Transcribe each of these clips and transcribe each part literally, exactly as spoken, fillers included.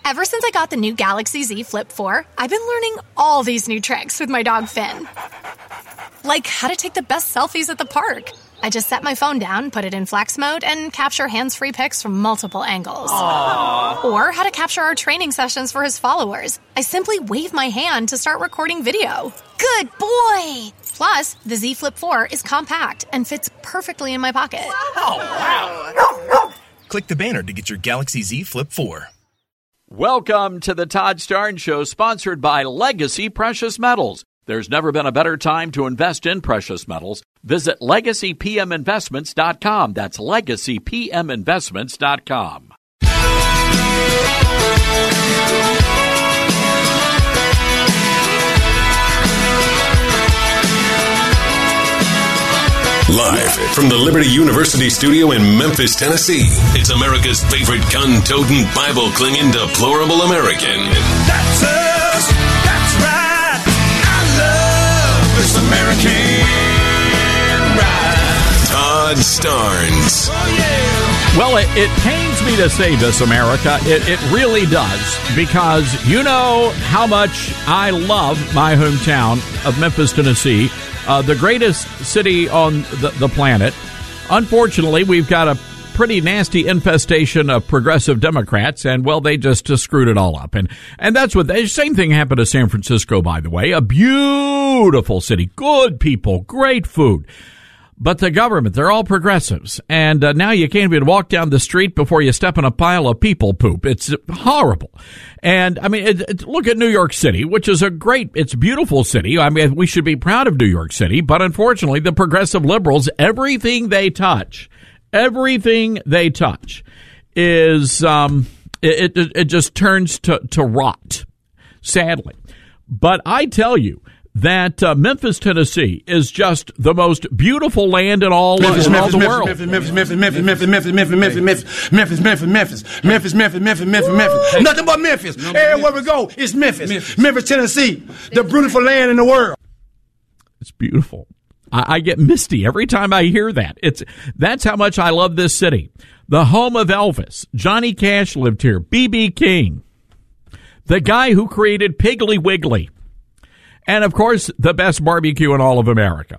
Ever since I got the new Galaxy Z Flip four, I've been learning all these new tricks with my dog Finn. Like how to take the best selfies at the park. I just set my phone down, put it in flex mode, and capture hands-free pics from multiple angles. Aww. Or how to capture our training sessions for his followers. I simply wave my hand to start recording video. Good boy! Plus, the Z Flip four is compact and fits perfectly in my pocket. Oh, wow! Click the banner to get your Galaxy Z Flip four. Welcome to the Todd Starnes Show, sponsored by Legacy Precious Metals. There's never been a better time to invest in precious metals. Visit legacy p m investments dot com. That's legacy p m investments dot com. Live from the Liberty University studio in Memphis, Tennessee, it's America's favorite gun-toting, Bible-clinging, deplorable American. That's us. That's right. I love this American ride. Todd Starnes. Oh, yeah. Well, it, it pains me to say this, America. It, it really does, because you know how much I love my hometown of Memphis, Tennessee. Uh, the greatest city on the, the planet. Unfortunately, we've got a pretty nasty infestation of progressive Democrats, and, well, they just, just screwed it all up. And and that's what the same thing happened to San Francisco, by the way. A beautiful city, good people, great food. But the government, they're all progressives. And uh, now you can't even walk down the street before you step in a pile of people poop. It's horrible. And, I mean, it, it, look at New York City, which is a great, it's a beautiful city. I mean, we should be proud of New York City. But unfortunately, the progressive liberals, everything they touch, everything they touch is, um, it, it, it just turns to, to rot, sadly. But I tell you, that uh, Memphis, Tennessee is just the most beautiful land in all, Memphis, in Memphis, all the Memphis, world. Memphis, Memphis, Memphis, Memphis, Memphis, Memphis, Memphis, Memphis, Memphis, Memphis, Memphis, Memphis, Memphis, Memphis, Memphis. Nothing but Memphis. Everywhere we go, it's Memphis. Memphis, Tennessee, the beautiful land in the world. It's beautiful. I, I get misty every time I hear that. It's that's how much I love this city. The home of Elvis. Johnny Cash lived here. B B King. The guy who created Piggly Wiggly. And, of course, the best barbecue in all of America.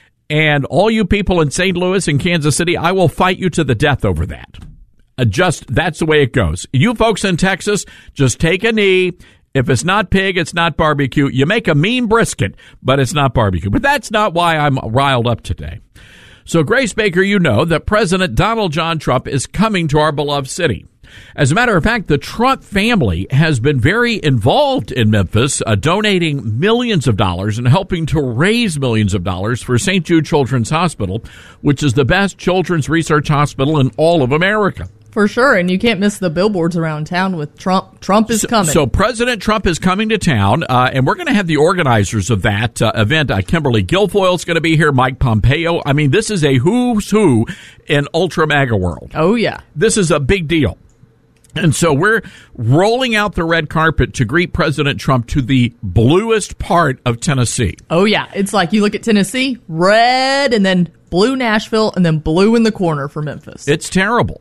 And all you people in Saint Louis and Kansas City, I will fight you to the death over that. Uh, just, that's the way it goes. You folks in Texas, just take a knee. If it's not pig, it's not barbecue. You make a mean brisket, but it's not barbecue. But that's not why I'm riled up today. So, Grace Baker, you know that President Donald John Trump is coming to our beloved city. As a matter of fact, the Trump family has been very involved in Memphis, uh, donating millions of dollars and helping to raise millions of dollars for Saint Jude Children's Hospital, which is the best children's research hospital in all of America. For sure, and you can't miss the billboards around town with Trump. Trump is so, coming. So President Trump is coming to town, uh, and we're going to have the organizers of that uh, event. Uh, Kimberly Guilfoyle is going to be here, Mike Pompeo. I mean, this is a who's who in ultra MAGA world. Oh, yeah. This is a big deal. And so we're rolling out the red carpet to greet President Trump to the bluest part of Tennessee. Oh, yeah. It's like you look at Tennessee, red, and then blue Nashville, and then blue in the corner for Memphis. It's terrible.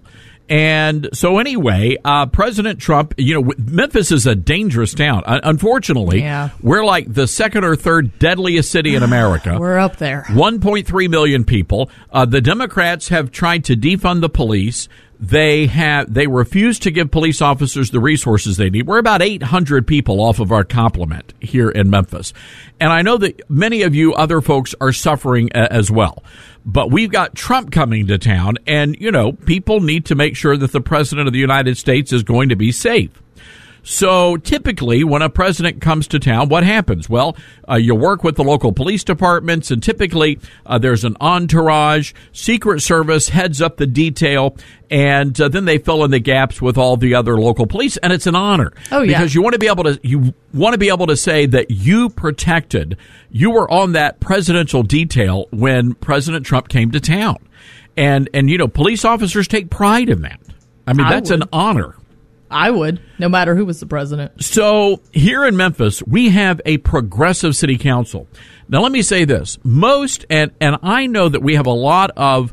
And so anyway, uh, President Trump, you know, Memphis is a dangerous town. Uh, unfortunately, yeah. We're like the second or third deadliest city in America. We're up there. one point three million people. Uh, the Democrats have tried to defund the police. They have they refuse to give police officers the resources they need. We're about eight hundred people off of our complement here in Memphis. And I know that many of you other folks are suffering a, as well. But we've got Trump coming to town, and, you know, people need to make sure that the president of the United States is going to be safe. So typically when a president comes to town, what happens? Well, uh, you work with the local police departments, and typically uh, there's an entourage. Secret Service heads up the detail, and uh, then they fill in the gaps with all the other local police, and it's an honor. Oh, yeah. Because you want to be able to you want to be able to say that you protected, you were on that presidential detail when President Trump came to town. And and you know, police officers take pride in that. I mean, I that's would. an honor. I would, no matter who was the president. So here in Memphis, we have a progressive city council. Now, let me say this. Most, and, and I know that we have a lot of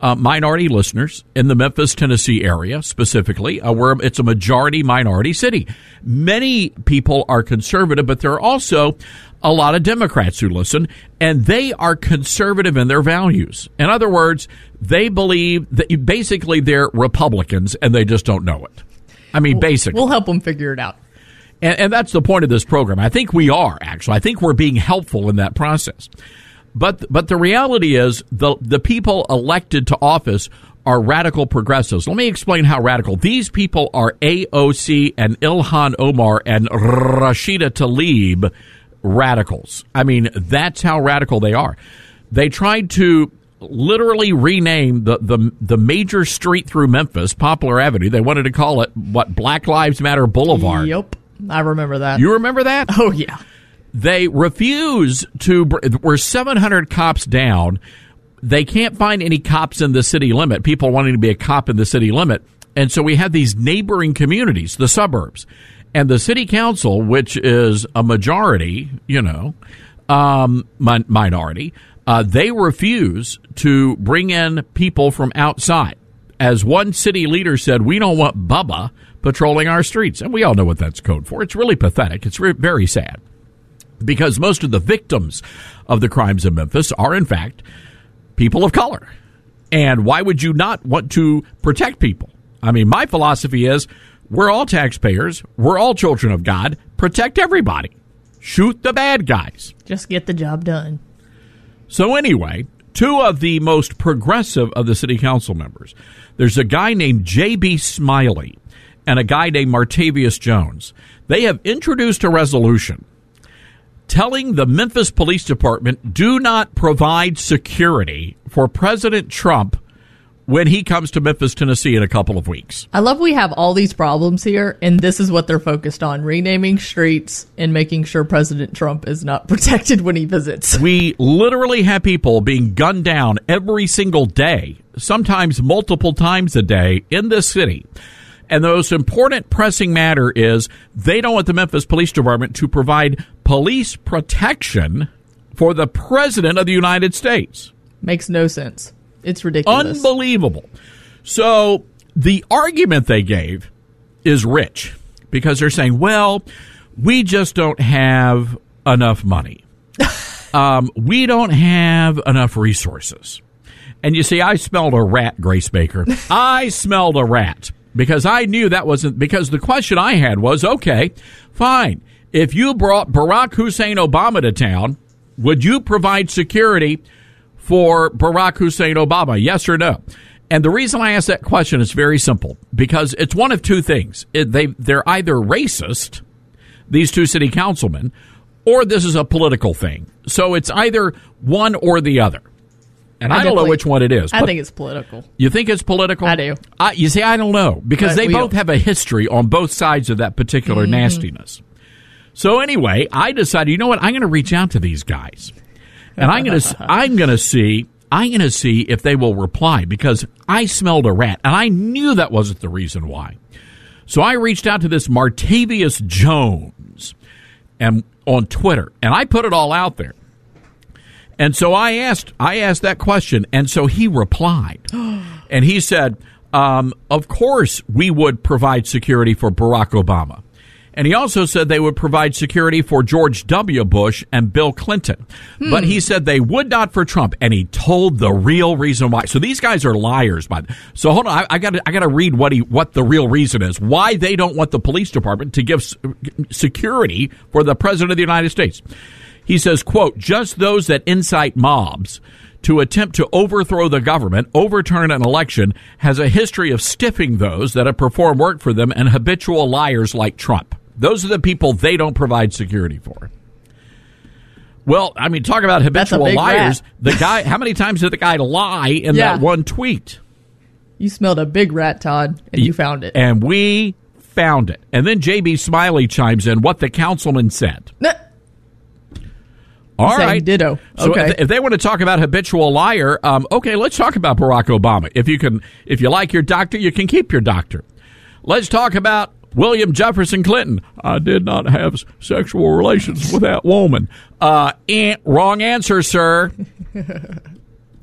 uh, minority listeners in the Memphis, Tennessee area specifically, uh, where it's a majority minority city. Many people are conservative, but there are also a lot of Democrats who listen, and they are conservative in their values. In other words, they believe that basically they're Republicans, and they just don't know it. I mean, basically. We'll help them figure it out. And, and that's the point of this program. I think we are, actually. I think we're being helpful in that process. But but the reality is the the people elected to office are radical progressives. Let me explain how radical. These people are A O C and Ilhan Omar and Rashida Tlaib radicals. I mean, that's how radical they are. They tried to literally rename the, the, the major street through Memphis, Poplar Avenue. They wanted to call it, what, Black Lives Matter Boulevard. Yep, I remember that. You remember that? Oh, yeah. They refuse to, we're seven hundred cops down. They can't find any cops in the city limit, people wanting to be a cop in the city limit. And so we have these neighboring communities, the suburbs. And the city council, which is a majority, you know, um, min- minority, uh, they refuse to bring in people from outside. As one city leader said, we don't want Bubba patrolling our streets. And we all know what that's code for. It's really pathetic. It's re- very sad. Because most of the victims of the crimes in Memphis are, in fact, people of color. And why would you not want to protect people? I mean, my philosophy is we're all taxpayers. We're all children of God. Protect everybody. Shoot the bad guys. Just get the job done. So anyway, two of the most progressive of the city council members, there's a guy named J B. Smiley and a guy named Martavius Jones. They have introduced a resolution telling the Memphis Police Department, do not provide security for President Trump when he comes to Memphis, Tennessee in a couple of weeks. I love we have all these problems here, and this is what they're focused on, renaming streets and making sure President Trump is not protected when he visits. We literally have people being gunned down every single day, sometimes multiple times a day in this city. And the most important pressing matter is they don't want the Memphis Police Department to provide police protection for the President of the United States. Makes no sense. It's ridiculous. Unbelievable. So the argument they gave is rich because they're saying, well, we just don't have enough money. um, we don't have enough resources. And you see, I smelled a rat, Grace Baker. I smelled a rat. Because I knew that wasn't, because the question I had was, okay, fine. If you brought Barack Hussein Obama to town, would you provide security for Barack Hussein Obama? Yes or no? And the reason I ask that question is very simple. Because it's one of two things. It, they, they're either racist, these two city councilmen, or this is a political thing. So it's either one or the other. And I, I don't know which one it is. I think it's political. You think it's political? I do. I, you see, I don't know. Because But they we both don't. have a history on both sides of that particular Mm-hmm. nastiness. So anyway, I decided, you know what? I'm going to reach out to these guys. And I'm going to I'm going to see I'm going to see if they will reply because I smelled a rat and I knew that wasn't the reason why. So I reached out to this Martavius Jones and on Twitter and I put it all out there. And so I asked, I asked that question, and so he replied, and he said, um, "Of course, we would provide security for Barack Obama." And he also said they would provide security for George W. Bush and Bill Clinton. Hmm. But he said they would not for Trump. And he told the real reason why. So these guys are liars. By the, so hold on. I, I got I got to read what he what the real reason is. Why they don't want the police department to give security for the president of the United States. He says, quote, just those that incite mobs to attempt to overthrow the government, overturn an election, has a history of stiffing those that have performed work for them and habitual liars like Trump. Those are the people they don't provide security for. Well, I mean, talk about habitual liars. Rat. The guy, how many times did the guy lie in Yeah. that one tweet? You smelled a big rat, Todd, and you found it. And we found it. And then J B. Smiley chimes in what the councilman said. Nah. All Saying right. ditto. So Okay. if, if they want to talk about habitual liar, um, okay, let's talk about Barack Obama. If you can, if you like your doctor, you can keep your doctor. Let's talk about William Jefferson Clinton. I did not have sexual relations with that woman. Uh, eh, wrong answer, sir.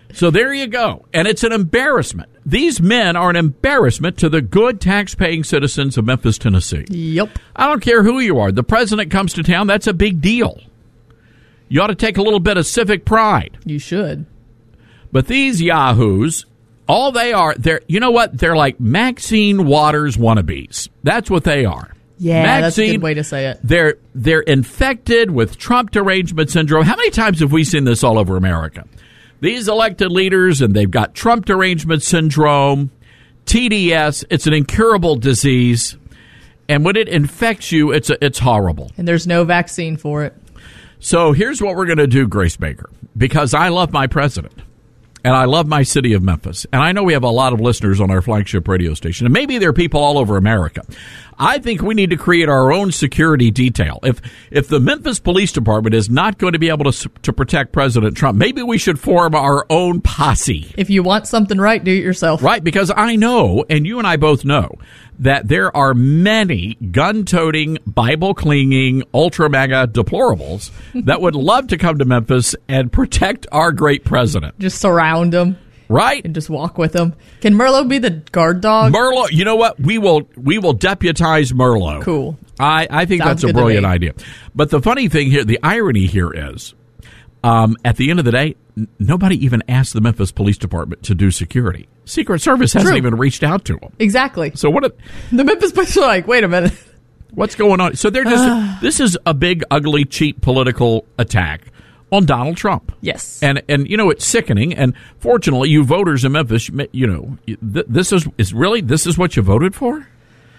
So there you go. And it's an embarrassment. These men are an embarrassment to the good tax-paying citizens of Memphis, Tennessee. Yep. I don't care who you are. The president comes to town. That's a big deal. You ought to take a little bit of civic pride. You should. But these yahoos, all they are, they're, you know what? They're like Maxine Waters wannabes. That's what they are. Yeah, Maxine, that's a good way to say it. They're, they're infected with Trump derangement syndrome. How many times have we seen this all over America? These elected leaders, and they've got Trump derangement syndrome, T D S. It's an incurable disease. And when it infects you, it's a, it's horrible. And there's no vaccine for it. So here's what we're going to do, Grace Baker, because I love my president. And I love my city of Memphis. And I know we have a lot of listeners on our flagship radio station. And maybe there are people all over America. I think we need to create our own security detail. If if the Memphis Police Department is not going to be able to to protect President Trump, maybe we should form our own posse. If you want something right, do it yourself. Right, because I know, and you and I both know, that there are many gun-toting, Bible-clinging, ultra-mega deplorables that would love to come to Memphis and protect our great president. Just surround him. Right. And just walk with him. Can Merlot be the guard dog? Merlot, you know what? We will we will deputize Merlot. Cool. I, I think Sounds that's a good to brilliant me. idea. But the funny thing here, the irony here is, um, at the end of the day, n- nobody even asked the Memphis Police Department to do security. Secret Service hasn't True. even reached out to them. Exactly. So what? A, The Memphis police are like, wait a minute. what's going on? So they're just this is a big, ugly, cheap political attack on Donald Trump. Yes. And, and you know, it's sickening. And fortunately, you voters in Memphis, you know, th- this is, is really, this is what you voted for?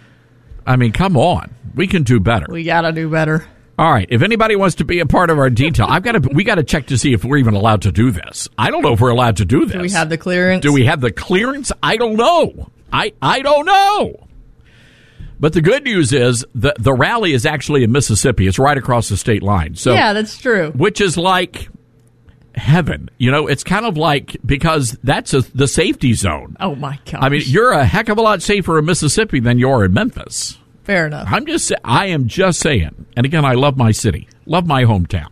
I mean, come on. We can do better. We gotta do better. All right. If anybody wants to be a part of our detail, I've got to, we got to check to see if we're even allowed to do this. I don't know if we're allowed to do this. Do we have the clearance? Do we have the clearance? I don't know. I, I don't know. But the good news is the the rally is actually in Mississippi. It's right across the state line. So yeah, that's true. Which is like heaven. You know, it's kind of like, because that's a, the safety zone. Oh, my gosh. I mean, you're a heck of a lot safer in Mississippi than you are in Memphis. Fair enough. I'm just, I am just saying. And again, I love my city, love my hometown.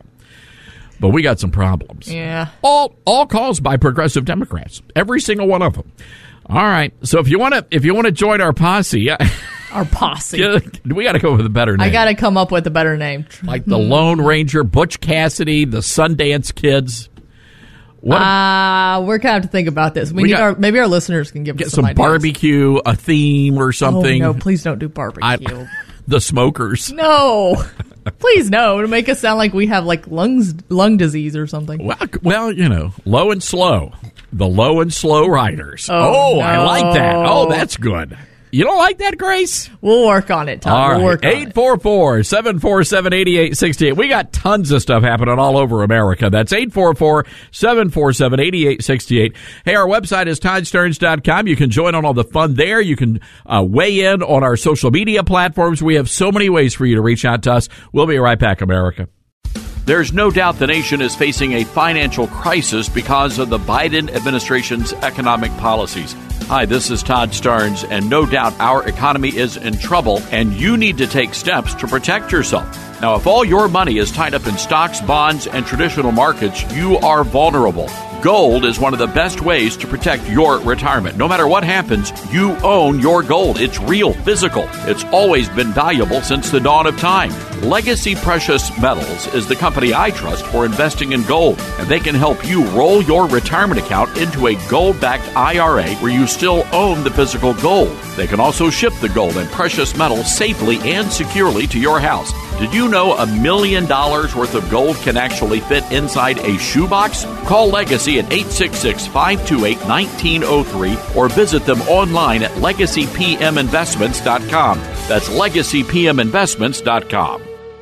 But we got some problems. Yeah. All all caused by progressive Democrats. Every single one of them. All right. So if you want to if you want to join our posse, Our posse. we got to go with a better name. I got to come up with a better name. Like the Lone Ranger, Butch Cassidy, the Sundance Kids. What Uh, we're going to have to think about this. We, We need got- our maybe our listeners can give get us some some, ideas. barbecue, a theme or something. Oh, no, please don't do barbecue. I- the Smokers. No. Please no. It'll make us sound like we have like lungs lung disease or something. Well, well, you know, low and slow. The low and slow riders. Oh, I no. like that. Oh, that's good. You don't like that, Grace? We'll work on it, Tom. All we'll right. work on eight it. four four, seven four seven, eight eight six eight. We got tons of stuff happening all over America. That's eight four four, seven four seven, eight eight six eight. Hey, our website is Todd Stearns dot com. You can join on all the fun there. You can uh, weigh in on our social media platforms. We have so many ways for you to reach out to us. We'll be right back, America. There's no doubt the nation is facing a financial crisis because of the Biden administration's economic policies. Hi, this is Todd Stearns, and no doubt our economy is in trouble, and you need to take steps to protect yourself. Now, if all your money is tied up in stocks, bonds, and traditional markets, you are vulnerable. Gold is one of the best ways to protect your retirement. No matter what happens, you own your gold. It's real, physical. It's always been valuable since the dawn of time. Legacy Precious Metals is the company I trust for investing in gold, and they can help you roll your retirement account into a gold-backed I R A where you still own the physical gold. They can also ship the gold and precious metals safely and securely to your house. Did you know a million dollars worth of gold can actually fit inside a shoebox? Call Legacy at eight six six, five two eight, one nine zero three or visit them online at legacy p m investments dot com. That's legacy p m investments dot com.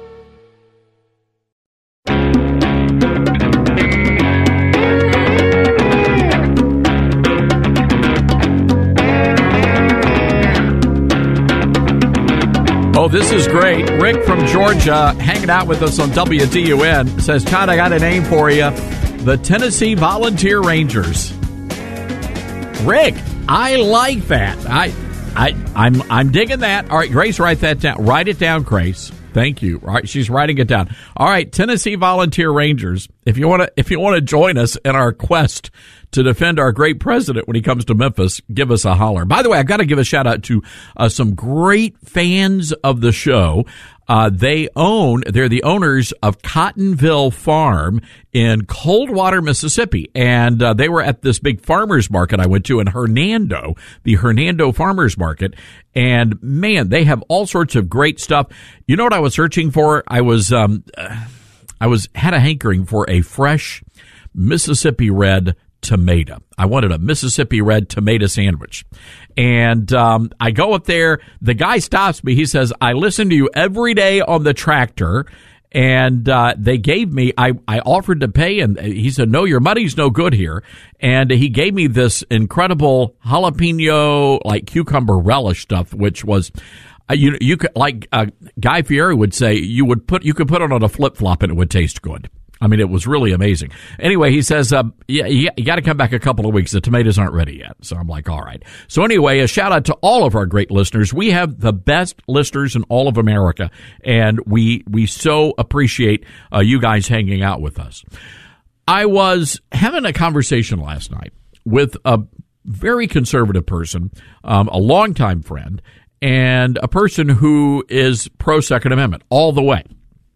Oh, this is great. Rick from Georgia hanging out with us on W D U N says, Todd, I got a name for you. The Tennessee Volunteer Rangers. Rick, I like that. I, I, I'm, I'm digging that. All right, Grace, write that down. Write it down, Grace. Thank you. All right, she's writing it down. All right, Tennessee Volunteer Rangers. If you want to, if you want to join us in our quest to defend our great president when he comes to Memphis, give us a holler. By the way, I've got to give a shout out to uh, some great fans of the show. Uh, they own, they're the owners of Cottonville Farm in Coldwater, Mississippi. And uh, they were at this big farmers market I went to in Hernando, the Hernando Farmers Market. And man, they have all sorts of great stuff. You know what I was searching for? I was, um, I was, had a hankering for a fresh Mississippi red tomato. I wanted a Mississippi red tomato sandwich. And um, I go up there. The guy stops me. He says, I listen to you every day on the tractor. And uh, they gave me, I, I offered to pay, and he said, no, your money's no good here. And he gave me this incredible jalapeno, like cucumber relish stuff, which was, uh, you you could, like uh, Guy Fieri would say, you would put, you could put it on a flip-flop and it would taste good. I mean, it was really amazing. Anyway, he says, uh, yeah, you, you got to come back a couple of weeks. The tomatoes aren't ready yet. So I'm like, all right. So anyway, a shout out to all of our great listeners. We have the best listeners in all of America, and we we so appreciate uh, you guys hanging out with us. I was having a conversation last night with a very conservative person, um, a longtime friend, and a person who is pro-Second Amendment all the way.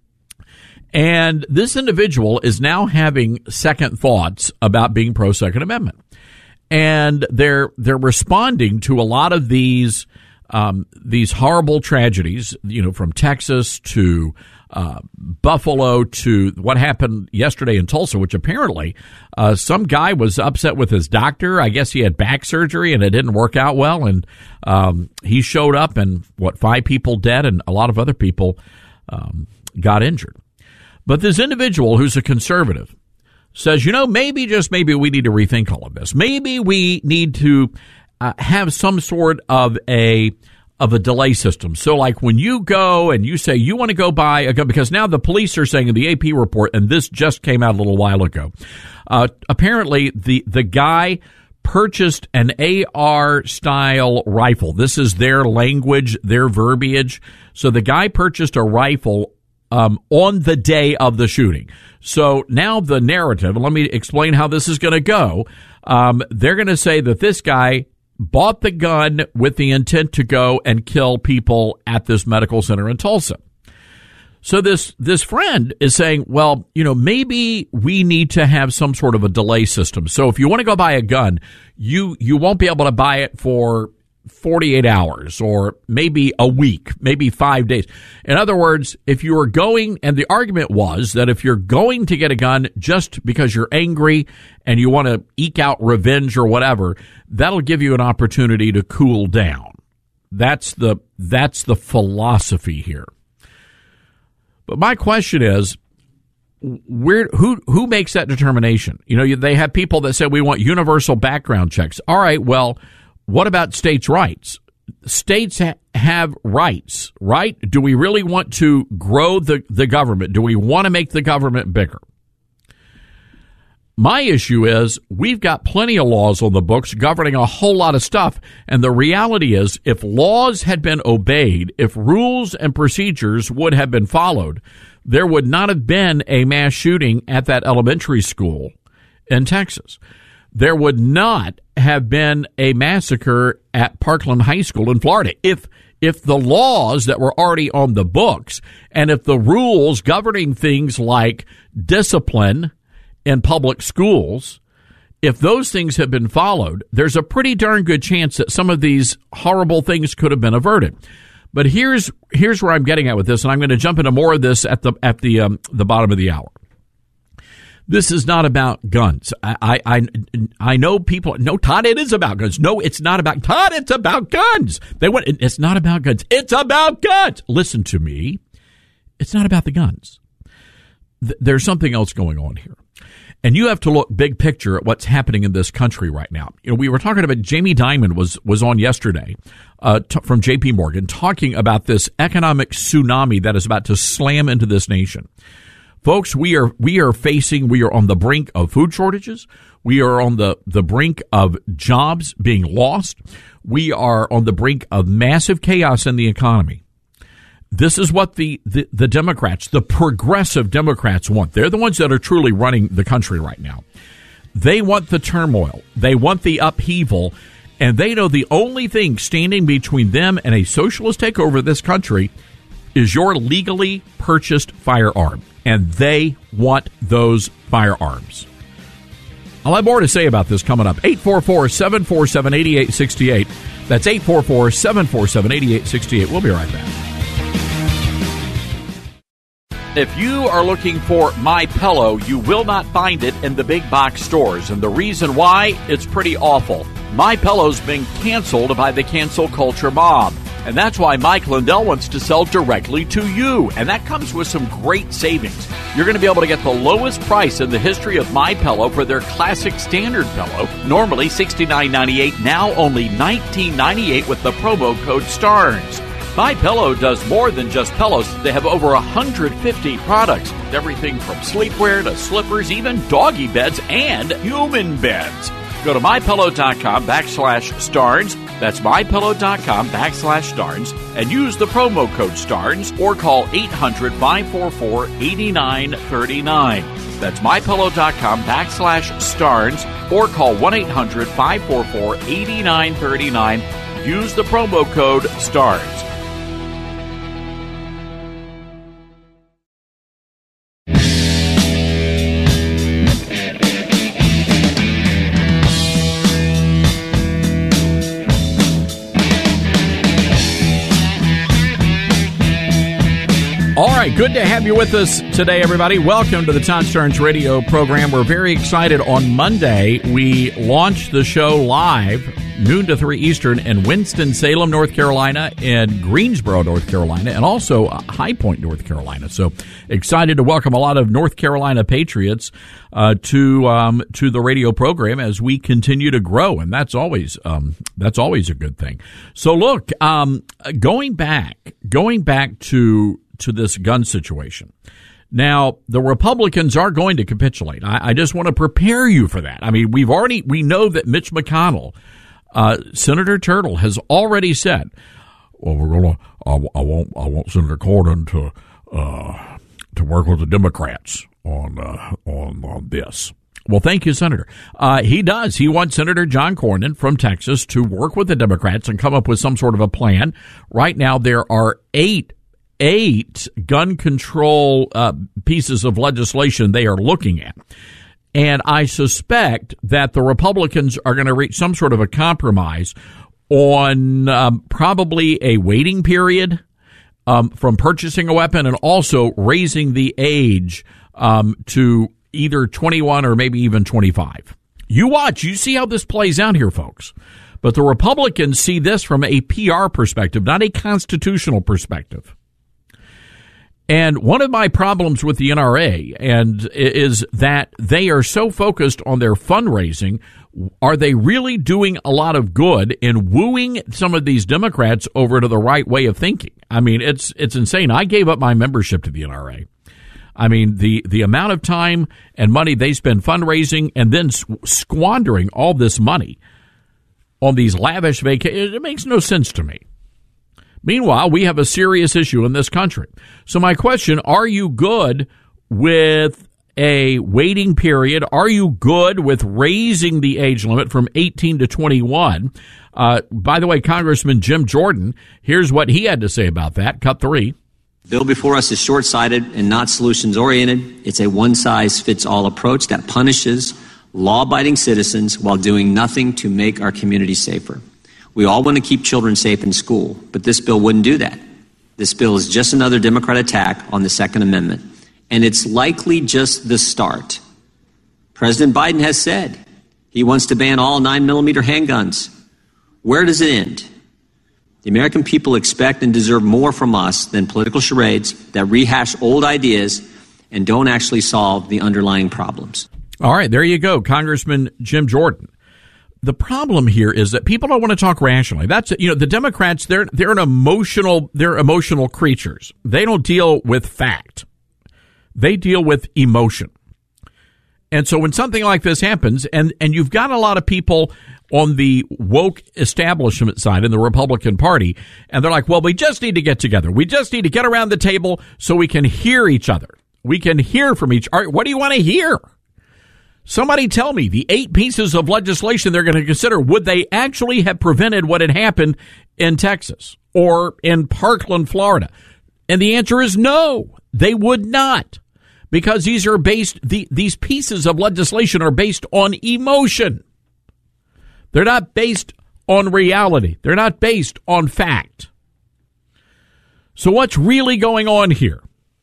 And this individual is now having second thoughts about being pro-Second Amendment. And they're they're responding to a lot of these um, these horrible tragedies, you know, from Texas to uh, Buffalo to what happened yesterday in Tulsa, which apparently uh, some guy was upset with his doctor. I guess he had back surgery and it didn't work out well. And um, he showed up and, what, five people dead and a lot of other people um, got injured. But this individual who's a conservative says, you know, maybe, just maybe we need to rethink all of this. Maybe we need to uh, have some sort of a of a delay system. So like when you go and you say you want to go buy a gun, because now the police are saying in the A P report, and this just came out a little while ago, uh, apparently the, the guy purchased an A R-style rifle. This is their language, their verbiage. So the guy purchased a rifle Um, on the day of the shooting. So now the narrative, and let me explain how this is going to go. Um, they're going to say that this guy bought the gun with the intent to go and kill people at this medical center in Tulsa. So this, this friend is saying, well, you know, maybe we need to have some sort of a delay system. So if you want to go buy a gun, you, you won't be able to buy it for forty-eight hours or maybe a week, maybe five days. In other words, if you are going, and the argument was that if you're going to get a gun just because you're angry and you want to eke out revenge or whatever, that'll give you an opportunity to cool down. That's the, that's the philosophy here. But my question is, where, who, who makes that determination? You know, they have people that say we want universal background checks. All right, well, what about states' rights? States ha- have rights, right? Do we really want to grow the, the government? Do we want to make the government bigger? My issue is we've got plenty of laws on the books governing a whole lot of stuff. And the reality is if laws had been obeyed, if rules and procedures would have been followed, there would not have been a mass shooting at that elementary school in Texas. There would not have been a massacre at Parkland High School in Florida. If if the laws that were already on the books and if the rules governing things like discipline in public schools, if those things had been followed, there's a pretty darn good chance that some of these horrible things could have been averted. But here's here's where I'm getting at with this, and I'm going to jump into more of this at the at the um, the bottom of the hour. This is not about guns. I, I, I know people, no, Todd, it is about guns. No, it's not about, Todd, it's about guns. They want, it's not about guns. It's about guns. Listen to me. It's not about the guns. There's something else going on here. And you have to look big picture at what's happening in this country right now. You know, we were talking about, Jamie Dimon was, was on yesterday, uh, t- from J P Morgan, talking about this economic tsunami that is about to slam into this nation. Folks, we are we are facing, we are on the brink of food shortages. We are on the, the brink of jobs being lost. We are on the brink of massive chaos in the economy. This is what the, the, the Democrats, the progressive Democrats want. They're the ones that are truly running the country right now. They want the turmoil. They want the upheaval. And they know the only thing standing between them and a socialist takeover of this country is your legally purchased firearm. And they want those firearms. I'll have more to say about this coming up. eight four four, seven four seven, eight eight six eight. That's eight four four, seven four seven, eight eight six eight. We'll be right back. If you are looking for My Pillow, you will not find it in the big box stores. And the reason why? It's pretty awful. My Pillow's been canceled by the cancel culture mob. And that's why Mike Lindell wants to sell directly to you. And that comes with some great savings. You're going to be able to get the lowest price in the history of My Pillow for their classic standard pillow. Normally sixty-nine ninety-eight, now only nineteen ninety-eight with the promo code STARNS. My Pillow does more than just pillows. They have over one hundred fifty products. Everything from sleepwear to slippers, even doggy beds and human beds. Go to MyPillow.com backslash STARNS. That's MyPillow.com backslash STARNS. And use the promo code STARNS or call eight hundred, five four four, eight nine three nine. That's MyPillow.com backslash STARNS or call one eight hundred, five four four, eight nine three nine. Use the promo code STARNS. All right, good to have you with us today, everybody. Welcome to the Todd Starnes radio program. We're very excited. On Monday, we launched the show live, noon to three Eastern, in Winston-Salem, North Carolina, and Greensboro, North Carolina, and also High Point, North Carolina. So excited to welcome a lot of North Carolina patriots uh, to um, to the radio program as we continue to grow, and that's always um, that's always a good thing. So look, um, going back, going back to. to this gun situation. Now, the Republicans are going to capitulate. I, I just want to prepare you for that. I mean, we've already, we know that Mitch McConnell, uh, Senator Turtle has already said, well, we're going to, I, I want, I want Senator Cornyn to, uh, to work with the Democrats on, uh, on, on this. Well, thank you, Senator. Uh, he does. He wants Senator John Cornyn from Texas to work with the Democrats and come up with some sort of a plan. Right now, there are eight Eight gun control uh, pieces of legislation they are looking at. And I suspect that the Republicans are going to reach some sort of a compromise on um, probably a waiting period um, from purchasing a weapon and also raising the age um, to either twenty-one or maybe even twenty-five. You watch. You see how this plays out here, folks. But the Republicans see this from a P R perspective, not a constitutional perspective. And one of my problems with the N R A and is that they are so focused on their fundraising. Are they really doing a lot of good in wooing some of these Democrats over to the right way of thinking? I mean, it's it's insane. I gave up my membership to the N R A. I mean, the, the amount of time and money they spend fundraising and then squandering all this money on these lavish vacations, it makes no sense to me. Meanwhile, we have a serious issue in this country. So my question, are you good with a waiting period? Are you good with raising the age limit from eighteen to twenty-one? Uh, by the way, Congressman Jim Jordan, here's what he had to say about that. Cut three. The bill before us is short-sighted and not solutions-oriented. It's a one-size-fits-all approach that punishes law-abiding citizens while doing nothing to make our community safer. We all want to keep children safe in school, but this bill wouldn't do that. This bill is just another Democrat attack on the Second Amendment, and it's likely just the start. President Biden has said he wants to ban all nine millimeter handguns. Where does it end? The American people expect and deserve more from us than political charades that rehash old ideas and don't actually solve the underlying problems. All right, there you go, Congressman Jim Jordan. The problem here is that people don't want to talk rationally. That's, you know, the Democrats, they're, they're an emotional, they're emotional creatures. They don't deal with fact. They deal with emotion. And so when something like this happens, and, and you've got a lot of people on the woke establishment side in the Republican Party, and they're like, well, we just need to get together. We just need to get around the table so we can hear each other. We can hear from each other. What do you want to hear? Somebody tell me the eight pieces of legislation they're going to consider, would they actually have prevented what had happened in Texas or in Parkland, Florida? And the answer is no, they would not. Because these are based, the, these pieces of legislation are based on emotion. They're not based on reality. They're not based on fact. So what's really going on here?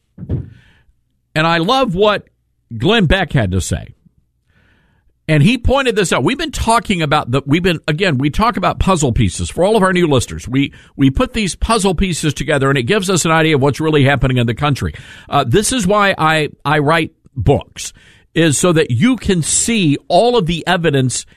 And I love what Glenn Beck had to say. And he pointed this out. We've been talking about the, we've been, again, we talk about puzzle pieces for all of our new listeners. We, we put these puzzle pieces together and it gives us an idea of what's really happening in the country. Uh, this is why I, I write books, is so that you can see all of the evidence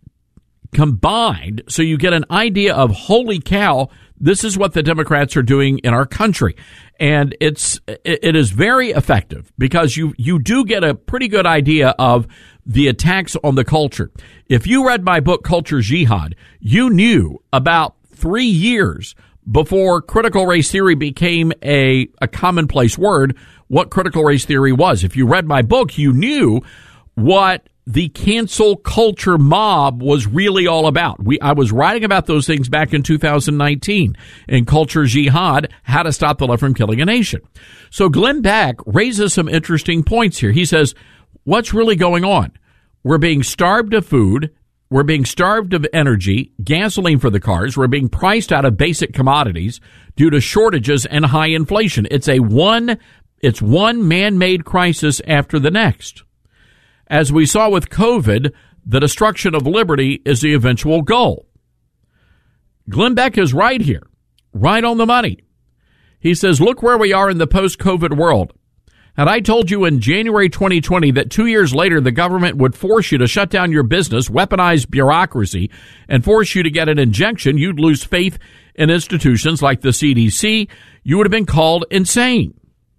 combined so you get an idea of, holy cow, this is what the Democrats are doing in our country. And it's, it is very effective because you, you do get a pretty good idea of the attacks on the culture. If you read my book, Culture Jihad, you knew about three years before critical race theory became a, a commonplace word what critical race theory was. If you read my book, you knew what the cancel culture mob was really all about. We, I was writing about those things back in two thousand nineteen in Culture Jihad, How to Stop the Left from Killing a Nation. So Glenn Beck raises some interesting points here. He says, what's really going on? We're being starved of food. We're being starved of energy, gasoline for the cars. We're being priced out of basic commodities due to shortages and high inflation. It's a one, it's one man-made crisis after the next. As we saw with COVID, the destruction of liberty is the eventual goal. Glenn Beck is right here, right on the money. He says, look where we are in the post-COVID world. Had I told you in January twenty twenty that two years later the government would force you to shut down your business, weaponize bureaucracy, and force you to get an injection, you'd lose faith in institutions like the C D C. You would have been called insane.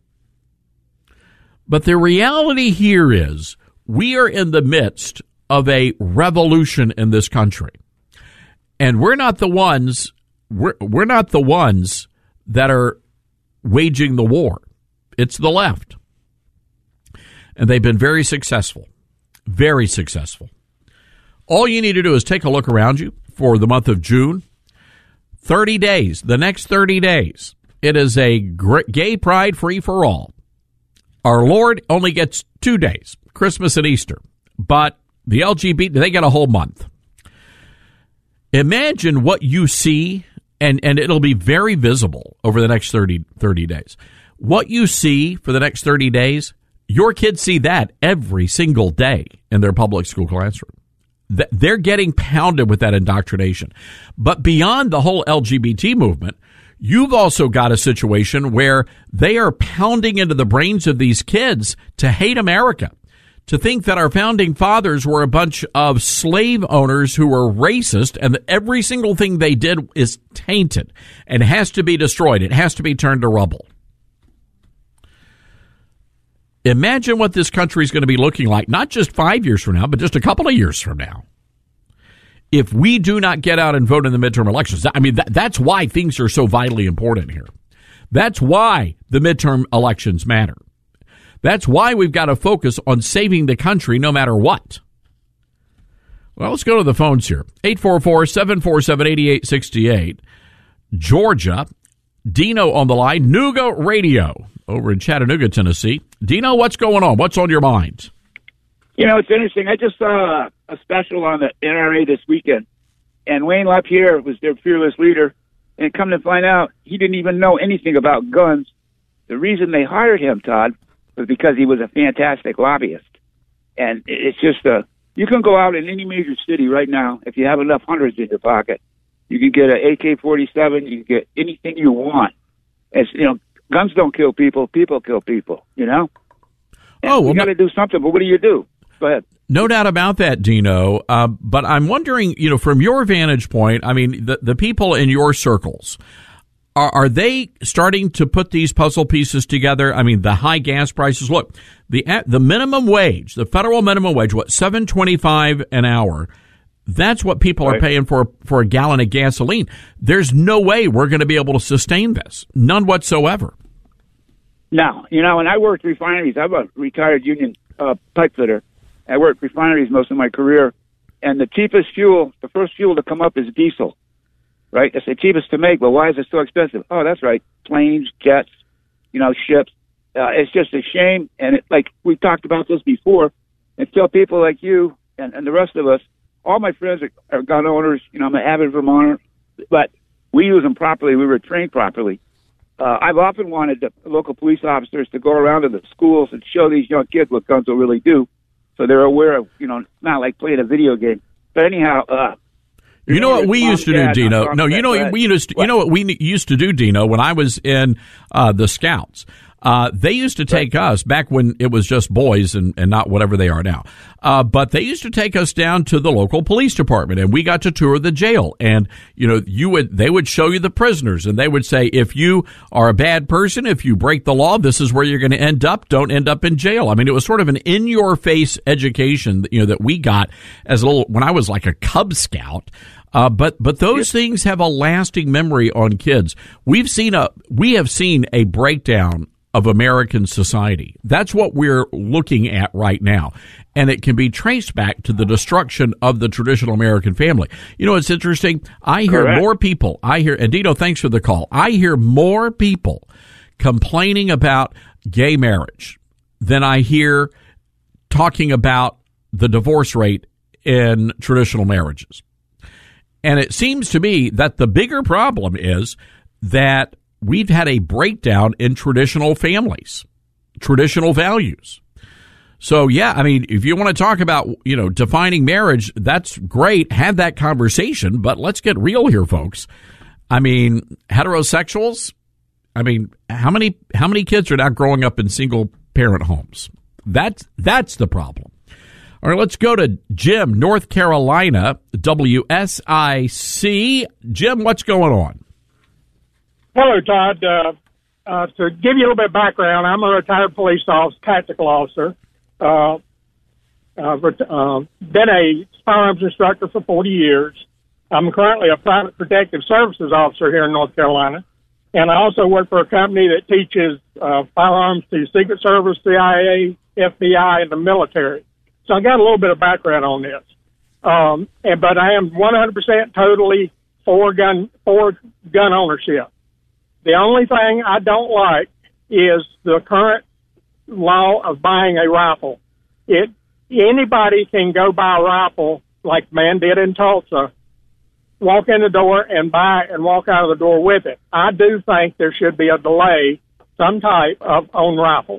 But the reality here is we are in the midst of a revolution in this country. And we're not the ones, we're, we're not the ones that are waging the war. It's the left. And they've been very successful, very successful. All you need to do is take a look around you for the month of June. thirty days, the next thirty days, it is a gay pride free for all. Our Lord only gets two days, Christmas and Easter, but the L G B T, they get a whole month. Imagine what you see, and, and it'll be very visible over the next thirty, thirty days. What you see for the next thirty days, your kids see that every single day in their public school classroom. They're getting pounded with that indoctrination. But beyond the whole L G B T movement, you've also got a situation where they are pounding into the brains of these kids to hate America, to think that our founding fathers were a bunch of slave owners who were racist and that every single thing they did is tainted and has to be destroyed. It has to be turned to rubble. Imagine what this country is going to be looking like, not just five years from now, but just a couple of years from now. If we do not get out and vote in the midterm elections, I mean, that, that's why things are so vitally important here. That's why the midterm elections matter. That's why we've got to focus on saving the country no matter what. Well, let's go to the phones here. eight four four, seven four seven, eight eight six eight. Georgia. Dino on the line. Nuga Radio over in Chattanooga, Tennessee. Dino, what's going on? What's on your mind? You know, it's interesting. I just saw a special on the N R A this weekend, and Wayne LaPierre was their fearless leader, and come to find out, he didn't even know anything about guns. The reason they hired him, Todd, was because he was a fantastic lobbyist. And it's just a, you can go out in any major city right now, if you have enough hundreds in your pocket. You can get an A K forty-seven, you can get anything you want. It's, you know, guns don't kill people, people kill people, you know? And oh, well, you got to do something, but what do you do? Go ahead. No doubt about that, Dino. Uh, but I'm wondering, you know, from your vantage point, I mean, the, the people in your circles, Are, are they starting to put these puzzle pieces together? I mean, the high gas prices. Look, the the minimum wage, the federal minimum wage, what, seven twenty-five an hour? That's what people right. are paying for for a gallon of gasoline. There's no way we're going to be able to sustain this. None whatsoever. No, you know, and I worked refineries. I'm a retired union uh, pipe fitter. I worked refineries most of my career, and the cheapest fuel, the first fuel to come up is diesel. Right? It's the cheapest to make, but why is it so expensive? Oh, that's right. Planes, jets, you know, ships. Uh, it's just a shame. And it, like we talked about this before, until people like you and, and the rest of us, all my friends are, are gun owners. You know, I'm an avid Vermonter, but we use them properly. We were trained properly. Uh, I've often wanted the local police officers to go around to the schools and show these young kids what guns will really do, so they're aware of, you know, it's not like playing a video game. But anyhow, uh, You know what we used to do, Dino? No, you know what we used to, you know what we used to do, Dino, when I was in uh, the Scouts. Uh, they used to take us back when it was just boys and, and not whatever they are now. Uh, but they used to take us down to the local police department, and we got to tour the jail. And, you know, you would, they would show you the prisoners, and they would say, if you are a bad person, if you break the law, this is where you're going to end up. Don't end up in jail. I mean, it was sort of an in-your-face education that, you know, that we got as a little, when I was like a Cub Scout. Uh, but but those things have a lasting memory on kids. We've seen a we have seen a breakdown of American society. That's what we're looking at right now, and it can be traced back to the destruction of the traditional American family. You know, it's interesting. I hear Correct. more people. I hear, and Dino, thanks for the call. I hear more people complaining about gay marriage than I hear talking about the divorce rate in traditional marriages. And it seems to me that the bigger problem is that we've had a breakdown in traditional families, traditional values. So, yeah, I mean, if you want to talk about, you know, defining marriage, that's great. Have that conversation. But let's get real here, folks. I mean, heterosexuals, I mean, how many how many kids are now growing up in single parent homes? That's that's the problem. All right, let's go to Jim, North Carolina, W S I C. Jim, what's going on? Hello, Todd. Uh, uh, to give you a little bit of background, I'm a retired police officer, tactical officer. Uh, uh, uh, been a firearms instructor for forty years. I'm currently a private protective services officer here in North Carolina. And I also work for a company that teaches uh, firearms to Secret Service, C I A, F B I, and the military. So I got a little bit of background on this. Um, and, but I am one hundred percent totally for gun, for gun ownership. The only thing I don't like is the current law of buying a rifle. It, anybody can go buy a rifle like man did in Tulsa, walk in the door and buy it and walk out of the door with it. I do think there should be a delay, some type of on rifles.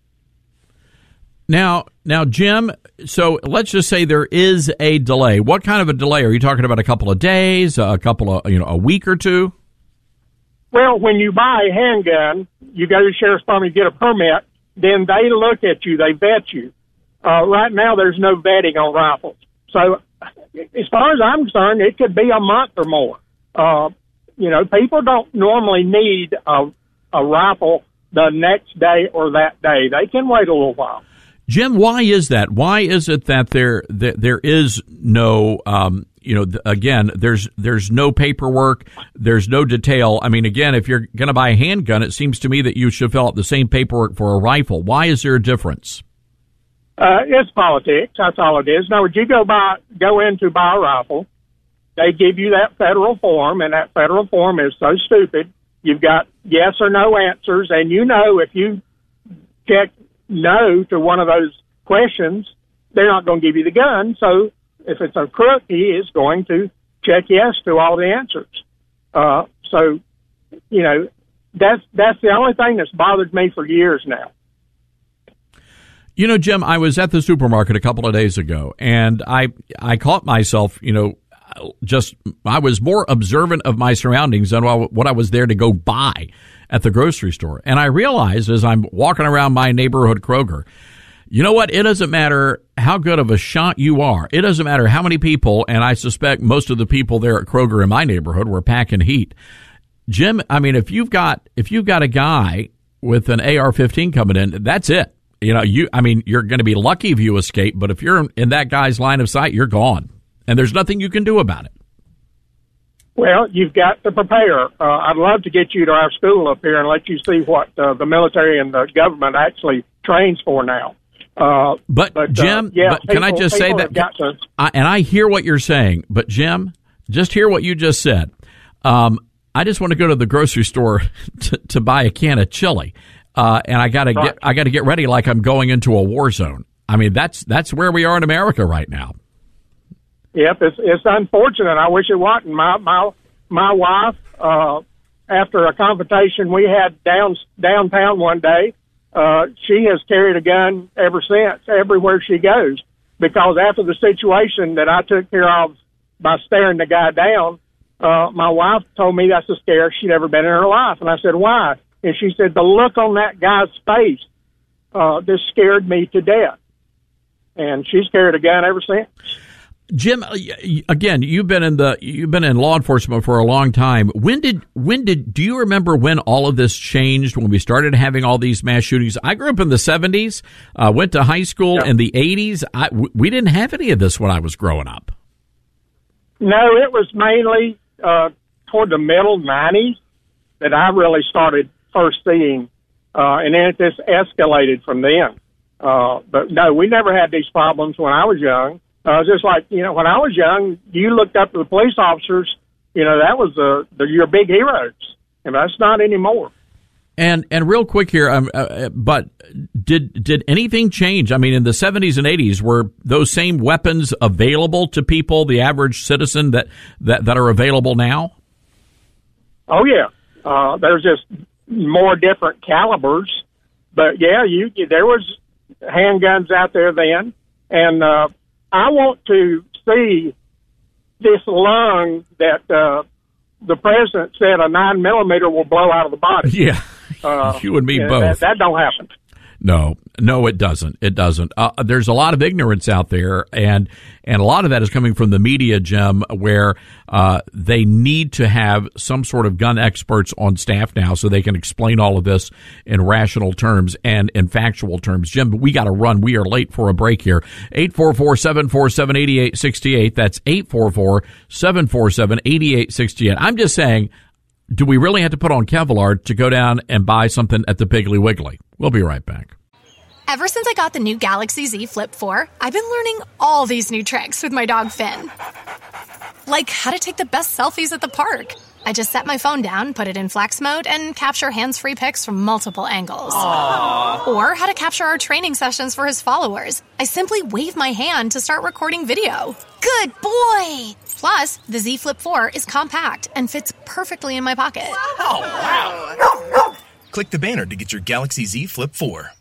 Now, now, Jim, so let's just say there is a delay. What kind of a delay? Are you talking about a couple of days, a couple of, you know, a week or two? Well, when you buy a handgun, you go to the sheriff's department, you get a permit, then they look at you, they vet you. Uh, right now, there's no vetting on rifles. So as far as I'm concerned, it could be a month or more. Uh, you know, people don't normally need a, a rifle the next day or that day. They can wait a little while. Jim, why is that? Why is it that there that there is no, um, you know, again, there's there's no paperwork, there's no detail. I mean, again, if you're going to buy a handgun, it seems to me that you should fill out the same paperwork for a rifle. Why is there a difference? Uh, it's politics. That's all it is. Now, would you go buy, go in to buy a rifle? They give you that federal form, and that federal form is so stupid. You've got yes or no answers, and you know if you check no to one of those questions, they're not going to give you the gun. So if it's a crook, he is going to check yes to all the answers. Uh, so, you know, that's that's the only thing that's bothered me for years now. You know, Jim, I was at the supermarket a couple of days ago, and I I caught myself, you know, just I was more observant of my surroundings than what I was there to go buy at the grocery store. And I realized as I'm walking around my neighborhood Kroger, you know what? It doesn't matter how good of a shot you are. It doesn't matter how many people, and I suspect most of the people there at Kroger in my neighborhood were packing heat. Jim, I mean, if you've got if you've got a guy with an A R fifteen coming in, that's it. You know, you I mean, you're going to be lucky if you escape, but if you're in that guy's line of sight, you're gone, and there's nothing you can do about it. Well, you've got to prepare. Uh, I'd love to get you to our school up here and let you see what uh, the military and the government actually trains for now. Uh, but, but Jim, uh, yeah, but people, can I just say that? To, I, and I hear what you're saying, but Jim, just hear what you just said. Um, I just want to go to the grocery store to, to buy a can of chili, uh, and I got to get I got to get ready like I'm going into a war zone. I mean, that's that's where we are in America right now. Yep, it's it's unfortunate. I wish it wasn't. My my my wife, uh, after a confrontation we had down downtown one day, uh, she has carried a gun ever since, everywhere she goes. Because after the situation that I took care of by staring the guy down, uh, my wife told me that's the scariest she'd ever been in her life. And I said, why? And she said, the look on that guy's face, uh, this scared me to death. And she's carried a gun ever since. Jim, again, you've been in the you've been in law enforcement for a long time. When did when did do you remember when all of this changed? When we started having all these mass shootings? I grew up in the seventies. Uh, went to high school yeah. in the eighties. I, we didn't have any of this when I was growing up. No, it was mainly uh, toward the middle nineties that I really started first seeing, uh, and then it just escalated from then. Uh, but no, we never had these problems when I was young. Uh, just like, you know, when I was young, you looked up to the police officers, you know, that was the, the your big heroes. And that's not anymore. And and real quick here, um, uh, but did did anything change? I mean, in the seventies and eighties, were those same weapons available to people, the average citizen, that, that, that are available now? Oh, yeah. Uh, there's just more different calibers. But, yeah, you there was handguns out there then. And, uh, I want to see this lung that uh, the president said a nine millimeter will blow out of the body. Yeah, uh, you and me yeah, both. That, that don't happen. No, no, it doesn't. It doesn't. Uh, there's a lot of ignorance out there, and and a lot of that is coming from the media, Jim, where uh, they need to have some sort of gun experts on staff now so they can explain all of this in rational terms and in factual terms. Jim, we got to run. We are late for a break here. eight four four, seven four seven, eight eight six eight. That's eight four four, seven four seven, eight eight six eight. I'm just saying, do we really have to put on Kevlar to go down and buy something at the Piggly Wiggly? We'll be right back. Ever since I got the new Galaxy Z Flip four, I've been learning all these new tricks with my dog Finn. Like how to take the best selfies at the park. I just set my phone down, put it in flex mode, and capture hands-free pics from multiple angles. Aww. Or how to capture our training sessions for his followers. I simply wave my hand to start recording video. Good boy! Plus, the Z Flip four is compact and fits perfectly in my pocket. Oh, wow. Click the banner to get your Galaxy Z Flip four.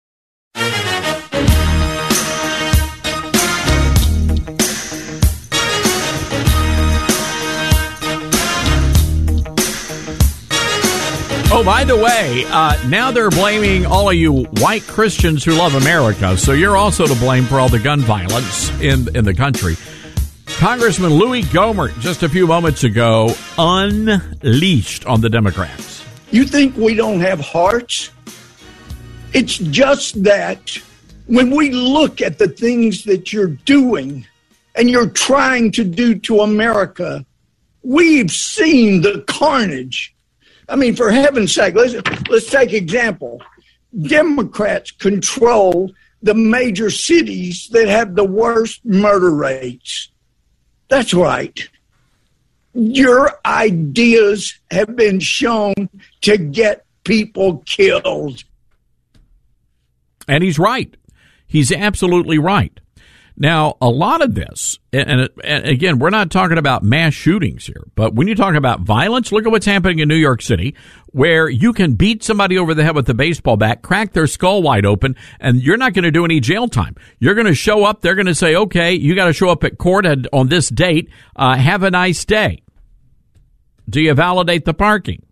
Oh, by the way, uh, now they're blaming all of you white Christians who love America, so you're also to blame for all the gun violence in in the country. Congressman Louis Gohmert, just a few moments ago, unleashed on the Democrats. You think we don't have hearts? It's just that when we look at the things that you're doing and you're trying to do to America, we've seen the carnage. I mean, for heaven's sake, let's, let's take example. Democrats control the major cities that have the worst murder rates. That's right. Your ideas have been shown to get people killed. And he's right. He's absolutely right. Now, a lot of this, and, and again, we're not talking about mass shootings here, but when you talk about violence, look at what's happening in New York City, where you can beat somebody over the head with a baseball bat, crack their skull wide open, and you're not going to do any jail time. You're going to show up. They're going to say, okay, you got to show up at court on this date. Uh, have a nice day. Do you validate the parking?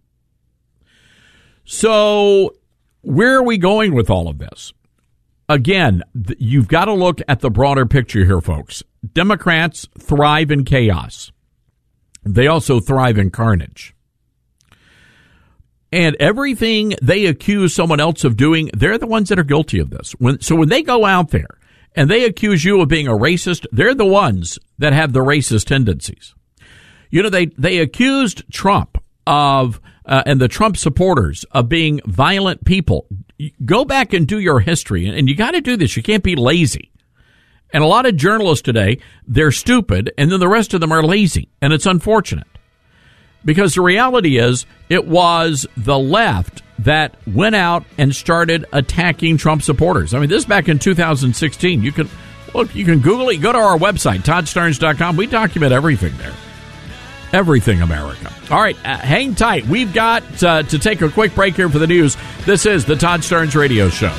So where are we going with all of this? Again, you've got to look at the broader picture here, folks. Democrats thrive in chaos. They also thrive in carnage. And everything they accuse someone else of doing, they're the ones that are guilty of this. When, so when they go out there and they accuse you of being a racist, they're the ones that have the racist tendencies. You know, they, they accused Trump of, uh, and the Trump supporters of being violent people. Go back and do your history, and you got to do this. You can't be lazy. And a lot of journalists today, they're stupid, and then the rest of them are lazy, and it's unfortunate. Because the reality is, it was the left that went out and started attacking Trump supporters. I mean, this is back in two thousand sixteen. You can look, you can Google it. Go to our website, Todd Starnes dot com. We document everything there. Everything America. All right, uh, hang tight. We've got uh, to take a quick break here for the news. This is the Todd Starnes Radio Show.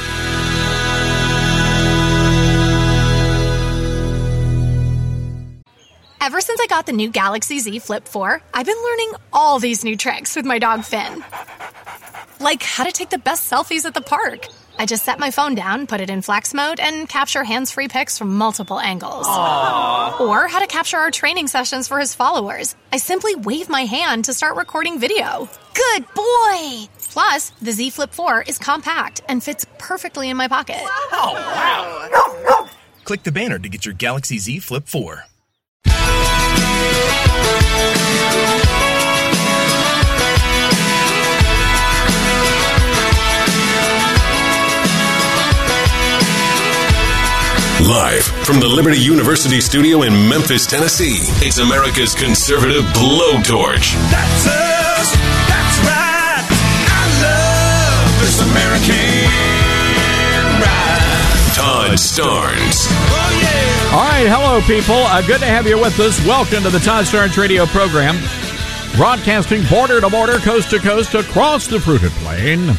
Ever since I got the new Galaxy Z Flip four, I've been learning all these new tricks with my dog Finn. Like how to take the best selfies at the park. I just set my phone down, put it in flex mode, and capture hands-free pics from multiple angles. Aww. Or how to capture our training sessions for his followers. I simply wave my hand to start recording video. Good boy! Plus, the Z Flip four is compact and fits perfectly in my pocket. Oh, wow. Click the banner to get your Galaxy Z Flip four. Live from the Liberty University studio in Memphis, Tennessee, it's America's conservative blowtorch. That's us. That's right. I love this American ride. Todd Starnes. Oh, yeah. All right, hello, people. Uh, good to have you with us. Welcome to the Todd Starnes Radio program, broadcasting border to border, coast to coast, across the fruited plain.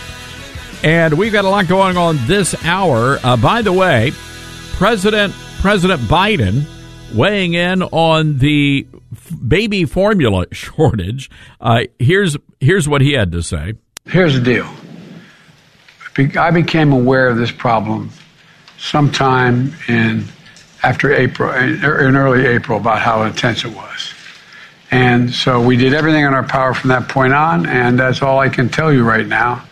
And we've got a lot going on this hour. Uh, by the way, President President Biden weighing in on the f- baby formula shortage. Uh, here's here's what he had to say. Here's the deal. I became aware of this problem sometime in after April, in early April, about how intense it was. And so we did everything in our power from that point on, and that's all I can tell you right now.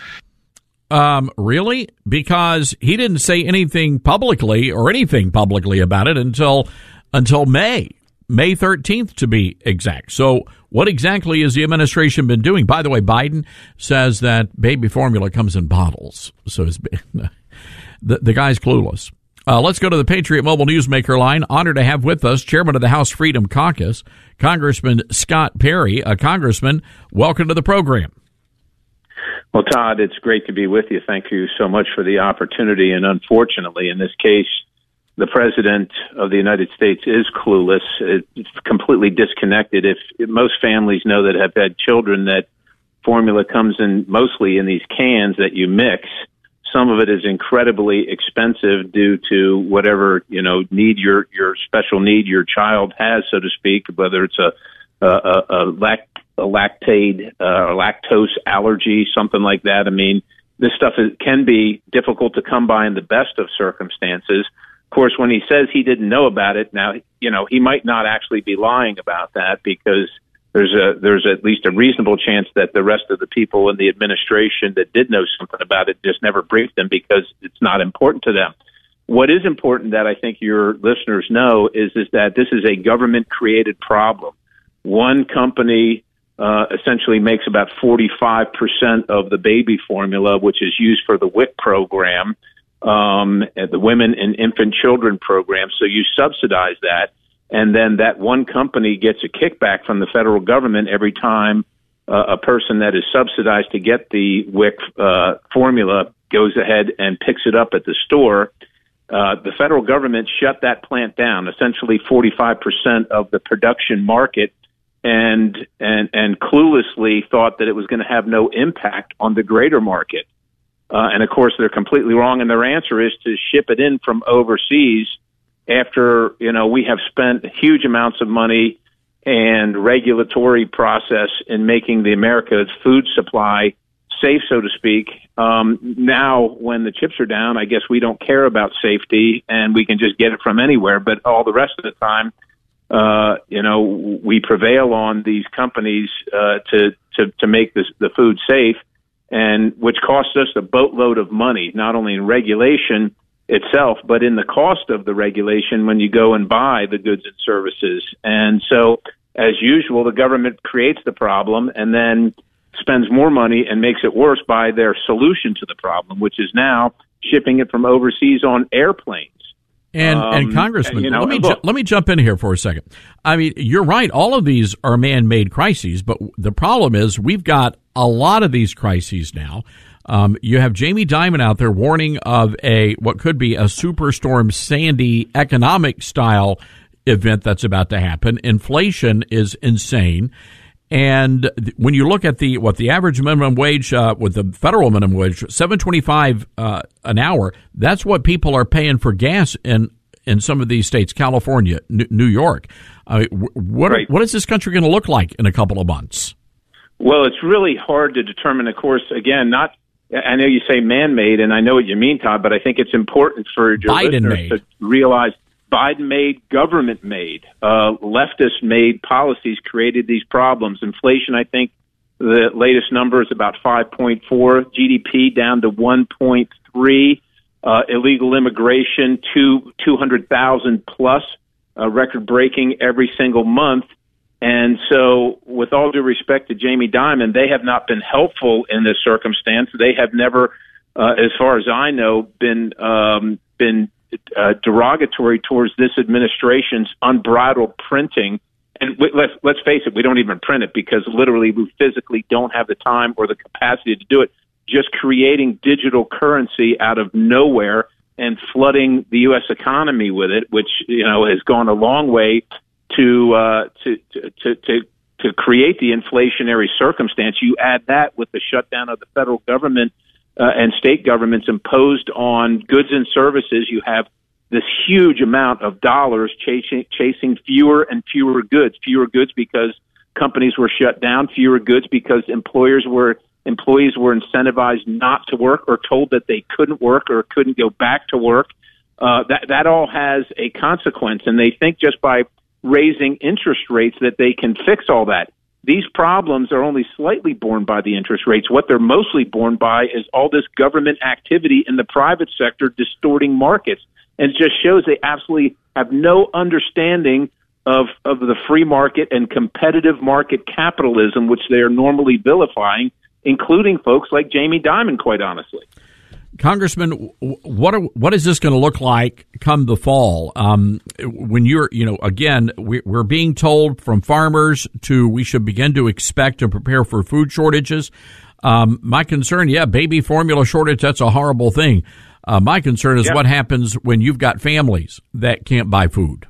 Um, really? Because he didn't say anything publicly or anything publicly about it until until May, May thirteenth to be exact. So what exactly has the administration been doing? By the way, Biden says that baby formula comes in bottles. So it's, the, the guy's clueless. Uh, let's go to the Patriot Mobile Newsmaker line. Honored to have with us Chairman of the House Freedom Caucus, Congressman Scott Perry. Uh, Congressman, welcome to the program. Well, Todd, it's great to be with you. Thank you so much for the opportunity. And unfortunately, in this case, the President of the United States is clueless. It's completely disconnected. If, if most families know that have had children, that formula comes in mostly in these cans that you mix. Some of it is incredibly expensive due to whatever, you know, need your, your special need your child has, so to speak, whether it's a, a, a, a lact a lactate uh, or lactose allergy, something like that. I mean, this stuff is, can be difficult to come by in the best of circumstances. Of course, when he says he didn't know about it, now, you know, he might not actually be lying about that, because there's a there's at least a reasonable chance that the rest of the people in the administration that did know something about it just never briefed them because it's not important to them. What is important that I think your listeners know is, is that this is a government-created problem. One company Uh, essentially makes about forty-five percent of the baby formula, which is used for the W I C program, um, the Women and Infant Children program. So you subsidize that, and then that one company gets a kickback from the federal government every time uh, a person that is subsidized to get the W I C uh, formula goes ahead and picks it up at the store. Uh, the federal government shut that plant down, essentially forty-five percent of the production market, and and and cluelessly thought that it was going to have no impact on the greater market. Uh, and, of course, they're completely wrong, and their answer is to ship it in from overseas after, you know, we have spent huge amounts of money and regulatory process in making the America's food supply safe, so to speak. Um, now, when the chips are down, I guess we don't care about safety, and we can just get it from anywhere. But all the rest of the time, uh, you know, we prevail on these companies uh, to, to, to make this, the food safe, and which costs us a boatload of money, not only in regulation itself, but in the cost of the regulation when you go and buy the goods and services. And so, as usual, the government creates the problem and then spends more money and makes it worse by their solution to the problem, which is now shipping it from overseas on airplanes. And, um, and Congressman, you know, let me look, ju- let me jump in here for a second. I mean, you're right. All of these are man-made crises, but the problem is we've got a lot of these crises now. Um, you have Jamie Dimon out there warning of a what could be a Superstorm Sandy economic style event that's about to happen. Inflation is insane. And when you look at the what the average minimum wage uh, with the federal minimum wage, seven twenty-five uh, an hour, that's what people are paying for gas in in some of these states, California, N- New York. Uh, what right. what is this country going to look like in a couple of months? Well, it's really hard to determine. Of course, again, not. I know you say man-made, and I know what you mean, Todd, but I think it's important for your Biden listeners made. to realize Biden-made, government-made, uh, leftist-made policies created these problems. Inflation, I think, the latest number is about five point four, G D P down to one point three, uh, illegal immigration to two hundred thousand plus, uh, record-breaking every single month. And so, with all due respect to Jamie Dimon, they have not been helpful in this circumstance. They have never, uh, as far as I know, been um, been uh, derogatory towards this administration's unbridled printing. And we, let's let's face it, we don't even print it because literally we physically don't have the time or the capacity to do it. Just creating digital currency out of nowhere and flooding the U S economy with it, which you know has gone a long way to uh, to, to to to create the inflationary circumstance. You add that with the shutdown of the federal government uh, and state governments imposed on goods and services, you have this huge amount of dollars chasing chasing fewer and fewer goods. Fewer goods because companies were shut down. Fewer goods because employers were employees were incentivized not to work or told that they couldn't work or couldn't go back to work. Uh, that that all has a consequence, and they think just by raising interest rates that they can fix all that. These problems are only slightly borne by the interest rates. What they're mostly borne by is all this government activity in the private sector distorting markets. And it just shows they absolutely have no understanding of, of the free market and competitive market capitalism, which they are normally vilifying, including folks like Jamie Dimon, quite honestly. Congressman, what are, what is this going to look like come the fall? Um, when you're, you know, again, we, we're being told from farmers to we should begin to expect and prepare for food shortages. Um, my concern, yeah, baby formula shortage, that's a horrible thing. Uh, my concern is yep. what happens when you've got families that can't buy food.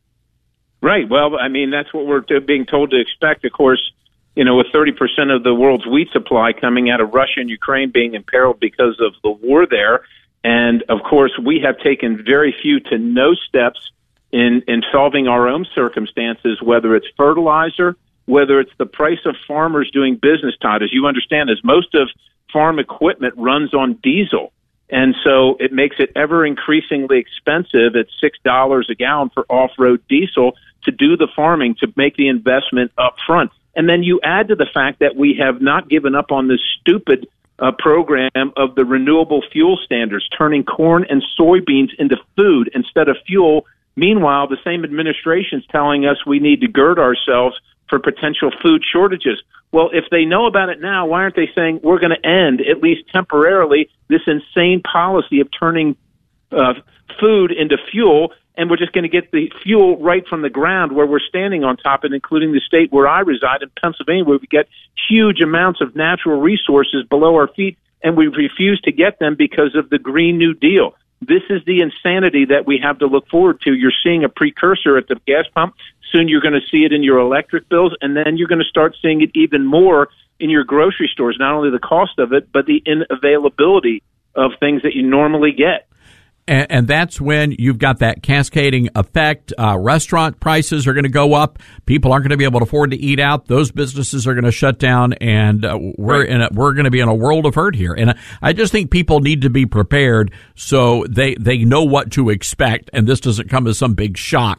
Right. Well, I mean, that's what we're being told to expect, of course. You know, with thirty percent of the world's wheat supply coming out of Russia and Ukraine being imperiled because of the war there. And, of course, we have taken very few to no steps in, in solving our own circumstances, whether it's fertilizer, whether it's the price of farmers doing business, Todd. As you understand, as most of farm equipment runs on diesel. And so it makes it ever increasingly expensive at six dollars a gallon for off-road diesel to do the farming, to make the investment up front. And then you add to the fact that we have not given up on this stupid uh, program of the renewable fuel standards, turning corn and soybeans into food instead of fuel. Meanwhile, the same administration is telling us we need to gird ourselves for potential food shortages. Well, if they know about it now, why aren't they saying we're going to end, at least temporarily, this insane policy of turning uh, food into fuel, and we're just going to get the fuel right from the ground where we're standing on top of it, including the state where I reside in Pennsylvania, where we get huge amounts of natural resources below our feet, and we refuse to get them because of the Green New Deal. This is the insanity that we have to look forward to. You're seeing a precursor at the gas pump. Soon you're going to see it in your electric bills, and then you're going to start seeing it even more in your grocery stores, not only the cost of it, but the inavailability of things that you normally get. And, and that's when you've got that cascading effect. Uh, restaurant prices are going to go up. People aren't going to be able to afford to eat out. Those businesses are going to shut down, and uh, we're right. in a, we're going to be in a world of hurt here. And I just think people need to be prepared so they they know what to expect, and this doesn't come as some big shock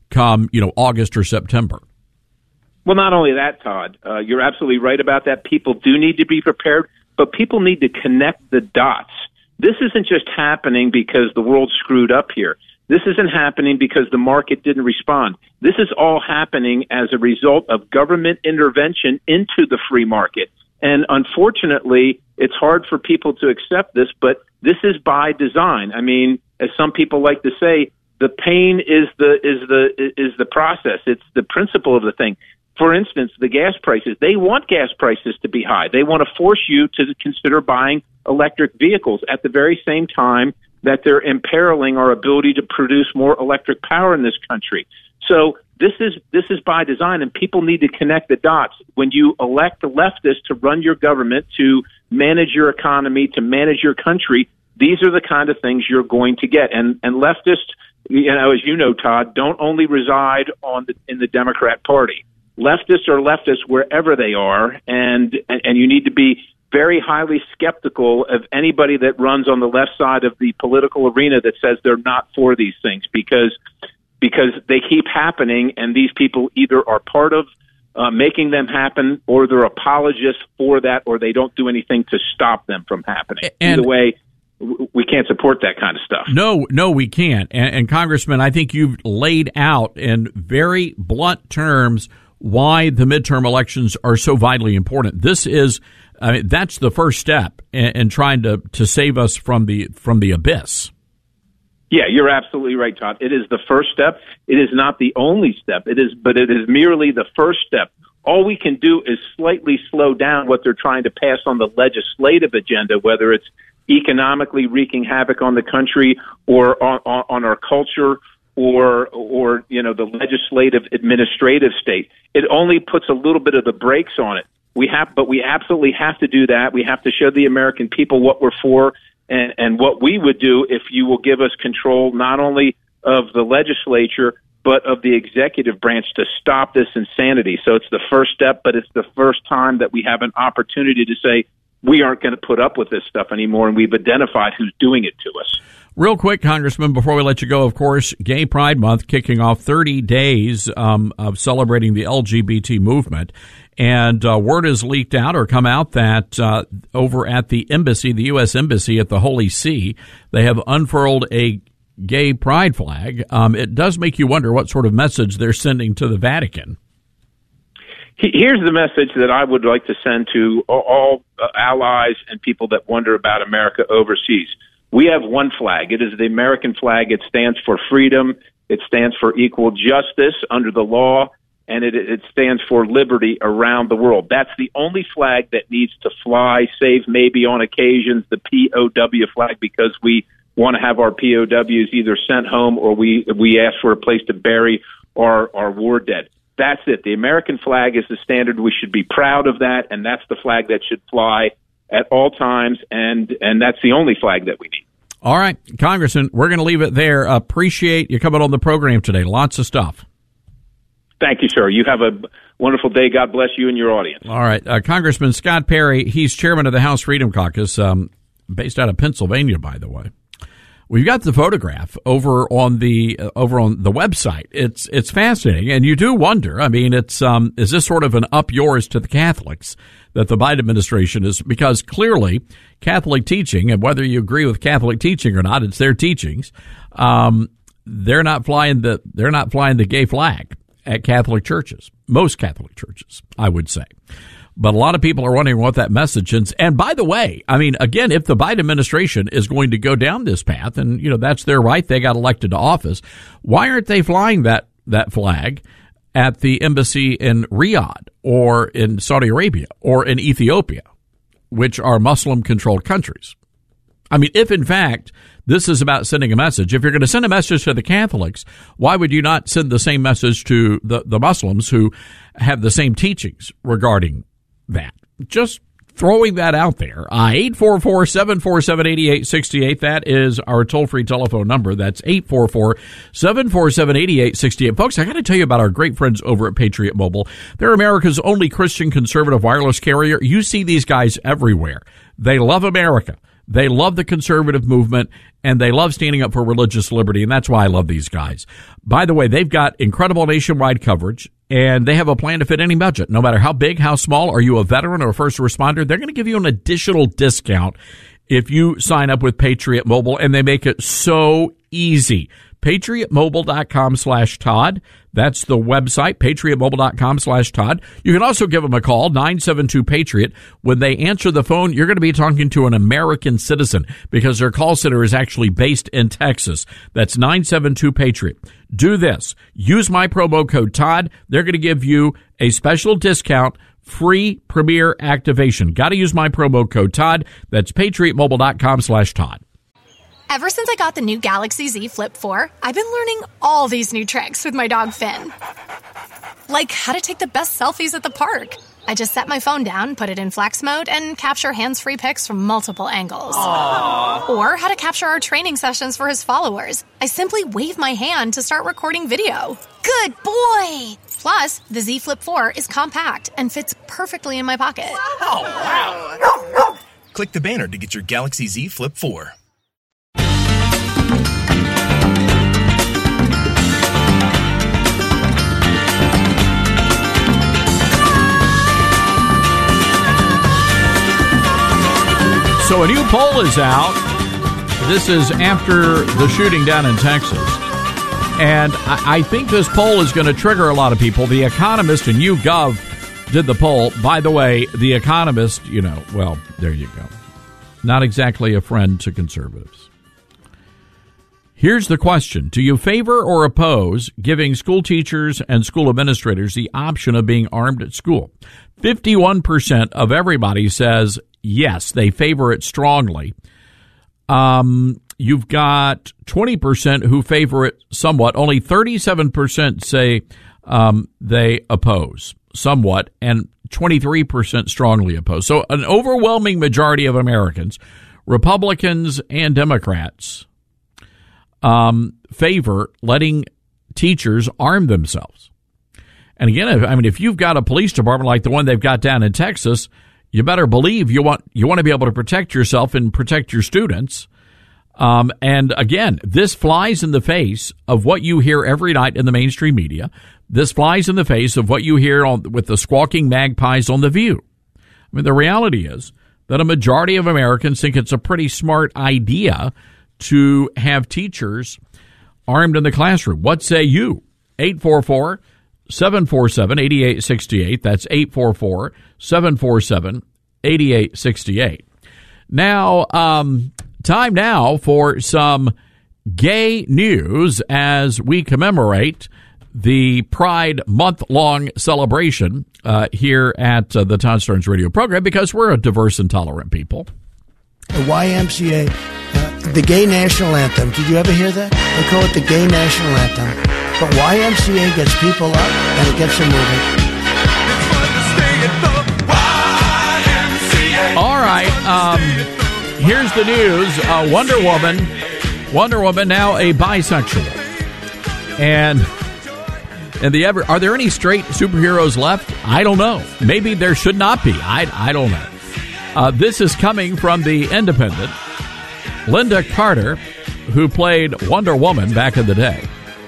come, you know, August or September. Well, not only that, Todd, uh, you're absolutely right about that. People do need to be prepared, but people need to connect the dots. This isn't just happening because the world screwed up here. This isn't happening because the market didn't respond. This is all happening as a result of government intervention into the free market. And unfortunately, it's hard for people to accept this, but this is by design. I mean, as some people like to say, the pain is the is the is the process. It's the principle of the thing. For instance, the gas prices, they want gas prices to be high. They want to force you to consider buying electric vehicles at the very same time that they're imperiling our ability to produce more electric power in this country. So this is this is by design, and people need to connect the dots. When you elect the leftists to run your government, to manage your economy, to manage your country, these are the kind of things you're going to get. And and leftists, you know, as you know, Todd, don't only reside on the, in the Democrat Party. Leftists are leftists wherever they are, and, and and you need to be very highly skeptical of anybody that runs on the left side of the political arena that says they're not for these things, because because they keep happening, and these people either are part of uh, making them happen, or they're apologists for that, or they don't do anything to stop them from happening. And either way, we can't support that kind of stuff. No, no, we can't. And, and Congressman, I think you've laid out in very blunt terms why the midterm elections are so vitally important. This is, I mean, that's the first step in, in trying to, to save us from the from the abyss. Yeah, you're absolutely right, Todd. It is the first step. It is not the only step. It is, but it is merely the first step. All we can do is slightly slow down what they're trying to pass on the legislative agenda, whether it's economically wreaking havoc on the country or on, on, on our culture, or, or, you know, the legislative administrative state. It only puts a little bit of the brakes on it. We have, but we absolutely have to do that. We have to show the American people what we're for, and, and what we would do if you will give us control, not only of the legislature, but of the executive branch, to stop this insanity. So it's the first step, but it's the first time that we have an opportunity to say, we aren't going to put up with this stuff anymore, and we've identified who's doing it to us. Real quick, Congressman, before we let you go, of course, Gay Pride Month kicking off thirty days um, of celebrating the L G B T movement. And uh, word has leaked out or come out that uh, over at the embassy, the U S Embassy at the Holy See, they have unfurled a gay pride flag. Um, it does make you wonder what sort of message they're sending to the Vatican. Here's the message that I would like to send to all allies and people that wonder about America overseas. We have one flag. It is the American flag. It stands for freedom. It stands for equal justice under the law, and it, it stands for liberty around the world. That's the only flag that needs to fly, save maybe on occasions the P O W flag, because we want to have our P O Ws either sent home, or we we ask for a place to bury our, our war dead. That's it. The American flag is the standard. We should be proud of that, and that's the flag that should fly at all times, and, and that's the only flag that we need. All right, Congressman, we're going to leave it there. Appreciate you coming on the program today. Lots of stuff. Thank you, sir. You have a wonderful day. God bless you and your audience. All right. Uh, Congressman Scott Perry, he's chairman of the House Freedom Caucus, um, based out of Pennsylvania, by the way. We've got the photograph over on the uh, over on the website. It's it's fascinating, and you do wonder. I mean, it's um, is this sort of an up yours to the Catholics that the Biden administration is? Because clearly, Catholic teaching, and whether you agree with Catholic teaching or not, it's their teachings. Um, they're not flying the they're not flying the gay flag at Catholic churches. Most Catholic churches, I would say. But a lot of people are wondering what that message is. And by the way, I mean, again, if the Biden administration is going to go down this path, and, you know, that's their right, they got elected to office, why aren't they flying that, that flag at the embassy in Riyadh or in Saudi Arabia or in Ethiopia, which are Muslim-controlled countries? I mean, if in fact this is about sending a message, if you're going to send a message to the Catholics, why would you not send the same message to the, the Muslims who have the same teachings regarding that? Just throwing that out there. Uh, eight four four, seven four seven, eight eight six eight. That is our toll-free telephone number. That's eight four four, seven four seven, eight eight six eight. Folks, I got to tell you about our great friends over at Patriot Mobile. They're America's only Christian conservative wireless carrier. You see these guys everywhere. They love America. They love the conservative movement, and they love standing up for religious liberty, and that's why I love these guys. By the way, they've got incredible nationwide coverage, and they have a plan to fit any budget. No matter how big, how small, are you a veteran or a first responder, they're going to give you an additional discount if you sign up with Patriot Mobile, and they make it so easy. PatriotMobile.com slash Todd. That's the website, PatriotMobile.com slash Todd. You can also give them a call, nine seven two Patriot. When they answer the phone, you're going to be talking to an American citizen because their call center is actually based in Texas. That's nine seven two Patriot. Do this. Use my promo code Todd. They're going to give you a special discount, free Premier activation. Got to use my promo code Todd. That's PatriotMobile.com slash Todd. Ever since I got the new Galaxy Z Flip four, I've been learning all these new tricks with my dog Finn. Like how to take the best selfies at the park. I just set my phone down, put it in flex mode, and capture hands-free pics from multiple angles. Aww. Or how to capture our training sessions for his followers. I simply wave my hand to start recording video. Good boy! Plus, the Z Flip four is compact and fits perfectly in my pocket. Oh, wow. Click the banner to get your Galaxy Z Flip four. So a new poll is out. This is after the shooting down in Texas. And I, I think this poll is going to trigger a lot of people. The Economist and YouGov did the poll. By the way, The Economist, you know, well, there you go. Not exactly a friend to conservatives. Here's the question. Do you favor or oppose giving school teachers and school administrators the option of being armed at school? fifty-one percent of everybody says yes, they favor it strongly. Um, you've got twenty percent who favor it somewhat. Only thirty-seven percent say um, they oppose somewhat, and twenty-three percent strongly oppose. So an overwhelming majority of Americans, Republicans and Democrats, um, favor letting teachers arm themselves. And again, I mean, if you've got a police department like the one they've got down in Texas, you better believe you want you want to be able to protect yourself and protect your students. Um, and again, this flies in the face of what you hear every night in the mainstream media. This flies in the face of what you hear on, with the squawking magpies on The View. I mean, the reality is that a majority of Americans think it's a pretty smart idea to have teachers armed in the classroom. What say you? eight four four, seven four seven, eight eight six eight. That's eight four four, seven four seven, eight eight six eight. Now, um, time now for some gay news as we commemorate the Pride month-long celebration uh, here at uh, the Todd Starnes radio program, because we're a diverse and tolerant people. The Y M C A, uh, the gay national anthem. Did you ever hear that? They call it the gay national anthem. But Y M C A gets people up and it gets them moving. All right, um, here's the news. Uh, Wonder Woman, Wonder Woman now a bisexual. And and the ever are there any straight superheroes left? I don't know. Maybe there should not be. I, I don't know. Uh, this is coming from the Independent. Linda Carter, who played Wonder Woman back in the day.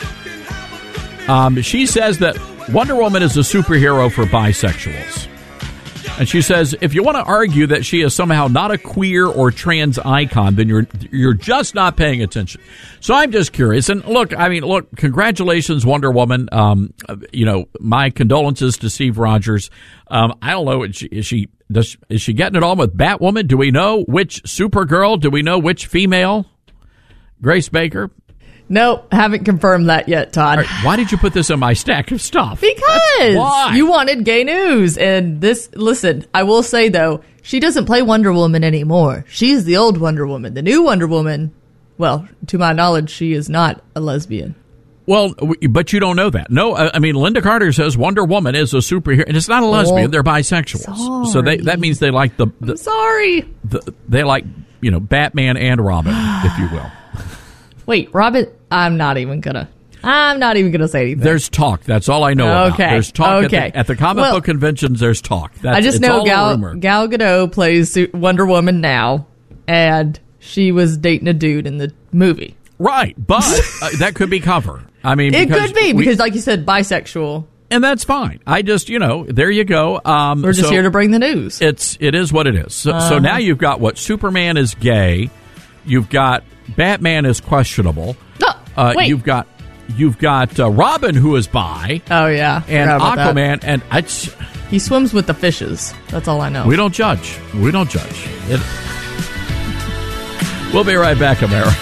Um, she says that Wonder Woman is a superhero for bisexuals. And she says, if you want to argue that she is somehow not a queer or trans icon, then you're you're just not paying attention. So I'm just curious. And look, I mean, look, congratulations, Wonder Woman. Um, you know, my condolences to Steve Rogers. Um, I don't know, is she, is she does is she getting it on with Batwoman? Do we know which Supergirl? Do we know which female? Grace Baker? Nope, haven't confirmed that yet, Todd. Right, why did you put this in my stack of stuff? Because why? You wanted gay news. And this, listen, I will say, though, she doesn't play Wonder Woman anymore. She's the old Wonder Woman. The new Wonder Woman, well, to my knowledge, she is not a lesbian. Well, but you don't know that. No, I mean, Linda Carter says Wonder Woman is a superhero, and it's not a lesbian. Oh, they're bisexuals. Sorry. So they, that means they like the... the I'm sorry. The, they like, you know, Batman and Robin, if you will. Wait, Robin, I'm not even gonna, I'm not even gonna say anything. There's talk. That's all I know okay. about. There's talk okay. at, the, at the comic well, book conventions. There's talk. That's, I just it's know all Gal, a rumor. Gal Gadot plays Wonder Woman now, and she was dating a dude in the movie. Right, but uh, that could be cover. I mean, it because could be we, because, like you said, bisexual. And that's fine. I just, you know, there you go. Um, We're just so here to bring the news. It's it is what it is. So, uh-huh. so now you've got what? Superman is gay. You've got Batman is questionable. Oh, uh, wait. You've got you've got uh, Robin who is bi. Oh yeah, and Aquaman that. and I. He swims with the fishes. That's all I know. We don't judge. We don't judge. It, we'll be right back, America.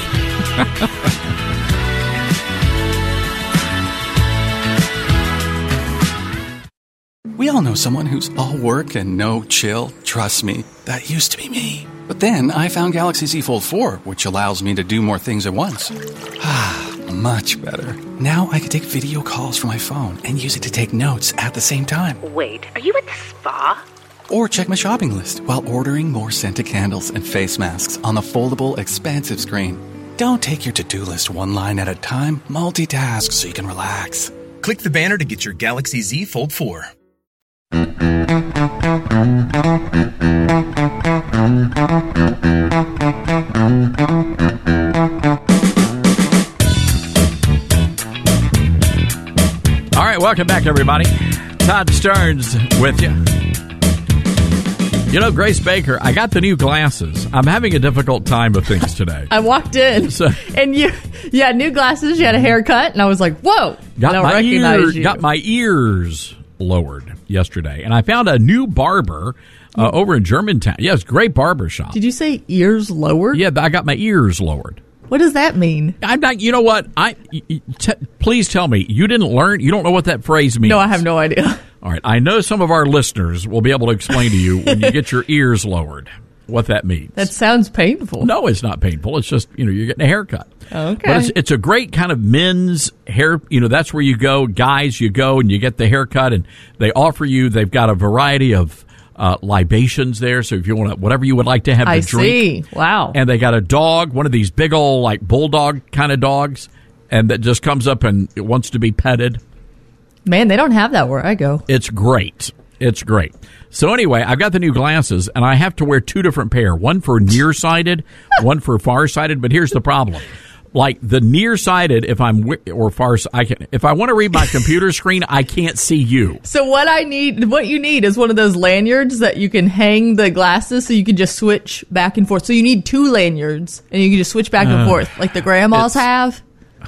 We all know someone who's all work and no chill. Trust me, that used to be me. But then I found Galaxy Z Fold four, which allows me to do more things at once. Ah, much better. Now I can take video calls from my phone and use it to take notes at the same time. Wait, are you at the spa? Or check my shopping list while ordering more scented candles and face masks on the foldable, expansive screen. Don't take your to-do list one line at a time. Multitask so you can relax. Click the banner to get your Galaxy Z Fold four. All right, welcome back, everybody. Todd Stearns with you. You know, Grace Baker, I got the new glasses. I'm having a difficult time with things today. I walked in, so, and you, you had new glasses, you had a haircut, and I was like, whoa, got I don't my recognize ear, you. Got my ears lowered yesterday, and I found a new barber uh, over in Germantown. Yeah, it's a great barber shop. Did you say ears lowered? Yeah, I got my ears lowered. What does that mean? I'm not. You know what? I t- please tell me you didn't learn. You don't know what that phrase means. No, I have no idea. All right, I know some of our listeners will be able to explain to you when you get your ears lowered what that means. That sounds painful. No, it's not painful. It's just, you know, you're getting a haircut. Okay. But it's, it's a great kind of men's hair. You know, that's where you go. Guys, you go and you get the haircut, and they offer you. They've got a variety of uh, libations there. So if you want to, whatever you would like to have to I drink. see. Wow. And they got a dog, one of these big old like bulldog kind of dogs, and that just comes up and it wants to be petted. Man, they don't have that where I go. It's great. It's great. So anyway, I've got the new glasses, and I have to wear two different pair. One for nearsighted, one for farsighted. But here's the problem: like the nearsighted, if I'm or far, I can. If I want to read my computer screen, I can't see you. So what I need, what you need, is one of those lanyards that you can hang the glasses, so you can just switch back and forth. So you need two lanyards, and you can just switch back and Uh, forth, like the grandmas have.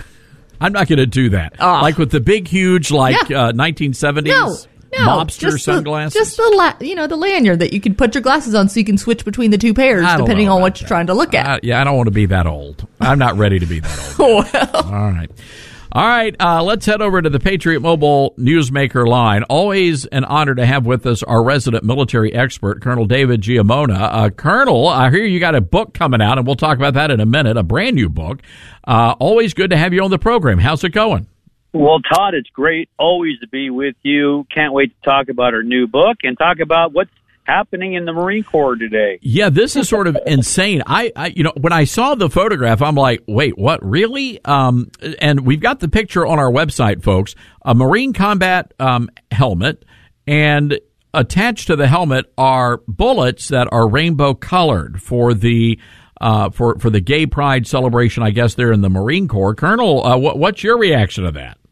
I'm not going to do that. Oh. Like with the big, huge, like Yeah. uh, nineteen seventies No, no, mobster just sunglasses. The, just the la- you know the lanyard that you can put your glasses on, so you can switch between the two pairs I don't depending know on about what you're trying to look at. Uh, yeah, I don't want to be that old. I'm not ready to be that old. well, All right. All right, uh, let's head over to the Patriot Mobile Newsmaker line. Always an honor to have with us our resident military expert, Colonel David Giammona. Uh, Colonel, I hear you got a book coming out, and we'll talk about that in a minute, a brand new book. Uh, always good to have you on the program. How's it going? Well, Todd, it's great always to be with you. Can't wait to talk about our new book and talk about what's happening in the Marine Corps today. Yeah, this is sort of insane. I, I, you know, when I saw the photograph, I'm like, wait, what, really? Um, and we've got the picture on our website, folks, a Marine combat um, helmet, and attached to the helmet are bullets that are rainbow colored for the uh, for for the Gay Pride celebration, I guess, there in the Marine Corps. Colonel, uh, what, what's your reaction to that?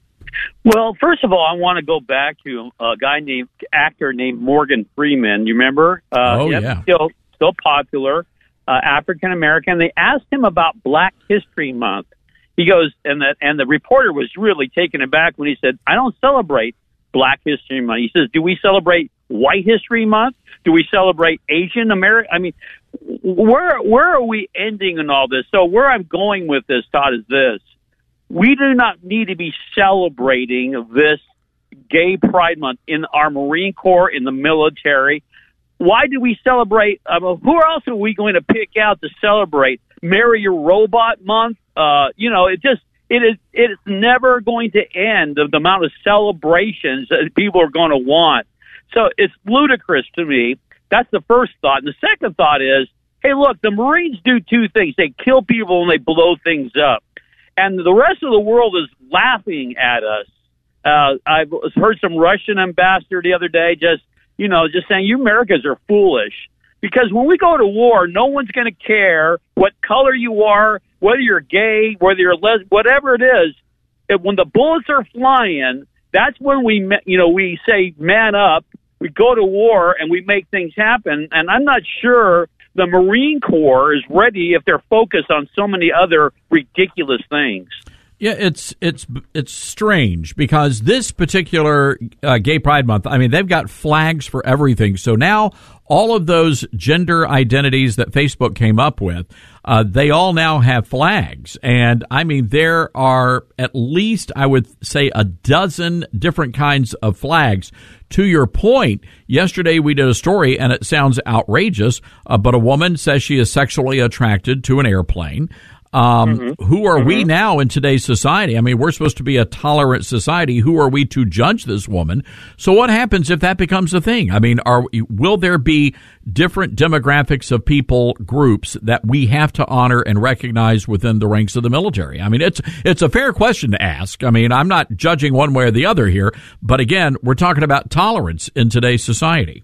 Well, first of all, I want to go back to a guy named actor named Morgan Freeman. You remember? Uh, oh yep, yeah, still still popular, uh, African American. They asked him about Black History Month. He goes, and the and the reporter was really taken aback when he said, "I don't celebrate Black History Month." He says, "Do we celebrate White History Month? Do we celebrate Asian American?" I mean, where where are we ending in all this? So where I'm going with this, Todd, is this. We do not need to be celebrating this Gay Pride Month in our Marine Corps, in the military. Why do we celebrate? Uh, who else are we going to pick out to celebrate? Marry Your Robot Month? Uh, you know, it just it is it is never going to end of the amount of celebrations that people are going to want. So it's ludicrous to me. That's the first thought. And the second thought is, hey, look, the Marines do two things. They kill people and they blow things up. And the rest of the world is laughing at us. Uh, I've heard some Russian ambassador the other day just, you know, just saying, you Americans are foolish Because when we go to war, no one's going to care what color you are, whether you're gay, whether you're les, whatever it is. If, when the bullets are flying, that's when we, you know, we say man up. We go to war and we make things happen. And I'm not sure the Marine Corps is ready if they're focused on so many other ridiculous things. Yeah, it's it's it's strange because this particular uh, Gay Pride Month, I mean, they've got flags for everything. So now all of those gender identities that Facebook came up with, uh, they all now have flags. And I mean, there are at least, I would say, a dozen different kinds of flags. To your point, yesterday we did a story, and it sounds outrageous, uh, but a woman says she is sexually attracted to an airplane. Um, mm-hmm. Who are mm-hmm. we now in today's society? I mean, we're supposed to be a tolerant society. Who are we to judge this woman? So what happens if that becomes a thing? I mean, are will there be different demographics of people, groups that we have to honor and recognize within the ranks of the military? I mean, it's it's a fair question to ask. I mean, I'm not judging one way or the other here, but again, we're talking about tolerance in today's society.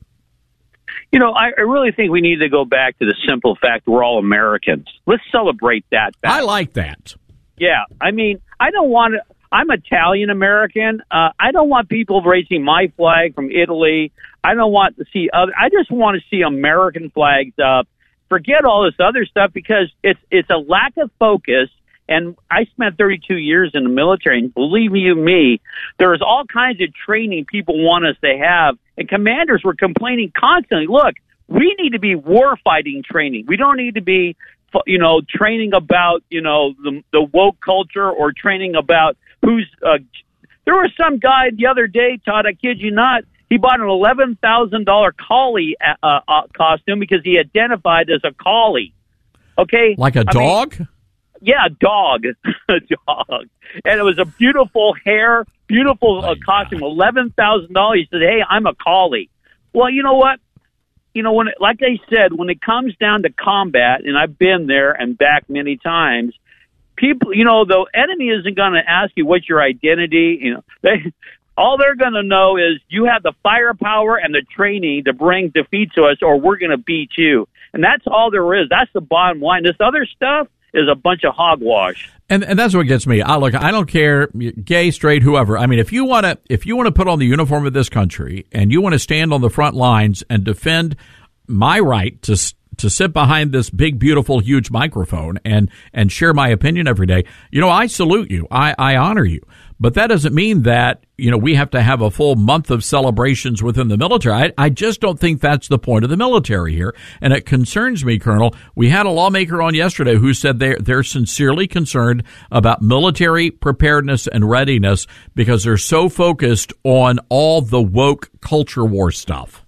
You know, I, I really think we need to go back to the simple fact we're all Americans. Let's celebrate that fact. I like that. Yeah. I mean, I don't want to. I'm Italian American. Uh, I don't want people raising my flag from Italy. I don't want to see other. I just want to see American flags up. Forget all this other stuff because it's it's a lack of focus. And I spent thirty-two years in the military, and believe you me, there's all kinds of training people want us to have, and commanders were complaining constantly, look, we need to be war-fighting training. We don't need to be, you know, training about, you know, the, the woke culture or training about who's, uh, there was some guy the other day, Todd, I kid you not, he bought an eleven thousand dollars collie uh, uh, costume because he identified as a collie. Okay? Like a I dog? Mean, Yeah, dog, a dog, and it was a beautiful hair, beautiful uh, costume, eleven thousand dollars. He said, "Hey, I'm a collie." Well, you know what? You know, when it, like I said, when it comes down to combat, and I've been there and back many times, people, you know, the enemy isn't going to ask you what's your identity. You know, they all they're going to know is you have the firepower and the training to bring defeat to us, or we're going to beat you, and that's all there is. That's the bottom line. This other stuff is a bunch of hogwash. And and that's what gets me. I look, I don't care, gay, straight, whoever. I mean, if you want to, if you want to put on the uniform of this country and you want to stand on the front lines and defend my right to to sit behind this big, beautiful, huge microphone and and share my opinion every day, you know, I salute you. I I honor you. But that doesn't mean that, you know, we have to have a full month of celebrations within the military. I, I just don't think that's the point of the military here. And it concerns me, Colonel. We had a lawmaker on yesterday who said they're, they're sincerely concerned about military preparedness and readiness because they're so focused on all the woke culture war stuff.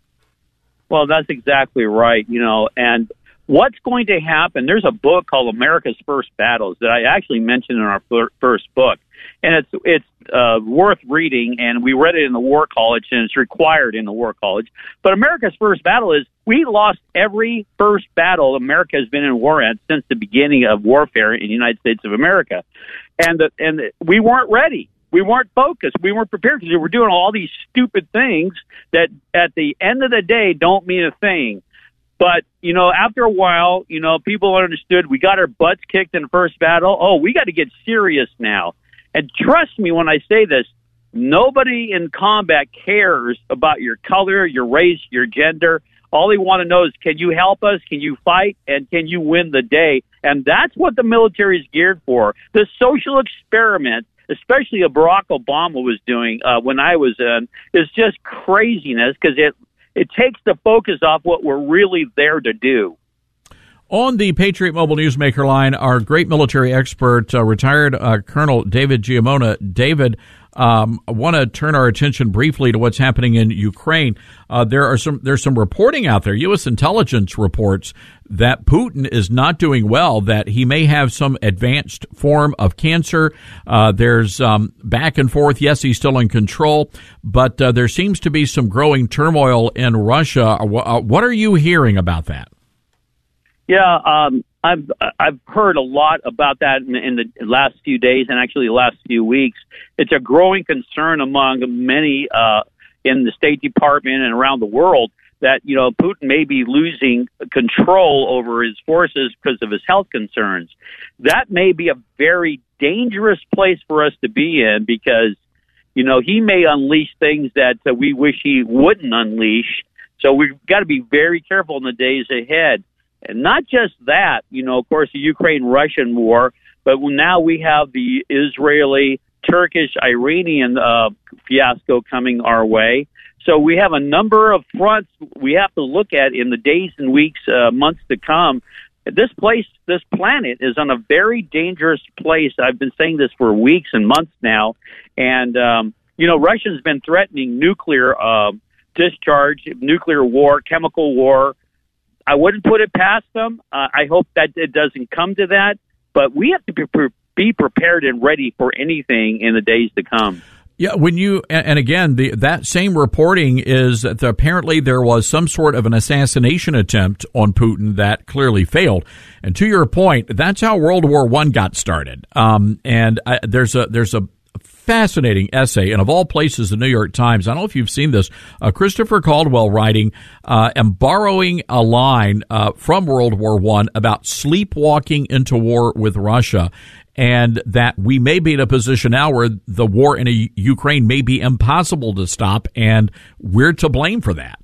Well, that's exactly right. You know, and what's going to happen? There's a book called America's First Battles that I actually mentioned in our first book. And it's it's uh, worth reading, and we read it in the War College, and it's required in the War College. But America's First Battle is we lost every first battle America has been in war at since the beginning of warfare in the United States of America. And the, and the, we weren't ready. We weren't focused. We weren't prepared because we were doing all these stupid things that at the end of the day don't mean a thing. But, you know, after a while, you know, people understood we got our butts kicked in the first battle. Oh, we got to get serious now. And trust me when I say this, nobody in combat cares about your color, your race, your gender. All they want to know is, can you help us? Can you fight? And can you win the day? And that's what the military is geared for. The social experiment, especially what Barack Obama was doing uh, when I was in, is just craziness because it, it takes the focus off what we're really there to do. On the Patriot Mobile Newsmaker line, our great military expert, uh, retired uh, Colonel David Giammona. David, um, I want to turn our attention briefly to what's happening in Ukraine. Uh, there are some there's some reporting out there, U S intelligence reports, that Putin is not doing well, that he may have some advanced form of cancer. Uh, there's um, back and forth. Yes, he's still in control, but uh, there seems to be some growing turmoil in Russia. Uh, what are you hearing about that? Yeah, um, I've I've heard a lot about that in, in the last few days and actually the last few weeks. It's a growing concern among many uh, in the State Department and around the world that, you know, Putin may be losing control over his forces because of his health concerns. That may be a very dangerous place for us to be in because, you know, he may unleash things that uh, we wish he wouldn't unleash. So we've got to be very careful in the days ahead. And not just that, you know, of course, the Ukraine-Russian war, but now we have the Israeli-Turkish-Iranian uh, fiasco coming our way. So we have a number of fronts we have to look at in the days and weeks, uh, months to come. This place, this planet is on a very dangerous place. I've been saying this for weeks and months now. And, um, you know, Russia's been threatening nuclear uh, discharge, nuclear war, chemical war. I wouldn't put it past them. Uh, I hope that it doesn't come to that. But we have to be, pre- be prepared and ready for anything in the days to come. Yeah, when you and again, the that same reporting is that apparently there was some sort of an assassination attempt on Putin that clearly failed. And to your point, that's how World War One got started. Um, and I, there's a there's a fascinating essay, and of all places, the New York Times. I don't know if you've seen this. Uh, Christopher Caldwell writing uh, and borrowing a line uh, from World War One about sleepwalking into war with Russia. And that we may be in a position now where the war in a, Ukraine may be impossible to stop, and we're to blame for that.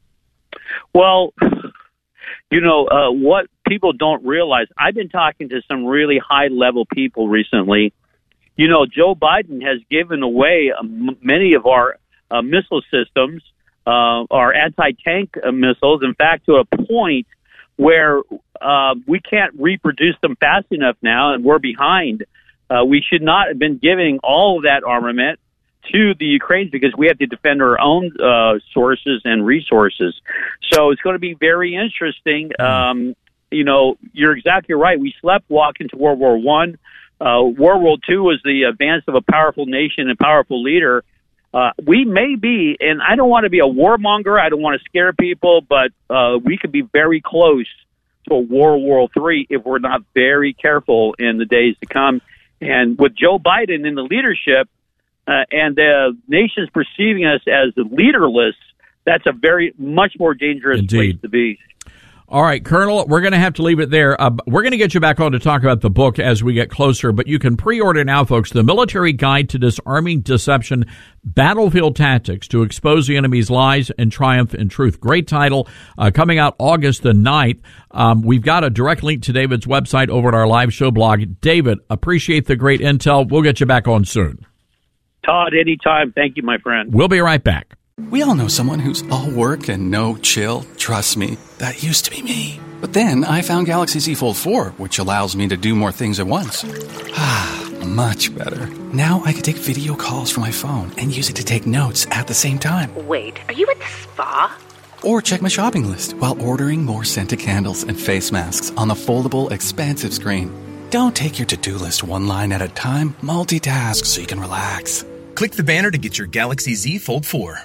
Well, you know, uh, what people don't realize, I've been talking to some really high-level people recently. You know, Joe Biden has given away uh, m- many of our uh, missile systems, uh, our anti-tank uh, missiles, in fact, to a point where uh, we can't reproduce them fast enough now, and we're behind. Uh, we should not have been giving all of that armament to the Ukrainians because we have to defend our own uh, sources and resources. So it's going to be very interesting. Um, you know, you're exactly right. We sleptwalk into World War One. Uh, World War Two was the advance of a powerful nation and powerful leader. Uh, we may be, and I don't want to be a warmonger, I don't want to scare people, but uh, we could be very close to a World War Three if we're not very careful in the days to come. And with Joe Biden in the leadership uh, and the nations perceiving us as leaderless, that's a very much more dangerous Indeed. place to be. All right, Colonel, we're going to have to leave it there. Uh, we're going to get you back on to talk about the book as we get closer, but you can pre-order now, folks, The Military Guide to Disarming Deception, Battlefield Tactics to Expose the Enemy's Lies and Triumph in Truth. Great title, uh, coming out August the ninth. Um, we've got a direct link to David's website over at our live show blog. David, appreciate the great intel. We'll get you back on soon. Todd, anytime. Thank you, my friend. We'll be right back. We all know someone who's all work and no chill. Trust me, that used to be me. But then I found Galaxy Z Fold four, which allows me to do more things at once. Ah, much better. Now I can take video calls from my phone and use it to take notes at the same time. Wait, are you at the spa? Or check my shopping list while ordering more scented candles and face masks on the foldable, expansive screen. Don't take your to-do list one line at a time. Multitask so you can relax. Click the banner to get your Galaxy Z Fold four.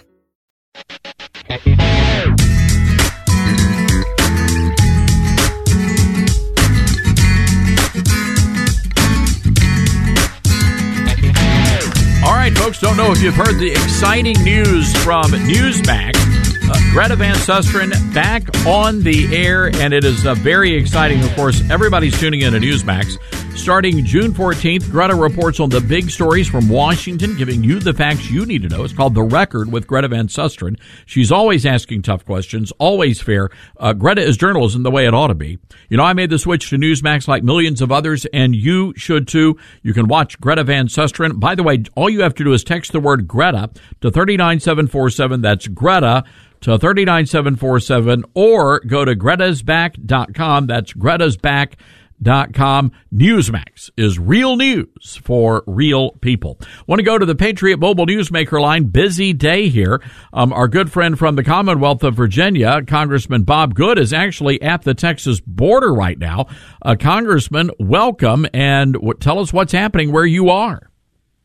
All right, folks, don't know if you've heard the exciting news from Newsmax. Uh, Greta Van Susteren back on the air, and it is uh, very exciting. Of course, everybody's tuning in to Newsmax. Starting June fourteenth, Greta reports on the big stories from Washington, giving you the facts you need to know. It's called The Record with Greta Van Susteren. She's always asking tough questions, always fair. Uh, Greta is journalism the way it ought to be. You know, I made the switch to Newsmax like millions of others, and you should too. You can watch Greta Van Susteren. By the way, all you have to do is text the word Greta to three nine seven four seven. That's Greta to three nine seven four seven, or go to gretas back dot com. That's gretas back dot com. Newsmax is real news for real people. Want to go to the Patriot Mobile Newsmaker line? Busy day here. Um, our good friend from the Commonwealth of Virginia, Congressman Bob Good, is actually at the Texas border right now. Uh, Congressman, welcome, and w- tell us what's happening where you are.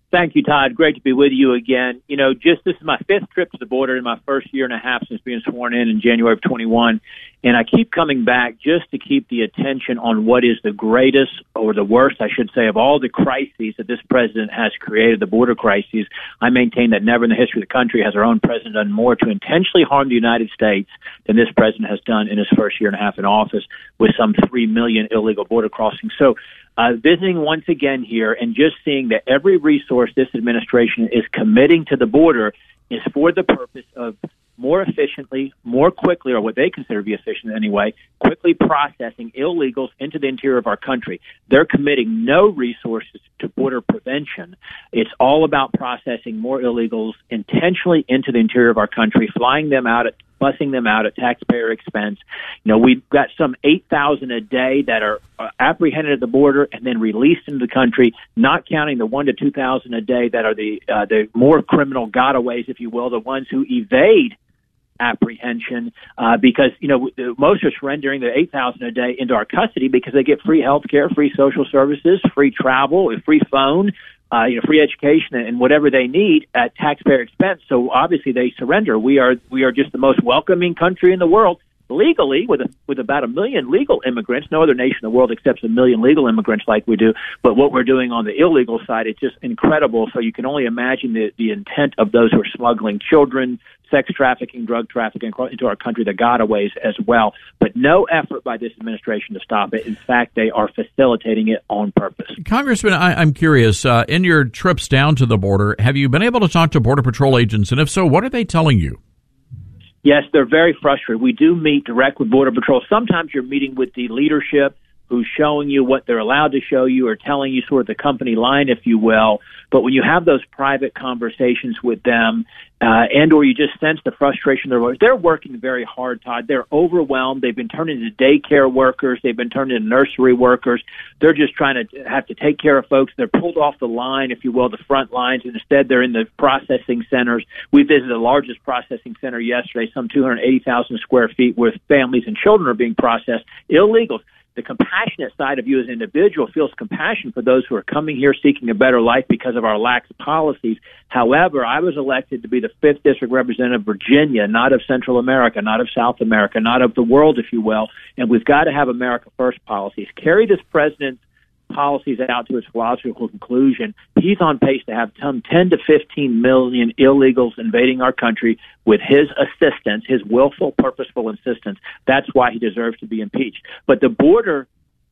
Thank you, Todd. Great to be with you again. You know, just this is my fifth trip to the border in my first year and a half since being sworn in in January of twenty-one. And I keep coming back just to keep the attention on what is the greatest, or the worst, I should say, of all the crises that this president has created, the border crises. I maintain that never in the history of the country has our own president done more to intentionally harm the United States than this president has done in his first year and a half in office, with some three million illegal border crossings. So uh, visiting once again here and just seeing that every resource this administration is committing to the border is for the purpose of more efficiently, more quickly, or what they consider to be efficient anyway, quickly processing illegals into the interior of our country. They're committing no resources to border prevention. It's all about processing more illegals intentionally into the interior of our country, flying them out, at, busing them out at taxpayer expense. You know, we've got some eight thousand a day that are uh, apprehended at the border and then released into the country, not counting the one to two thousand a day that are the uh, the more criminal gotaways, if you will, the ones who evade apprehension, uh, because, you know, most are surrendering the eight thousand a day into our custody because they get free health care, free social services, free travel, free phone, uh, you know, free education, and whatever they need at taxpayer expense. So obviously they surrender. We are, we are just the most welcoming country in the world, legally, with a, with about a million legal immigrants. No other nation in the world accepts a million legal immigrants like we do. But what we're doing on the illegal side, it's just incredible. So you can only imagine the, the intent of those who are smuggling children, sex trafficking, drug trafficking into our country, the gotaways as well. But no effort by this administration to stop it. In fact, they are facilitating it on purpose. Congressman, I, I'm curious, uh, in your trips down to the border, have you been able to talk to Border Patrol agents? And if so, what are they telling you? Yes, they're very frustrated. We do meet direct with Border Patrol. Sometimes you're meeting with the leadership who's showing you what they're allowed to show you or telling you sort of the company line, if you will. But when you have those private conversations with them, uh, and or you just sense the frustration, they're, they're working very hard, Todd. They're overwhelmed. They've been turned into daycare workers. They've been turned into nursery workers. They're just trying to have to take care of folks. They're pulled off the line, if you will, the front lines. And instead, they're in the processing centers. We visited the largest processing center yesterday, some two hundred eighty thousand square feet, where families and children are being processed, illegals. The compassionate side of you as an individual feels compassion for those who are coming here seeking a better life because of our lax policies. However, I was elected to be the fifth District Representative of Virginia, not of Central America, not of South America, not of the world, if you will. And we've got to have America First policies. Carry this president's policies out to its logical conclusion. He's on pace to have some ten to fifteen million illegals invading our country with his assistance, his willful, purposeful insistence. That's why he deserves to be impeached. But the border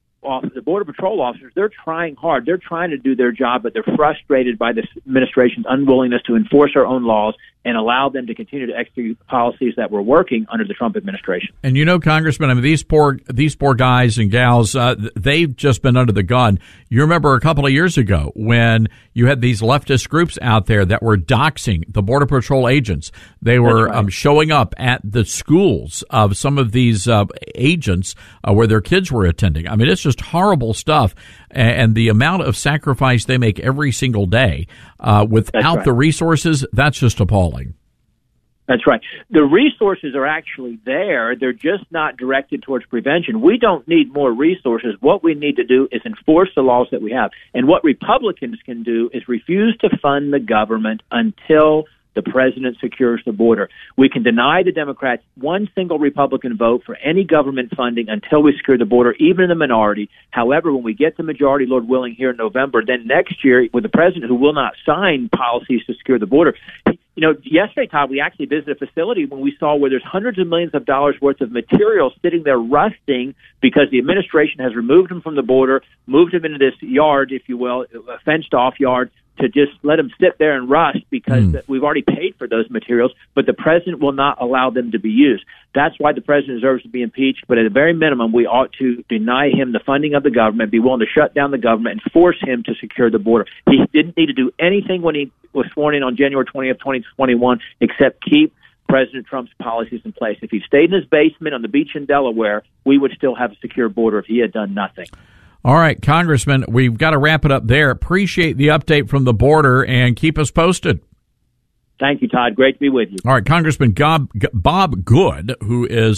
the Border Patrol officers, they're trying hard. They're trying to do their job, but they're frustrated by this administration's unwillingness to enforce our own laws and allow them to continue to execute policies that were working under the Trump administration. And you know, Congressman, I mean, these poor these poor guys and gals, uh, they've just been under the gun. You remember a couple of years ago when you had these leftist groups out there that were doxing the Border Patrol agents. They were right. um, showing up at the schools of some of these uh, agents uh, where their kids were attending. I mean, it's just horrible stuff. And the amount of sacrifice they make every single day uh, without right. the resources, that's just appalling. That's right. The resources are actually there. They're just not directed towards prevention. We don't need more resources. What we need to do is enforce the laws that we have. And what Republicans can do is refuse to fund the government until the president secures the border. We can deny the Democrats one single Republican vote for any government funding until we secure the border, even in the minority. However, when we get the majority, Lord willing, here in November, then next year, with the president who will not sign policies to secure the border, you know, yesterday, Todd, we actually visited a facility when we saw where there's hundreds of millions of dollars worth of material sitting there rusting because the administration has removed them from the border, moved them into this yard, if you will, a fenced-off yard, to just let them sit there and rust because mm. we've already paid for those materials, but the president will not allow them to be used. That's why the president deserves to be impeached, but at the very minimum, we ought to deny him the funding of the government, be willing to shut down the government, and force him to secure the border. He didn't need to do anything when he was sworn in on January twentieth, twenty twenty-one, except keep President Trump's policies in place. If he stayed in his basement on the beach in Delaware, we would still have a secure border if he had done nothing. All right, Congressman, we've got to wrap it up there. Appreciate the update from the border and keep us posted. Thank you, Todd. Great to be with you. All right, Congressman Bob, Bob Good, who is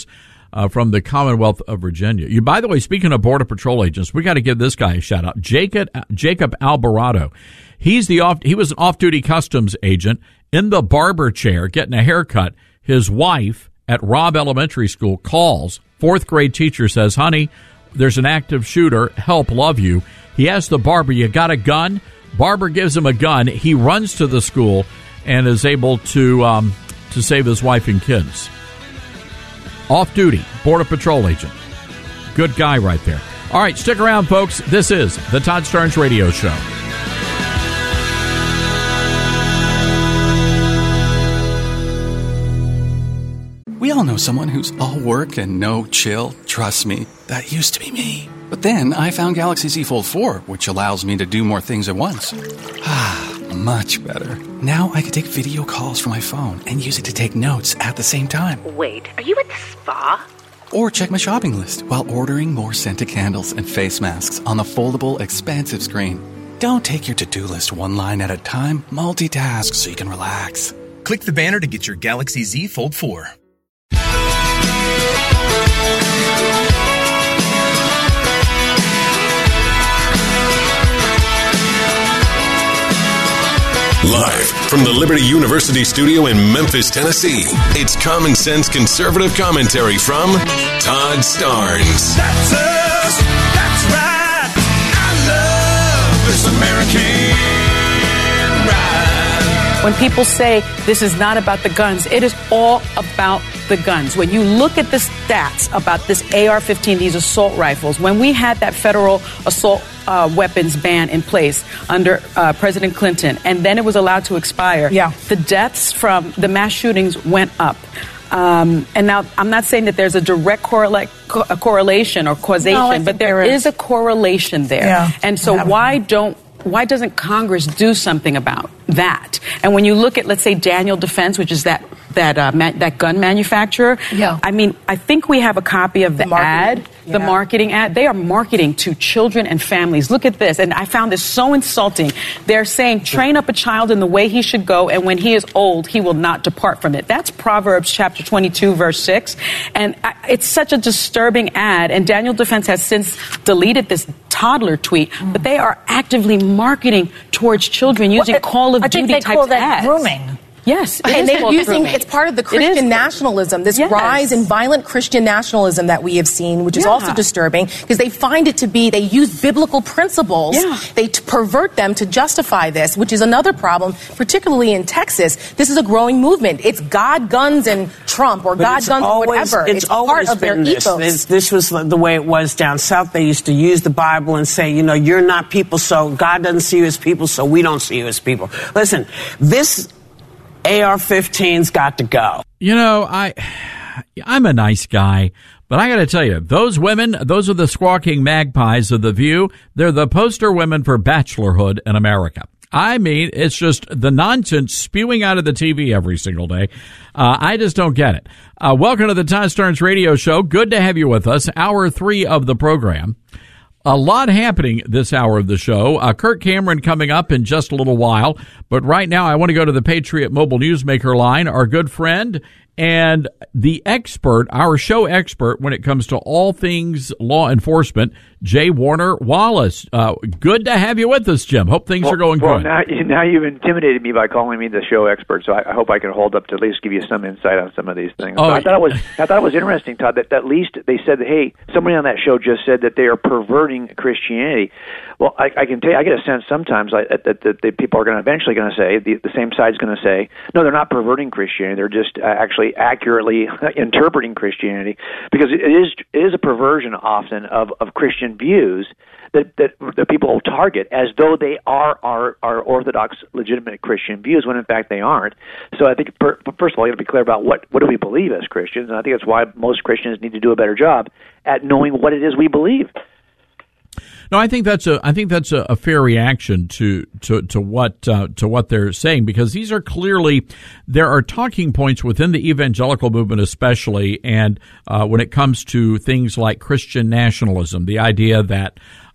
uh, from the Commonwealth of Virginia. You, by the way, speaking of Border Patrol agents, we got to give this guy a shout out. Jacob Jacob Alvarado. He's the off. He was an off-duty customs agent in the barber chair getting a haircut. His wife at Robb Elementary School calls. Fourth grade teacher says, "Honey, there's an active shooter. Help, love you." He asks the barber, "You got a gun?" Barber gives him a gun. He runs to the school and is able to um, to save his wife and kids. Off-duty Border Patrol agent. Good guy right there. All right, stick around, folks. This is the Todd Starnes Radio Show. We all know someone who's all work and no chill. Trust me, that used to be me. But then I found Galaxy Z Fold four, which allows me to do more things at once. Ah, much better. Now I can take video calls from my phone and use it to take notes at the same time. Wait, are you at the spa? Or check my shopping list while ordering more scented candles and face masks on the foldable, expansive screen. Don't take your to-do list one line at a time. Multitask so you can relax. Click the banner to get your Galaxy Z Fold four. Live from the Liberty University studio in Memphis, Tennessee, it's Common Sense Conservative Commentary from Todd Starnes. That's us. That's right. I love this American ride. When people say this is not about the guns, it is all about the guns. When you look at the stats about this A R fifteen, these assault rifles, when we had that federal assault uh, weapons ban in place under uh, President Clinton, and then it was allowed to expire, yeah. the deaths from the mass shootings went up. Um, and now, I'm not saying that there's a direct correlate, co- a correlation or causation, no, but there, there is. is a correlation there. Yeah. And so why don't Why doesn't Congress do something about that? And when you look at, let's say, Daniel Defense, which is that that uh, ma- that gun manufacturer, yeah. I mean, I think we have a copy of the, the ad, yeah. the marketing ad. They are marketing to children and families. Look at this. And I found this so insulting. They're saying, train up a child in the way he should go, and when he is old, he will not depart from it. That's Proverbs chapter twenty-two, verse six. And I, it's such a disturbing ad. And Daniel Defense has since deleted this toddler tweet, mm. but they are actively marketing towards children using well, Call of I Duty think they type call that ads. grooming. Yes, and they're using it's part of the Christian nationalism, this yes. rise in violent Christian nationalism that we have seen, which is yeah. also disturbing because they find it to be they use biblical principles, yeah. they t- pervert them to justify this, which is another problem, particularly in Texas. This is a growing movement. It's God, guns, and Trump, or but God, guns, always, or whatever. It's, it's always part of their this. ethos. This, this was the way it was down south. They used to use the Bible and say, you know, you're not people, so God doesn't see you as people, so we don't see you as people. Listen, this A R fifteen's got to go. You know, I, I'm a nice guy, but I got to tell you, those women, those are the squawking magpies of The View. They're the poster women for bachelorhood in America. I mean, it's just the nonsense spewing out of the T V every single day. Uh, I just don't get it. Uh, welcome to the Todd Starnes Radio Show. Good to have you with us. Hour three of the program. A lot happening this hour of the show. Uh, Kirk Cameron coming up in just a little while. But right now, I want to go to the Patriot Mobile Newsmaker line, our good friend and the expert, our show expert when it comes to all things law enforcement, Jay Warner Wallace. Uh, good to have you with us, Jim. Hope things well, are going well, good. Now, now you've intimidated me by calling me the show expert, so I, I hope I can hold up to at least give you some insight on some of these things. Oh, I thought it was I thought it was interesting, Todd, that at least they said that, hey, somebody on that show just said that they are perverting Christianity. Well, I, I can tell you, I get a sense sometimes I, that, that, that people are going to eventually going to say, the, the same side's going to say, no, they're not perverting Christianity. They're just uh, actually accurately interpreting Christianity, because it is it is a perversion often of, of Christian views that, that that people will target as though they are our, our orthodox, legitimate Christian views, when in fact they aren't. So I think, per, first of all, you have to be clear about what, what do we believe as Christians, and I think that's why most Christians need to do a better job at knowing what it is we believe. No, I think that's a I think that's a, a fair reaction to to to what uh, to what they're saying, because these are clearly there are talking points within the evangelical movement, especially, and uh, when it comes to things like Christian nationalism, the idea that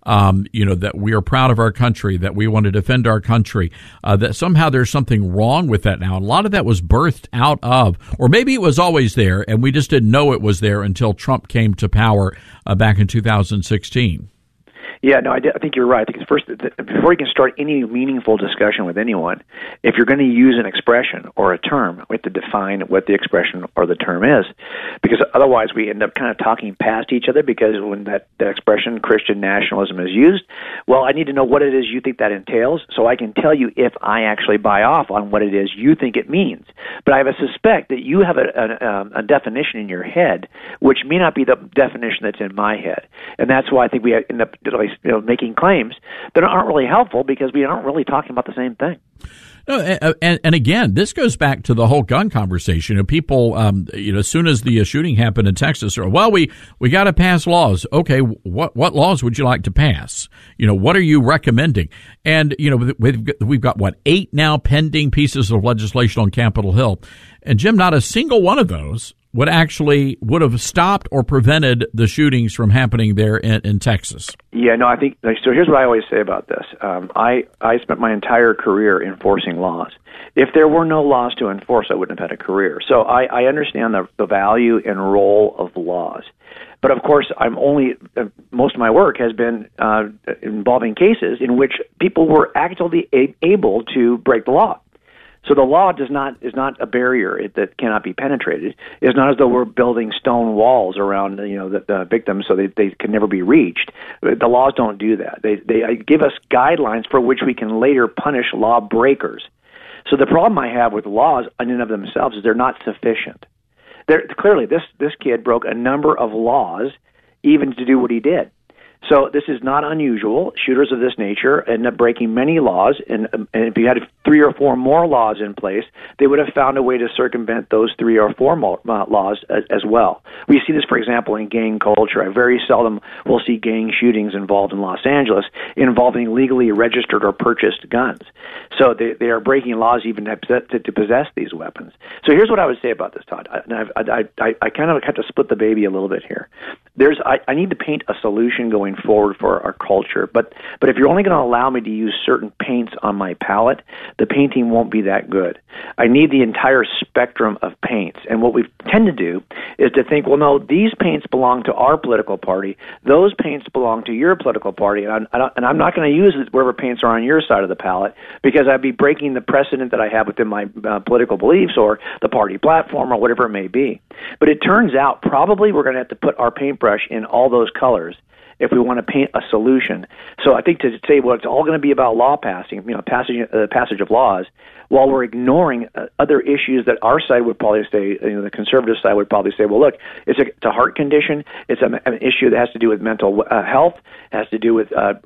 um, you know, that we are proud of our country, that we want to defend our country, uh, that somehow there's something wrong with that now. And a lot of that was birthed out of, or maybe it was always there, and we just didn't know it was there until Trump came to power uh, back in two thousand sixteen. Yeah, no, I, I think you're right. I think it's first, before you can start any meaningful discussion with anyone, if you're going to use an expression or a term, we have to define what the expression or the term is, because otherwise we end up kind of talking past each other, because when that, that expression, Christian nationalism, is used, well, I need to know what it is you think that entails so I can tell you if I actually buy off on what it is you think it means. But I have a suspect that you have a, a, a definition in your head which may not be the definition that's in my head. And that's why I think we end up you know, making claims that aren't really helpful, because we aren't really talking about the same thing. No, and, and again, this goes back to the whole gun conversation. You know, people, um, you know, as soon as the shooting happened in Texas, are, well, we we got to pass laws. Okay, what what laws would you like to pass? You know, what are you recommending? And you know, we've got, we've got what eight now pending pieces of legislation on Capitol Hill, and Jim, not a single one of those would actually would have stopped or prevented the shootings from happening there in, in Texas. Yeah, no, I think, so here's what I always say about this. Um, I, I spent my entire career enforcing laws. If there were no laws to enforce, I wouldn't have had a career. So I, I understand the, the value and role of laws. But of course, I'm only, uh, most of my work has been uh, involving cases in which people were actually a- able to break the law. So the law does not is not a barrier that cannot be penetrated. It's not as though we're building stone walls around you know the, the victims so they, they can never be reached. The laws don't do that. They they give us guidelines for which we can later punish law breakers. So the problem I have with laws in and of themselves is they're not sufficient. They're, clearly, this this kid broke a number of laws even to do what he did. So this is not unusual. Shooters of this nature end up breaking many laws, and, and if you had three or four more laws in place, they would have found a way to circumvent those three or four more, uh, laws as, as well. We see this, for example, in gang culture. I very seldom will see gang shootings involved in Los Angeles involving legally registered or purchased guns. So they, they are breaking laws even to, to, to possess these weapons. So here's what I would say about this, Todd. I, I, I, I kind of have to split the baby a little bit here. There's I, I need to paint a solution going forward for our culture, but but if you're only going to allow me to use certain paints on my palette, the painting won't be that good. I need the entire spectrum of paints, and what we tend to do is to think, well, no, these paints belong to our political party, those paints belong to your political party, and I'm, I don't, and I'm not going to use whatever paints are on your side of the palette, because I'd be breaking the precedent that I have within my uh, political beliefs or the party platform or whatever it may be. But it turns out probably we're going to have to put our paintbrush in all those colors if we want to paint a solution. So I think to say, well, it's all going to be about law passing, you know, passage, uh, passage of laws, while we're ignoring uh, other issues that our side would probably say, you know, the conservative side would probably say, well, look, it's a, it's a heart condition, it's a, an issue that has to do with mental uh, health, has to do with uh,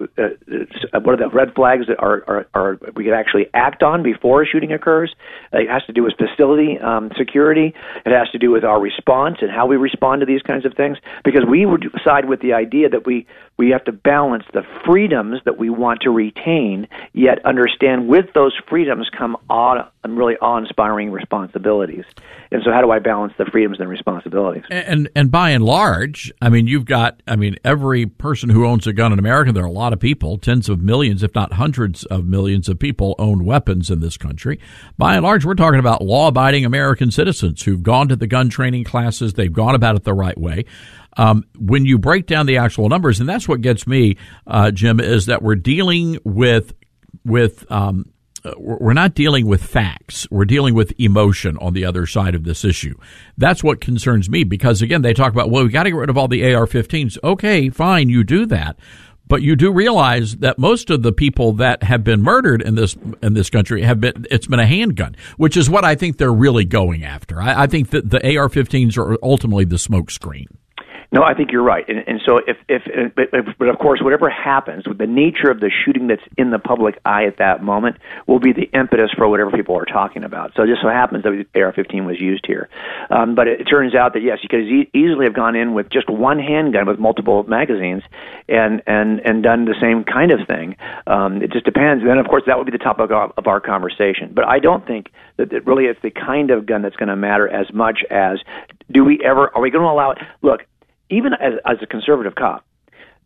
uh, what are the red flags that are, are, are we could actually act on before a shooting occurs. Uh, it has to do with facility um, security. It has to do with our response and how we respond to these kinds of things, because we would side with the idea that we we have to balance the freedoms that we want to retain, yet understand with those freedoms come awe, really awe-inspiring responsibilities. And so how do I balance the freedoms and responsibilities? And, and and by and large, I mean, you've got, I mean, every person who owns a gun in America, there are a lot of people, tens of millions, if not hundreds of millions of people own weapons in this country. By and large, we're talking about law-abiding American citizens who've gone to the gun training classes, they've gone about it the right way. Um, when you break down the actual numbers, and that's what gets me, uh, Jim, is that we're dealing with with um, we're not dealing with facts. We're dealing with emotion on the other side of this issue. That's what concerns me, because again, they talk about, well, we got to get rid of all the A R fifteens. Okay, fine, you do that. But you do realize that most of the people that have been murdered in this in this country have been it's been a handgun, which is what I think they're really going after. I, I think that the A R fifteens are ultimately the smoke screen. No, I think you're right. And, and so if, if, but, but of course, whatever happens, with the nature of the shooting that's in the public eye at that moment will be the impetus for whatever people are talking about. So it just so happens that A R fifteen was used here. Um, but it, it turns out that, yes, you could e- easily have gone in with just one handgun with multiple magazines and, and, and done the same kind of thing. Um, it just depends. And then, of course, that would be the topic of, of our conversation. But I don't think that it really it's the kind of gun that's going to matter as much as do we ever, are we going to allow it? Look, even as, as a conservative cop,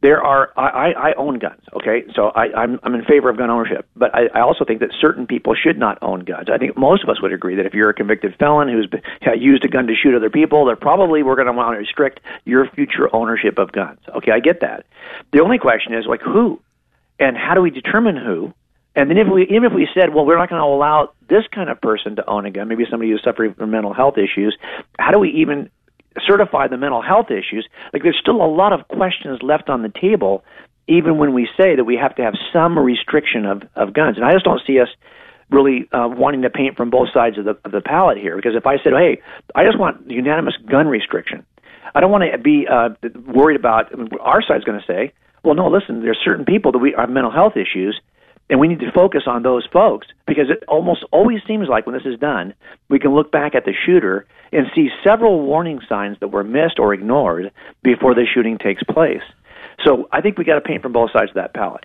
There are, I, I own guns, okay? So I, I'm, I'm in favor of gun ownership. But I, I also think that certain people should not own guns. I think most of us would agree that if you're a convicted felon who's been, used a gun to shoot other people, that probably we're going to want to restrict your future ownership of guns. Okay, I get that. The only question is, like, who? And how do we determine who? And then if we, even if we said, well, we're not going to allow this kind of person to own a gun, maybe somebody who's suffering from mental health issues, how do we even certify the mental health issues? Like, there's still a lot of questions left on the table, even when we say that we have to have some restriction of, of guns. And I just don't see us really uh, wanting to paint from both sides of the, of the palette here. Because if I said, hey, I just want unanimous gun restriction, I don't want to be uh, worried about, our side's going to say, well, no, listen, there's certain people that we have mental health issues, and we need to focus on those folks, because it almost always seems like when this is done, we can look back at the shooter and see several warning signs that were missed or ignored before the shooting takes place. So I think we got to paint from both sides of that palette.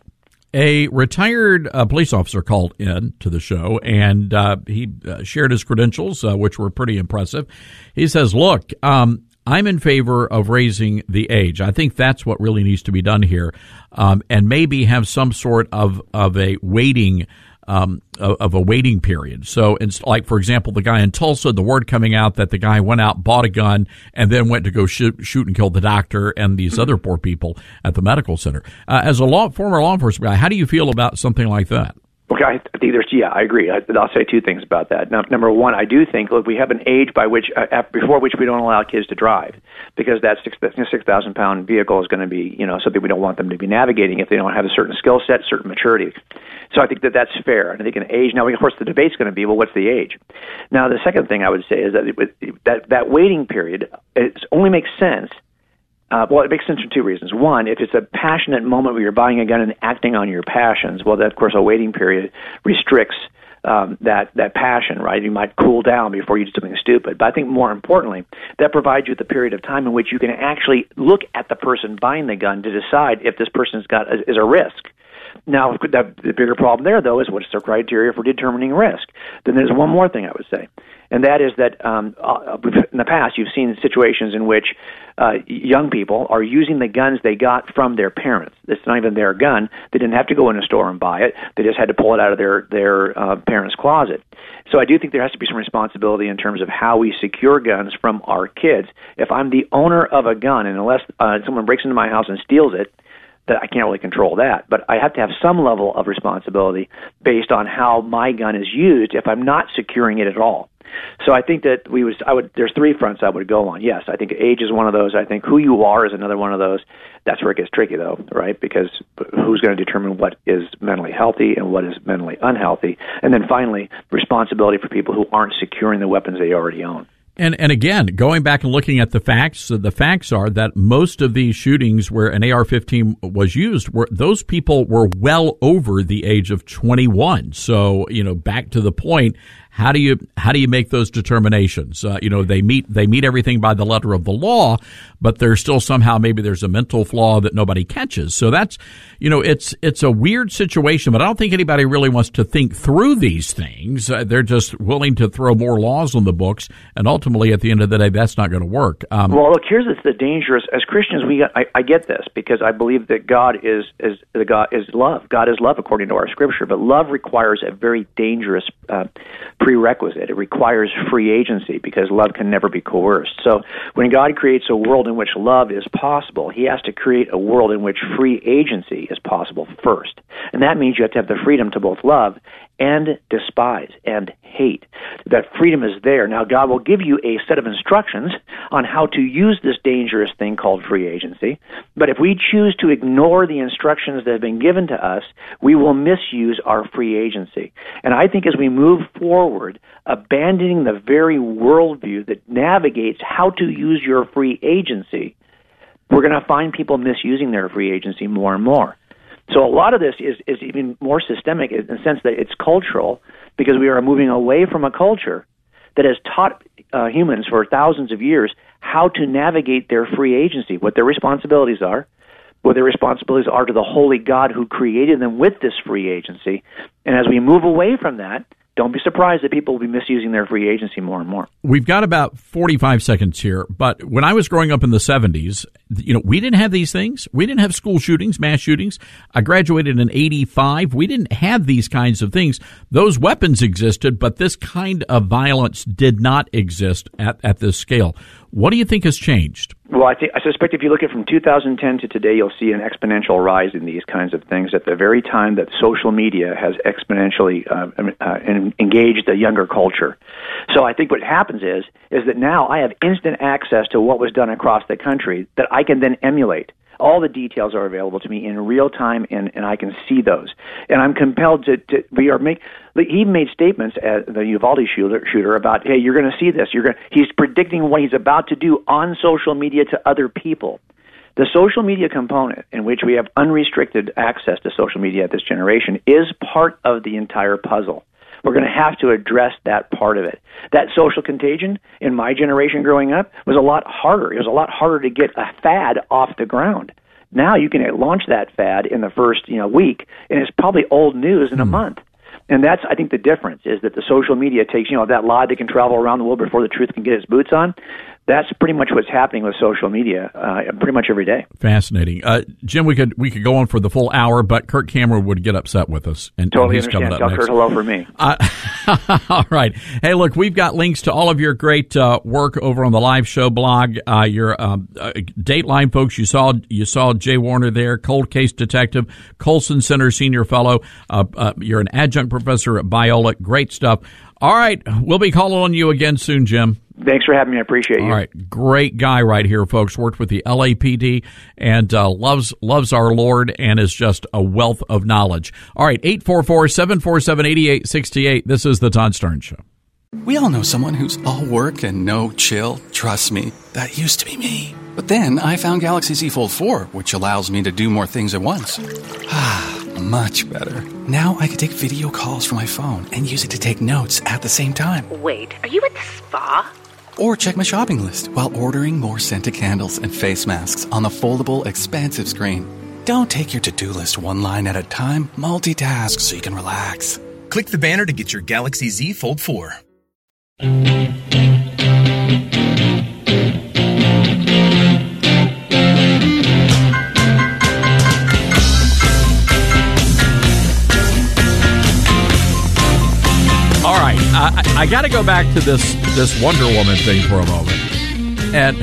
A retired uh, police officer called in to the show, and uh, he uh, shared his credentials, uh, which were pretty impressive. He says, look, um, I'm in favor of raising the age. I think that's what really needs to be done here, um, and maybe have some sort of, of a waiting um, of, of a waiting period. So, it's like, for example, the guy in Tulsa, the word coming out that the guy went out, bought a gun, and then went to go shoot, shoot and kill the doctor and these other poor people at the medical center. Uh, as a law, former law enforcement guy, how do you feel about something like that? Okay, I think there's, yeah, I agree. I, I'll say two things about that. Now, number one, I do think, look, we have an age by which, uh, before which we don't allow kids to drive, because that six thousand pound vehicle is going to be, you know, something we don't want them to be navigating if they don't have a certain skill set, certain maturity. So I think that that's fair. And I think an age, now, of course, the debate's going to be, well, what's the age? Now, the second thing I would say is that it, that, that waiting period, it only makes sense. Uh, well, it makes sense for two reasons. One, if it's a passionate moment where you're buying a gun and acting on your passions, well, that, of course, a waiting period restricts um, that that passion, right? You might cool down before you do something stupid. But I think more importantly, that provides you with a period of time in which you can actually look at the person buying the gun to decide if this person's got a, is a risk. Now, the, the bigger problem there, though, is what's the criteria for determining risk? Then there's one more thing I would say, and that is that um, in the past you've seen situations in which uh, young people are using the guns they got from their parents. It's not even their gun. They didn't have to go in a store and buy it. They just had to pull it out of their, their uh, parents' closet. So I do think there has to be some responsibility in terms of how we secure guns from our kids. If I'm the owner of a gun, and unless uh, someone breaks into my house and steals it, that I can't really control that, but I have to have some level of responsibility based on how my gun is used if I'm not securing it at all. So I think that we would, I would, there's three fronts I would go on. Yes, I think age is one of those. I think who you are is another one of those. That's where it gets tricky, though, right? Because who's going to determine what is mentally healthy and what is mentally unhealthy? And then finally, responsibility for people who aren't securing the weapons they already own. And and again, going back and looking at the facts, the facts are that most of these shootings where an A R fifteen was used, were those people were well over the age of twenty-one. So, you know, back to the point, how do you how do you make those determinations? Uh, you know, they meet they meet everything by the letter of the law, but there's still somehow maybe there's a mental flaw that nobody catches. So that's, you know, it's it's a weird situation, but I don't think anybody really wants to think through these things. Uh, they're just willing to throw more laws on the books, and ultimately, at the end of the day, that's not going to work. Um, well, look, here's the dangerous. As Christians, we I, I get this because I believe that God is is the God is love. God is love according to our Scripture, but love requires a very dangerous uh, prerequisite. It requires free agency because love can never be coerced. So when God creates a world in which love is possible, He has to create a world in which free agency is possible first. And that means you have to have the freedom to both love and despise and hate. That freedom is there. Now, God will give you a set of instructions on how to use this dangerous thing called free agency. But if we choose to ignore the instructions that have been given to us, we will misuse our free agency. And I think as we move forward, abandoning the very worldview that navigates how to use your free agency, we're going to find people misusing their free agency more and more. So a lot of this is, is even more systemic in the sense that it's cultural, because we are moving away from a culture that has taught uh, humans for thousands of years how to navigate their free agency, what their responsibilities are, what their responsibilities are to the holy God who created them with this free agency. And as we move away from that, don't be surprised that people will be misusing their free agency more and more. We've got about forty-five seconds here, but when I was growing up in the seventies, you know, we didn't have these things. We didn't have school shootings, mass shootings. I graduated in eighty-five. We didn't have these kinds of things. Those weapons existed, but this kind of violence did not exist at, at this scale. What do you think has changed? Well, I think I suspect if you look at from two thousand ten to today, you'll see an exponential rise in these kinds of things at the very time that social media has exponentially uh, uh, engaged the younger culture. So I think what happens is is that now I have instant access to what was done across the country that I can then emulate. All the details are available to me in real time, and, and I can see those. And I'm compelled to, to we are make. He made statements at the Uvalde shooter, shooter about, hey, you're going to see this. You're going. He's predicting what he's about to do on social media to other people. The social media component, in which we have unrestricted access to social media at this generation, is part of the entire puzzle. We're going to have to address that part of it. That social contagion in my generation growing up was a lot harder. It was a lot harder to get a fad off the ground. Now you can launch that fad in the first you know week, and it's probably old news in a month. And that's, I think, the difference is that the social media takes, you know, that lie that can travel around the world before the truth can get its boots on. That's pretty much what's happening with social media uh, pretty much every day. Fascinating. Uh, Jim, we could we could go on for the full hour, but Kirk Cameron would get upset with us. And totally he's understand. Coming up Tell next. Kurt hello for me. Uh, all right. Hey, look, we've got links to all of your great uh, work over on the live show blog. Uh, your um, uh, Dateline folks, you saw you saw Jay Warner there, cold case detective, Colson Center senior fellow. Uh, uh, you're an adjunct professor at Biola. Great stuff. All right. We'll be calling on you again soon, Jim. Thanks for having me. I appreciate you. All right. Great guy right here, folks. Worked with the L A P D and uh, loves loves our Lord and is just a wealth of knowledge. All right. eight four four, seven four seven, eight eight six eight. This is the Todd Stern Show. We all know someone who's all work and no chill. Trust me, that used to be me. But then I found Galaxy Z Fold four, which allows me to do more things at once. Ah, much better. Now I can take video calls from my phone and use it to take notes at the same time. Wait, are you at the spa? Or check my shopping list while ordering more scented candles and face masks on the foldable, expansive screen. Don't take your to-do list one line at a time. Multitask so you can relax. Click the banner to get your Galaxy Z Fold four. All right, I, I got to go back to this this Wonder Woman thing for a moment. And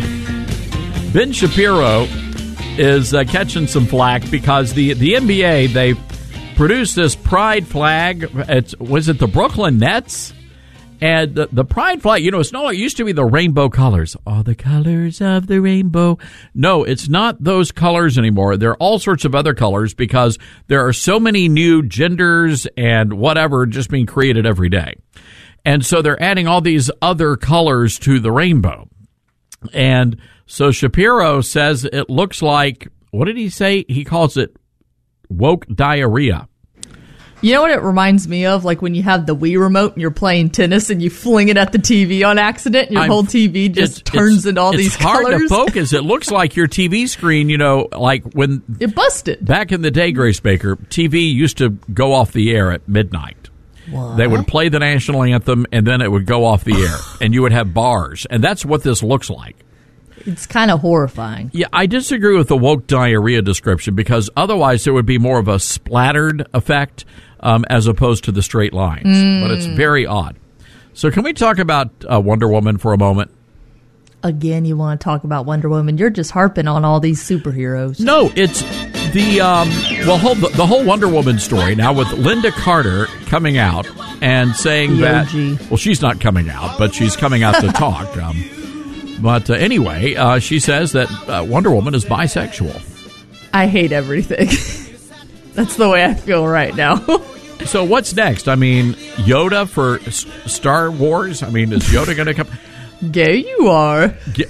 Ben Shapiro is uh, catching some flack because the, the N B A, they produced this pride flag. It's, was it the Brooklyn Nets? And the, the pride flag, you know, it's not like it used to be the rainbow colors. All the colors of the rainbow. No, it's not those colors anymore. There are all sorts of other colors because there are so many new genders and whatever just being created every day. And so they're adding all these other colors to the rainbow. And so Shapiro says it looks like, what did he say? He calls it woke diarrhea. You know what it reminds me of? Like when you have the Wii remote and you're playing tennis and you fling it at the T V on accident and your I'm, whole T V just it's, turns it's, into all it's these colors. It's hard to focus. It looks like your T V screen, you know, like when... It busted. Back in the day, Grace Baker, T V used to go off the air at midnight. What? They would play the national anthem and then it would go off the air. And you would have bars. And that's what this looks like. It's kind of horrifying. Yeah, I disagree with the woke diarrhea description because otherwise there would be more of a splattered effect um, as opposed to the straight lines. Mm. But it's very odd. So can we talk about uh, Wonder Woman for a moment? Again, you want to talk about Wonder Woman. You're just harping on all these superheroes. No, it's the, um, well, whole, the, the whole Wonder Woman story now with Linda Carter coming out and saying the that, O G. Well, she's not coming out, but she's coming out to talk. Um, but uh, anyway, uh, she says that uh, Wonder Woman is bisexual. I hate everything. That's the way I feel right now. So what's next? I mean, Yoda for S- Star Wars? I mean, is Yoda going to come? Gay you are. G-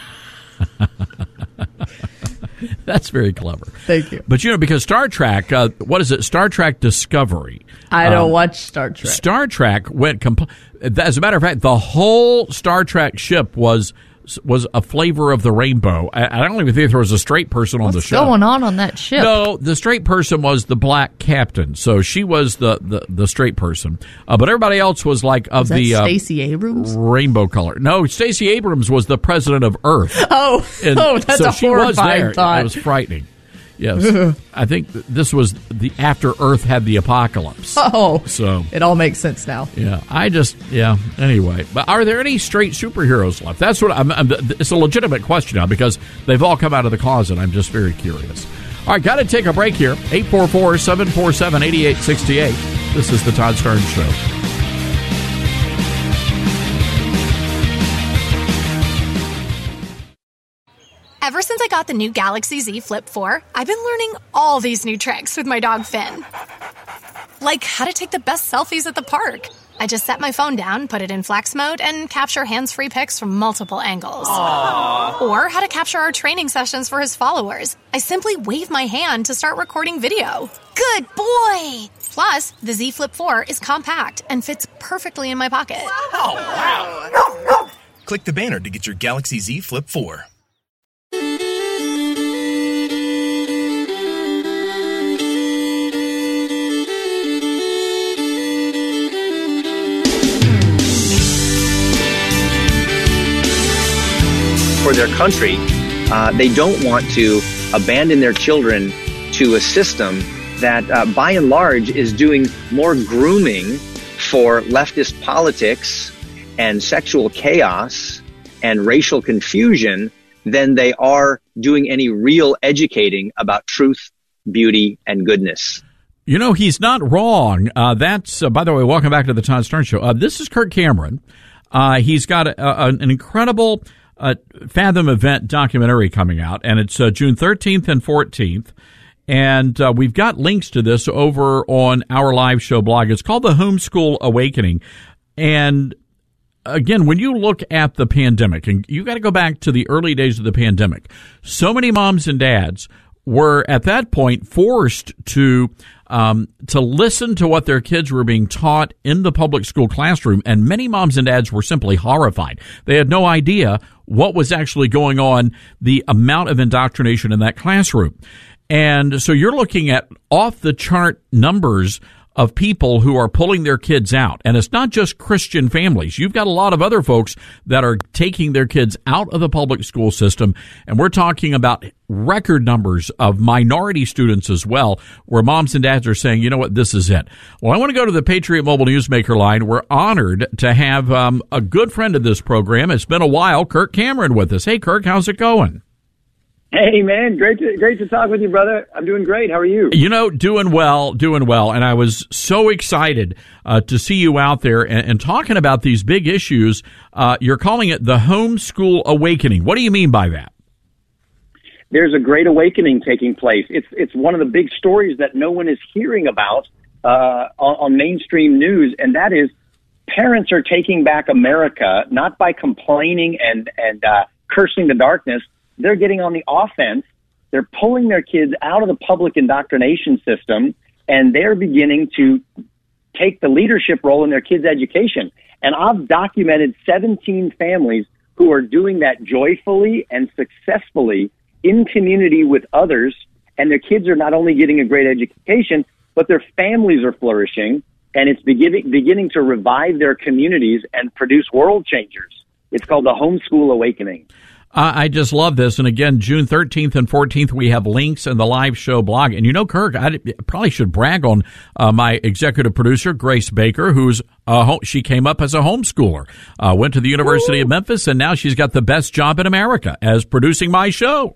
That's very clever. Thank you. But, you know, because Star Trek, uh, what is it? Star Trek Discovery. I don't um, watch Star Trek. Star Trek went... Compl- as a matter of fact, the whole Star Trek ship was was a flavor of the rainbow. I, I don't even think there was a straight person on What's the show. What's going on on that ship? No, the straight person was the black captain, so she was the the, the straight person. Uh, but everybody else was like of was that the uh, Stacey Abrams rainbow color. No, Stacey Abrams was the president of Earth. Oh, and oh, that's so a she horrifying was there. thought. It was frightening. Yes, I think th- this was the after Earth had the apocalypse. Oh, so it all makes sense now. Yeah, I just yeah. Anyway, but are there any straight superheroes left? That's what I'm. I'm it's a legitimate question now because they've all come out of the closet. I'm just very curious. All right, got to take a break here. eight four four, seven four seven, eight eight six eight. This is the Todd Starnes Show. Ever since I got the new Galaxy Z Flip four, I've been learning all these new tricks with my dog Finn. Like how to take the best selfies at the park. I just set my phone down, put it in flex mode, and capture hands-free pics from multiple angles. Aww. Or how to capture our training sessions for his followers. I simply wave my hand to start recording video. Good boy! Plus, the Z Flip four is compact and fits perfectly in my pocket. Oh, wow. Click the banner to get your Galaxy Z Flip four. For their country, uh, they don't want to abandon their children to a system that, uh, by and large, is doing more grooming for leftist politics and sexual chaos and racial confusion than they are doing any real educating about truth, beauty, and goodness. You know, he's not wrong. Uh, that's, uh, by the way, welcome back to the Todd Starnes Show. Uh, this is Kirk Cameron. Uh, he's got a, a, an incredible uh, Fathom event documentary coming out, and it's uh, June thirteenth and fourteenth. And uh, we've got links to this over on our live show blog. It's called The Homeschool Awakening. And again, when you look at the pandemic, and you got to go back to the early days of the pandemic, so many moms and dads were at that point forced to um, to listen to what their kids were being taught in the public school classroom, and many moms and dads were simply horrified. They had no idea what was actually going on, the amount of indoctrination in that classroom. And so you're looking at off-the-chart numbers of people who are pulling their kids out. And it's not just Christian families. You've got a lot of other folks that are taking their kids out of the public school system. And we're talking about record numbers of minority students as well, where moms and dads are saying, you know what, this is it. Well, I want to go to the Patriot Mobile Newsmaker line. We're honored to have um, a good friend of this program. It's been a while, Kirk Cameron with us. Hey, Kirk, how's it going? Hey, man, great to great to talk with you, brother. I'm doing great. How are you? You know, doing well, doing well. And I was so excited uh, to see you out there and, and talking about these big issues. Uh, you're calling it the Homeschool Awakening. What do you mean by that? There's a great awakening taking place. It's it's one of the big stories that no one is hearing about uh, on, on mainstream news, and that is parents are taking back America, not by complaining and, and uh, cursing the darkness. They're getting on the offense. They're pulling their kids out of the public indoctrination system, and they're beginning to take the leadership role in their kids' education. And I've documented seventeen families who are doing that joyfully and successfully in community with others, and their kids are not only getting a great education, but their families are flourishing, and it's beginning, beginning to revive their communities and produce world changers. It's called the Homeschool Awakening. Uh, I just love this. And again, June thirteenth and fourteenth, we have links in the live show blog. And you know, Kirk, I probably should brag on uh, my executive producer, Grace Baker, who's uh, ho- she came up as a homeschooler, uh, went to the University Ooh. of Memphis, and now she's got the best job in America as producing my show.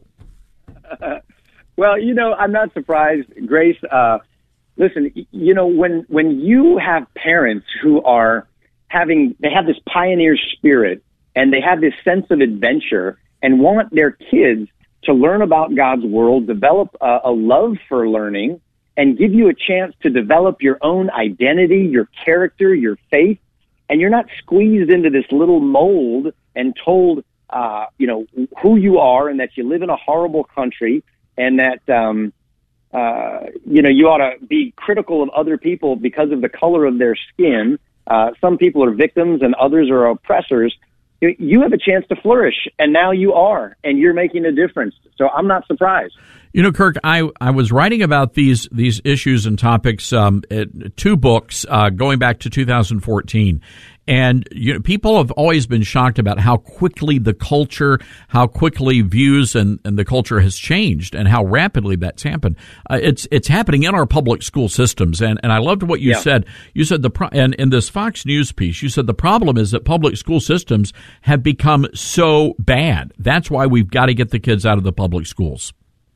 Well, you know, I'm not surprised, Grace. Uh, listen, you know, when when you have parents who are having, they have this pioneer spirit, and they have this sense of adventure and want their kids to learn about God's world, develop a, a love for learning, and give you a chance to develop your own identity, your character, your faith. And you're not squeezed into this little mold and told, uh, you know, who you are and that you live in a horrible country and that, um, uh, you know, you ought to be critical of other people because of the color of their skin. Uh, some people are victims and others are oppressors. you have a chance to flourish, and now you are, and you're making a difference. So I'm not surprised. You know, Kirk, I, I was writing about these these issues and topics, um, two books uh, going back to two thousand fourteen. And you know, people have always been shocked about how quickly the culture, how quickly views and, and the culture has changed, and how rapidly that's happened. Uh, it's it's happening in our public school systems, and, and I loved what you Yeah. said. You said the pro- and in this Fox News piece, you said the problem is that public school systems have become so bad. That's why we've got to get the kids out of the public schools.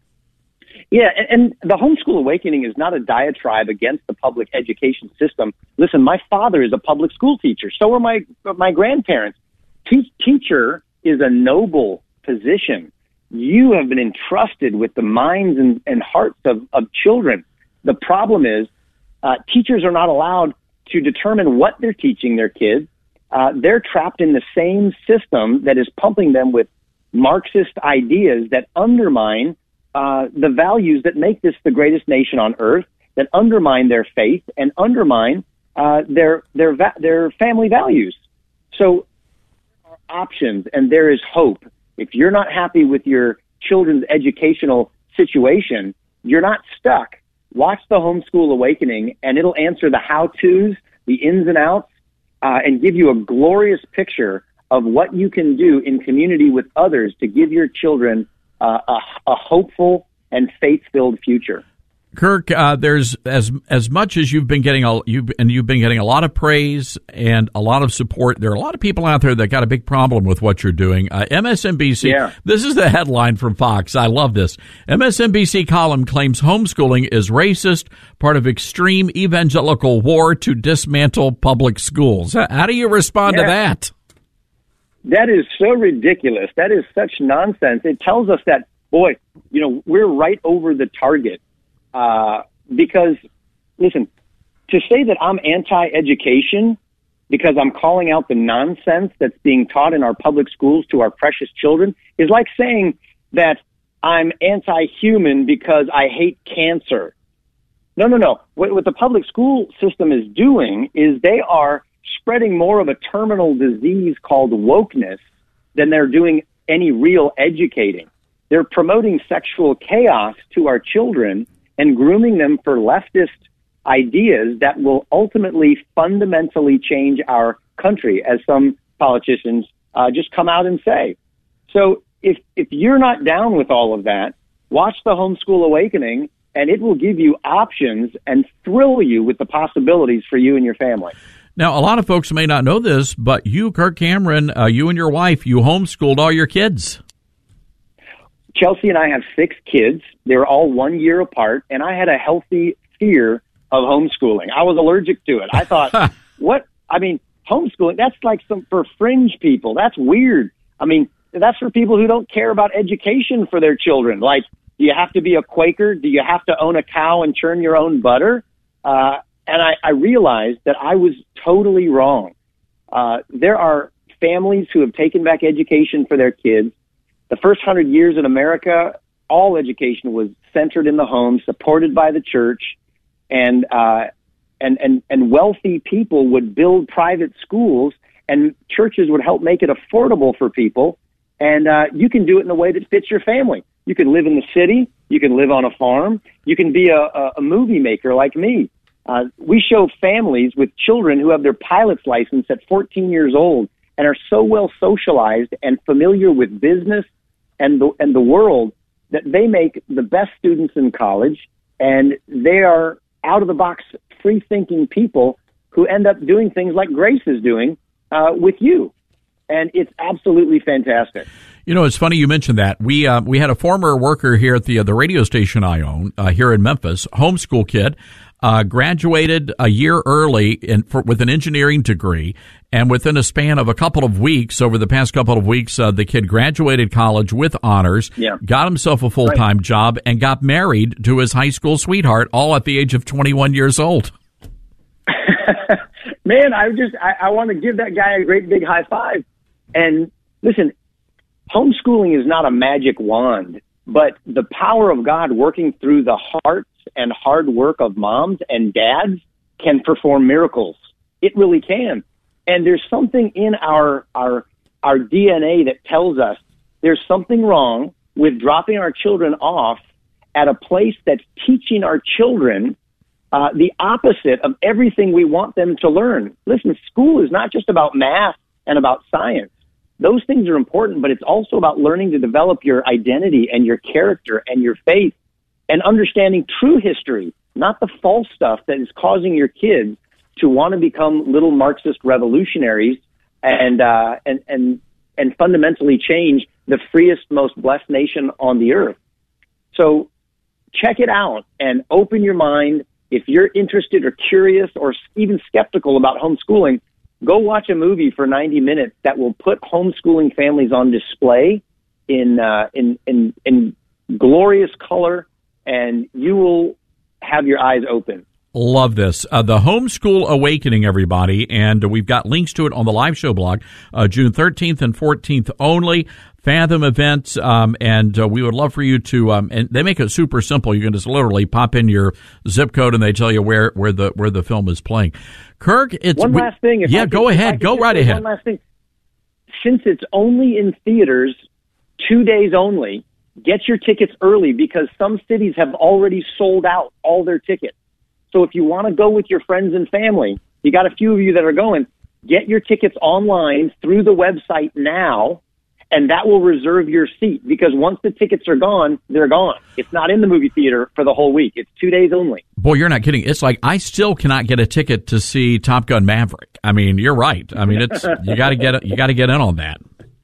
Yeah, and, and the homeschool awakening is not a diatribe against the public education system. Listen, my father is a public school teacher. So are my my grandparents. Te- teacher is a noble position. You have been entrusted with the minds and, and hearts of, of children. The problem is uh, teachers are not allowed to determine what they're teaching their kids. Uh, they're trapped in the same system that is pumping them with Marxist ideas that undermine Uh, the values that make this the greatest nation on earth, that undermine their faith and undermine uh, their their va- their family values. So there are options, and there is hope. If you're not happy with your children's educational situation, you're not stuck. Watch the Homeschool Awakening, and it'll answer the how-tos, the ins and outs, uh, and give you a glorious picture of what you can do in community with others to give your children Uh, a, a hopeful and faith-filled future. Kirk, uh, there's as as much as you've been getting a you and you've been getting a lot of praise and a lot of support. There are a lot of people out there that got a big problem with what you're doing. Uh, M S N B C. Yeah. This is the headline from Fox. I love this. M S N B C column claims homeschooling is racist, part of extreme evangelical war to dismantle public schools. How do you respond Yeah. to that? That is so ridiculous. That is such nonsense. It tells us that, boy, you know, we're right over the target. Uh, because, listen, to say that I'm anti-education because I'm calling out the nonsense that's being taught in our public schools to our precious children is like saying that I'm anti-human because I hate cancer. No, no, no. What, what the public school system is doing is they are spreading more of a terminal disease called wokeness than they're doing any real educating. They're promoting sexual chaos to our children and grooming them for leftist ideas that will ultimately fundamentally change our country, as some politicians uh, just come out and say. So if if you're not down with all of that, watch the Homeschool Awakening, and it will give you options and thrill you with the possibilities for you and your family. Now, a lot of folks may not know this, but you, Kirk Cameron, uh, you and your wife, you homeschooled all your kids. Chelsea and I have six kids. They were all one year apart, and I had a healthy fear of homeschooling. I was allergic to it. I thought, what? I mean, homeschooling, that's like some for fringe people. That's weird. I mean, that's for people who don't care about education for their children. Like, do you have to be a Quaker? Do you have to own a cow and churn your own butter? Uh, and I, I realized that I was totally wrong. Uh, there are families who have taken back education for their kids. The first hundred years in America, all education was centered in the home, supported by the church, and uh, and and and wealthy people would build private schools, and churches would help make it affordable for people. And uh, you can do it in a way that fits your family. You can live in the city. You can live on a farm. You can be a, a, a movie maker like me. Uh, we show families with children who have their pilot's license at fourteen years old and are so well socialized and familiar with business and the, and the world that they make the best students in college, and they are out-of-the-box, free-thinking people who end up doing things like Grace is doing uh, with you. And it's absolutely fantastic. You know, it's funny you mentioned that. We uh, we had a former worker here at the uh, the radio station I own uh, here in Memphis, homeschool kid, uh, graduated a year early in, for, with an engineering degree, and within a span of a couple of weeks, over the past couple of weeks, uh, the kid graduated college with honors, yeah. got himself a full-time right. job, and got married to his high school sweetheart, all at the age of twenty-one years old. Man, I just I, I want to give that guy a great big high five. And listen, homeschooling is not a magic wand, but the power of God working through the hearts and hard work of moms and dads can perform miracles. It really can. And there's something in our our our D N A that tells us there's something wrong with dropping our children off at a place that's teaching our children uh, the opposite of everything we want them to learn. Listen, school is not just about math and about science. Those things are important, but it's also about learning to develop your identity and your character and your faith and understanding true history, not the false stuff that is causing your kids to want to become little Marxist revolutionaries and uh, and and and fundamentally change the freest, most blessed nation on the earth. So check it out and open your mind. If you're interested or curious or even skeptical about homeschooling, go watch a movie for ninety minutes that will put homeschooling families on display in uh, in, in in glorious color, and you will have your eyes open. Love this. Uh, the Homeschool Awakening, everybody, and we've got links to it on the live show blog, uh, June thirteenth and fourteenth only. Fathom events, um, and uh, we would love for you to. Um, and they make it super simple. You can just literally pop in your zip code, and they tell you where, where the where the film is playing. Kirk, it's one last thing. If yeah, could, go ahead. Go right ahead. One last thing. Since it's only in theaters, two days only, get your tickets early because some cities have already sold out all their tickets. So if you want to go with your friends and family, you got a few of you that are going, get your tickets online through the website now, and that will reserve your seat because once the tickets are gone, they're gone. It's not in the movie theater for the whole week. It's two days only. Boy, you're not kidding. It's like I still cannot get a ticket to see Top Gun Maverick. I mean, you're right. I mean, it's you got to get you got to get in on that.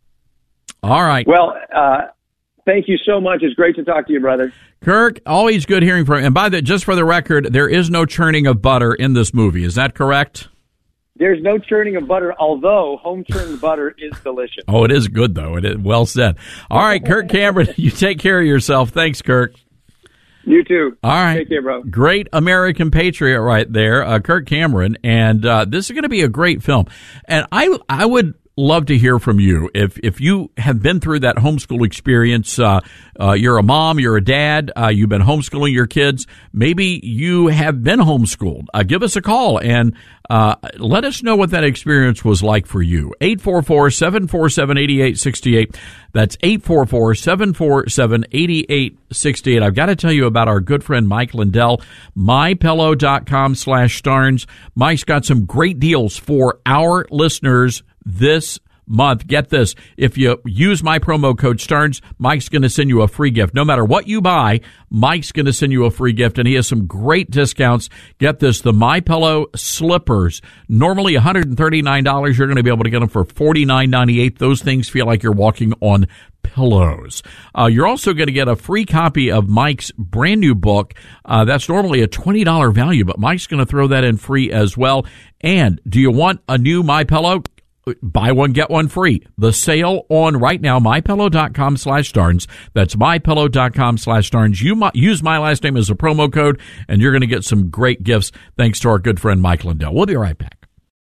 All right. Well, uh, thank you so much. It's great to talk to you, brother. Kirk, always good hearing from you. And by the just for the record, there is no churning of butter in this movie. Is that correct? There's no churning of butter, although home-churned butter is delicious. Oh, it is good, though. It is well said. All right, Kirk Cameron, you take care of yourself. Thanks, Kirk. You too. All right. Take care, bro. Great American patriot right there, uh, Kirk Cameron. And uh, this is going to be a great film. And I I would love to hear from you. If if you have been through that homeschool experience, uh, uh, you're a mom, you're a dad, uh, you've been homeschooling your kids, maybe you have been homeschooled. Uh, give us a call and uh, let us know what that experience was like for you. eight four four, seven four seven, eight eight six eight. That's eight four four, seven four seven, eight eight six eight. I've got to tell you about our good friend Mike Lindell, mypillow.com slash Starnes. Mike's got some great deals for our listeners this month. Get this. If you use my promo code Starnes, Mike's going to send you a free gift. No matter what you buy, Mike's going to send you a free gift, and he has some great discounts. Get this. The MyPillow slippers, normally one hundred thirty-nine dollars. You're going to be able to get them for forty-nine ninety-eight. Those things feel like you're walking on pillows. Uh, you're also going to get a free copy of Mike's brand new book. Uh, that's normally a twenty dollars value, but Mike's going to throw that in free as well. And do you want a new MyPillow? Buy one, get one free. The sale on right now, mypillow.com slash Starnes. That's mypillow.com slash Starnes. You might use my last name as a promo code, and you're going to get some great gifts thanks to our good friend Mike Lindell. We'll be right back.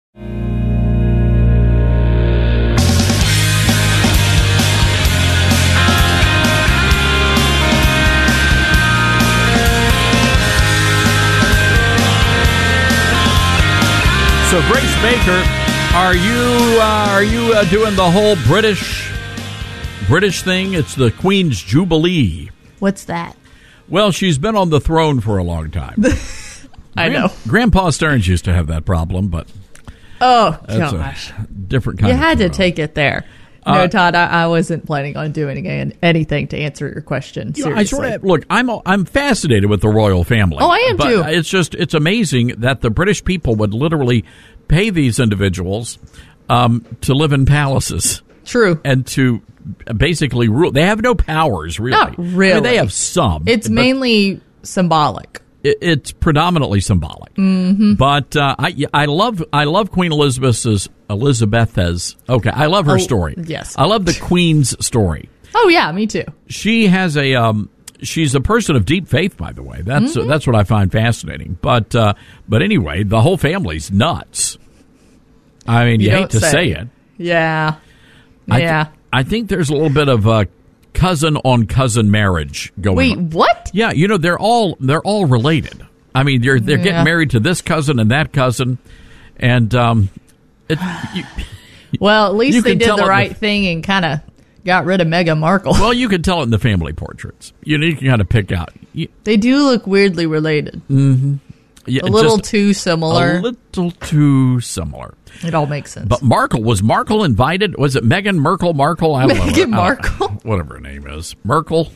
So Grace Baker, are you uh, are you uh, doing the whole British British thing? It's the Queen's Jubilee. What's that? Well, she's been on the throne for a long time. I Grand, know. Grandpa Stearns used to have that problem, but oh that's gosh, a different kind. You of had throne. to take it there. Uh, no, Todd, I, I wasn't planning on doing anything to answer your question. You know, Seriously. I sort of look. I'm I'm fascinated with the royal family. Oh, I am but too. It's just it's amazing that the British people would literally pay these individuals um, to live in palaces. True. And to basically rule. They have no powers, really. Not really. I mean, they have some. It's mainly symbolic. It, it's predominantly symbolic. Mm-hmm. But uh, I I love I love Queen Elizabeth's Elizabeth's. Okay, I love her Oh, story. yes. I love the Queen's story. Oh yeah, me too. She has a um. She's a person of deep faith, by the way. That's Mm-hmm. uh, that's what I find fascinating. But uh, but anyway, the whole family's nuts. I mean, you, You hate don't to say. say it. Yeah. I th- Yeah. I think there's a little bit of a cousin on cousin marriage going Wait, on. what? Yeah, you know they're all they're all related. I mean, they're they're Yeah. getting married to this cousin and that cousin, and um, it, you, Well, at least You they can did tell the it in right the- thing and kind of got rid of Meghan Markle. Well, you can tell it in the family portraits. You know, you can kind of pick out. You, They do look weirdly related. mm-hmm. Yeah, A little just too similar. A little too similar. It all makes sense. But Markle, was Markle invited? Was it Meghan Merkel? Markle? I don't know. Meghan I Markle. don't know. Whatever her name is. Merkel.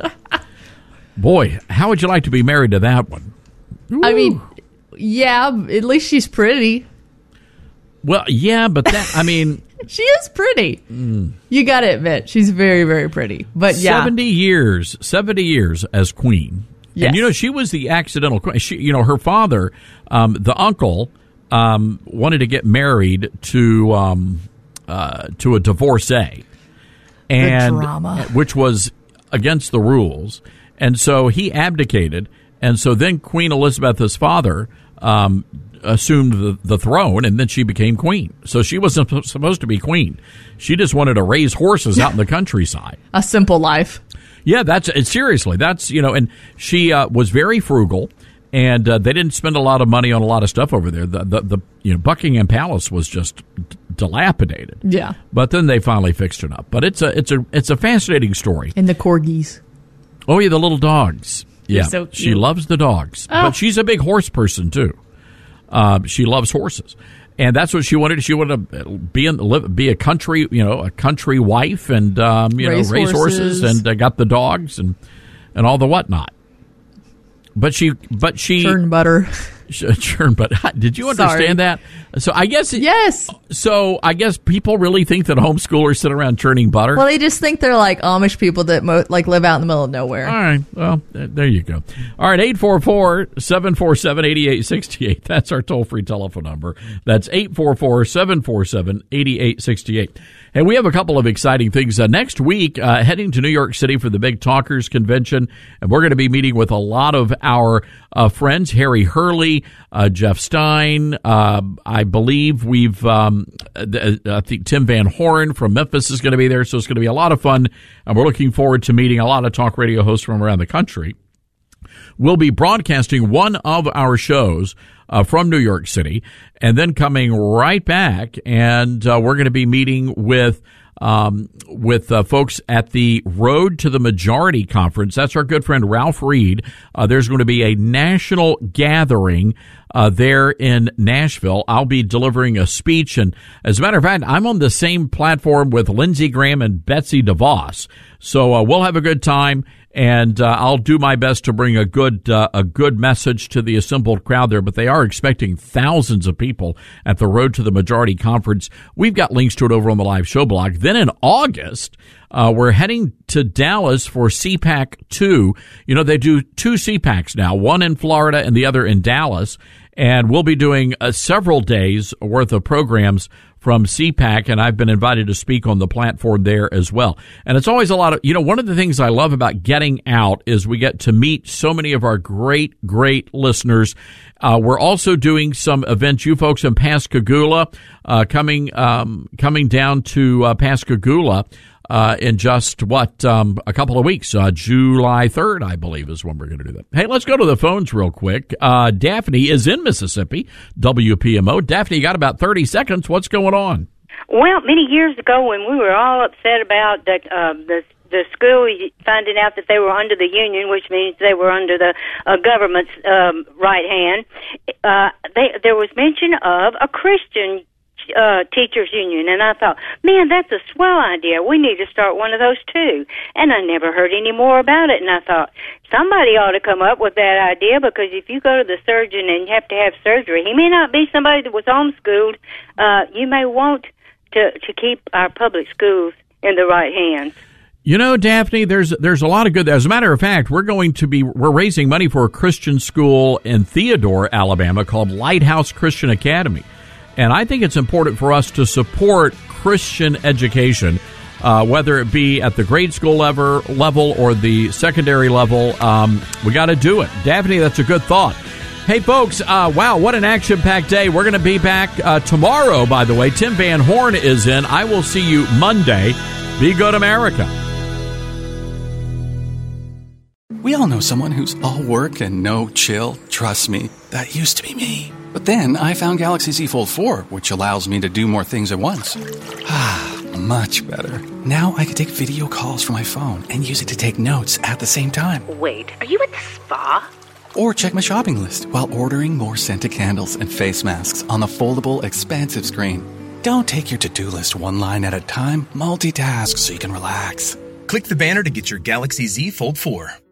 Boy, how would you like to be married to that one? I mean, yeah, at least she's pretty. Well, yeah, but that, I mean... She is pretty. Mm. You got to admit, she's very, very pretty. But yeah. seventy years, seventy years as queen. Yes. And, you know, she was the accidental queen. She, you know, her father, um, the uncle, um, wanted to get married to um, uh, to a divorcee. And, The drama. which was against the rules. And so he abdicated. And so then Queen Elizabeth's father um, assumed the, the throne, and then she became queen. So she wasn't supposed to be queen. She just wanted to raise horses out in the countryside. A simple life. Yeah, that's it. Seriously, that's, you know, and she uh, was very frugal, and uh, they didn't spend a lot of money on a lot of stuff over there. The, the, the you know, Buckingham Palace was just d- dilapidated. Yeah. But then they finally fixed it up. But it's a it's a it's a fascinating story. And the corgis. Oh yeah, the little dogs. They're Yeah, so she cute. loves the dogs, Oh. but she's a big horse person too. Uh, she loves horses, and that's what she wanted. She wanted to be in live, be a country, you know, a country wife, and um, you Race know, race horses, horses. and uh, got the dogs and and all the whatnot. But she, but she Churn butter. churn. But did you understand Sorry. that? So I guess it, yes. So I guess people really think that homeschoolers sit around churning butter. Well, they just think they're like Amish people that mo- like live out in the middle of nowhere. All right. Well, th- there you go. All right. eight four four, seven four seven, eight eight six eight. That's our toll-free telephone number. That's eight four four, seven four seven, eight eight six eight. And we have a couple of exciting things. Uh, next week, uh, heading to New York City for the Big Talkers Convention. And we're going to be meeting with a lot of our uh, friends, Harry Hurley, uh, Jeff Stein. Uh, I believe we've, um, I think Tim Van Horn from Memphis is going to be there. So it's going to be a lot of fun. And we're looking forward to meeting a lot of talk radio hosts from around the country. We'll be broadcasting one of our shows uh, from New York City, and then coming right back, and uh, we're going to be meeting with um, with uh, folks at the Road to the Majority Conference. That's our good friend Ralph Reed. Uh, there's going to be a national gathering uh, there in Nashville. I'll be delivering a speech, and as a matter of fact, I'm on the same platform with Lindsey Graham and Betsy DeVos. So uh, we'll have a good time. And uh, I'll do my best to bring a good uh, a good message to the assembled crowd there. But they are expecting thousands of people at the Road to the Majority Conference. We've got links to it over on the live show blog. Then in August, uh, we're heading to Dallas for C PAC two. You know, they do two C PACs now, one in Florida and the other in Dallas. And we'll be doing uh, several days worth of programs from C PAC, and I've been invited to speak on the platform there as well. And it's always a lot of, you know, one of the things I love about getting out is we get to meet so many of our great, great listeners. Uh, we're also doing some events, you folks in Pascagoula, uh, coming, um, coming down to uh, Pascagoula. Uh, in just, what, um, a couple of weeks. Uh, July third, I believe, is when we're going to do that. Hey, let's go to the phones real quick. Uh, Daphne is in Mississippi, W P M O. Daphne, you got about thirty seconds. What's going on? Well, many years ago when we were all upset about the, uh, the the school finding out that they were under the union, which means they were under the uh, government's um, right hand, uh, they, there was mention of a Christian Uh, teachers union, and I thought, man, that's a swell idea. We need to start one of those too. And I never heard any more about it, and I thought somebody ought to come up with that idea, because if you go to the surgeon and you have to have surgery, he may not be somebody that was homeschooled. Uh, you may want to to keep our public schools in the right hands. You know, Daphne, there's there's a lot of good. As a matter of fact, we're going to be we're raising money for a Christian school in Theodore, Alabama, called Lighthouse Christian Academy. And I think it's important for us to support Christian education, uh, whether it be at the grade school level, level or the secondary level. Um, we got to do it. Daphne, that's a good thought. Hey, folks, uh, wow, what an action-packed day. We're going to be back uh, tomorrow, by the way. Tim Van Horn is in. I will see you Monday. Be good, America. We all know someone who's all work and no chill. Trust me, that used to be me. But then I found Galaxy Z Fold four, which allows me to do more things at once. Ah, much better. Now I can take video calls from my phone and use it to take notes at the same time. Wait, are you at the spa? Or check my shopping list while ordering more scented candles and face masks on the foldable, expansive screen. Don't take your to-do list one line at a time. Multitask so you can relax. Click the banner to get your Galaxy Z Fold four.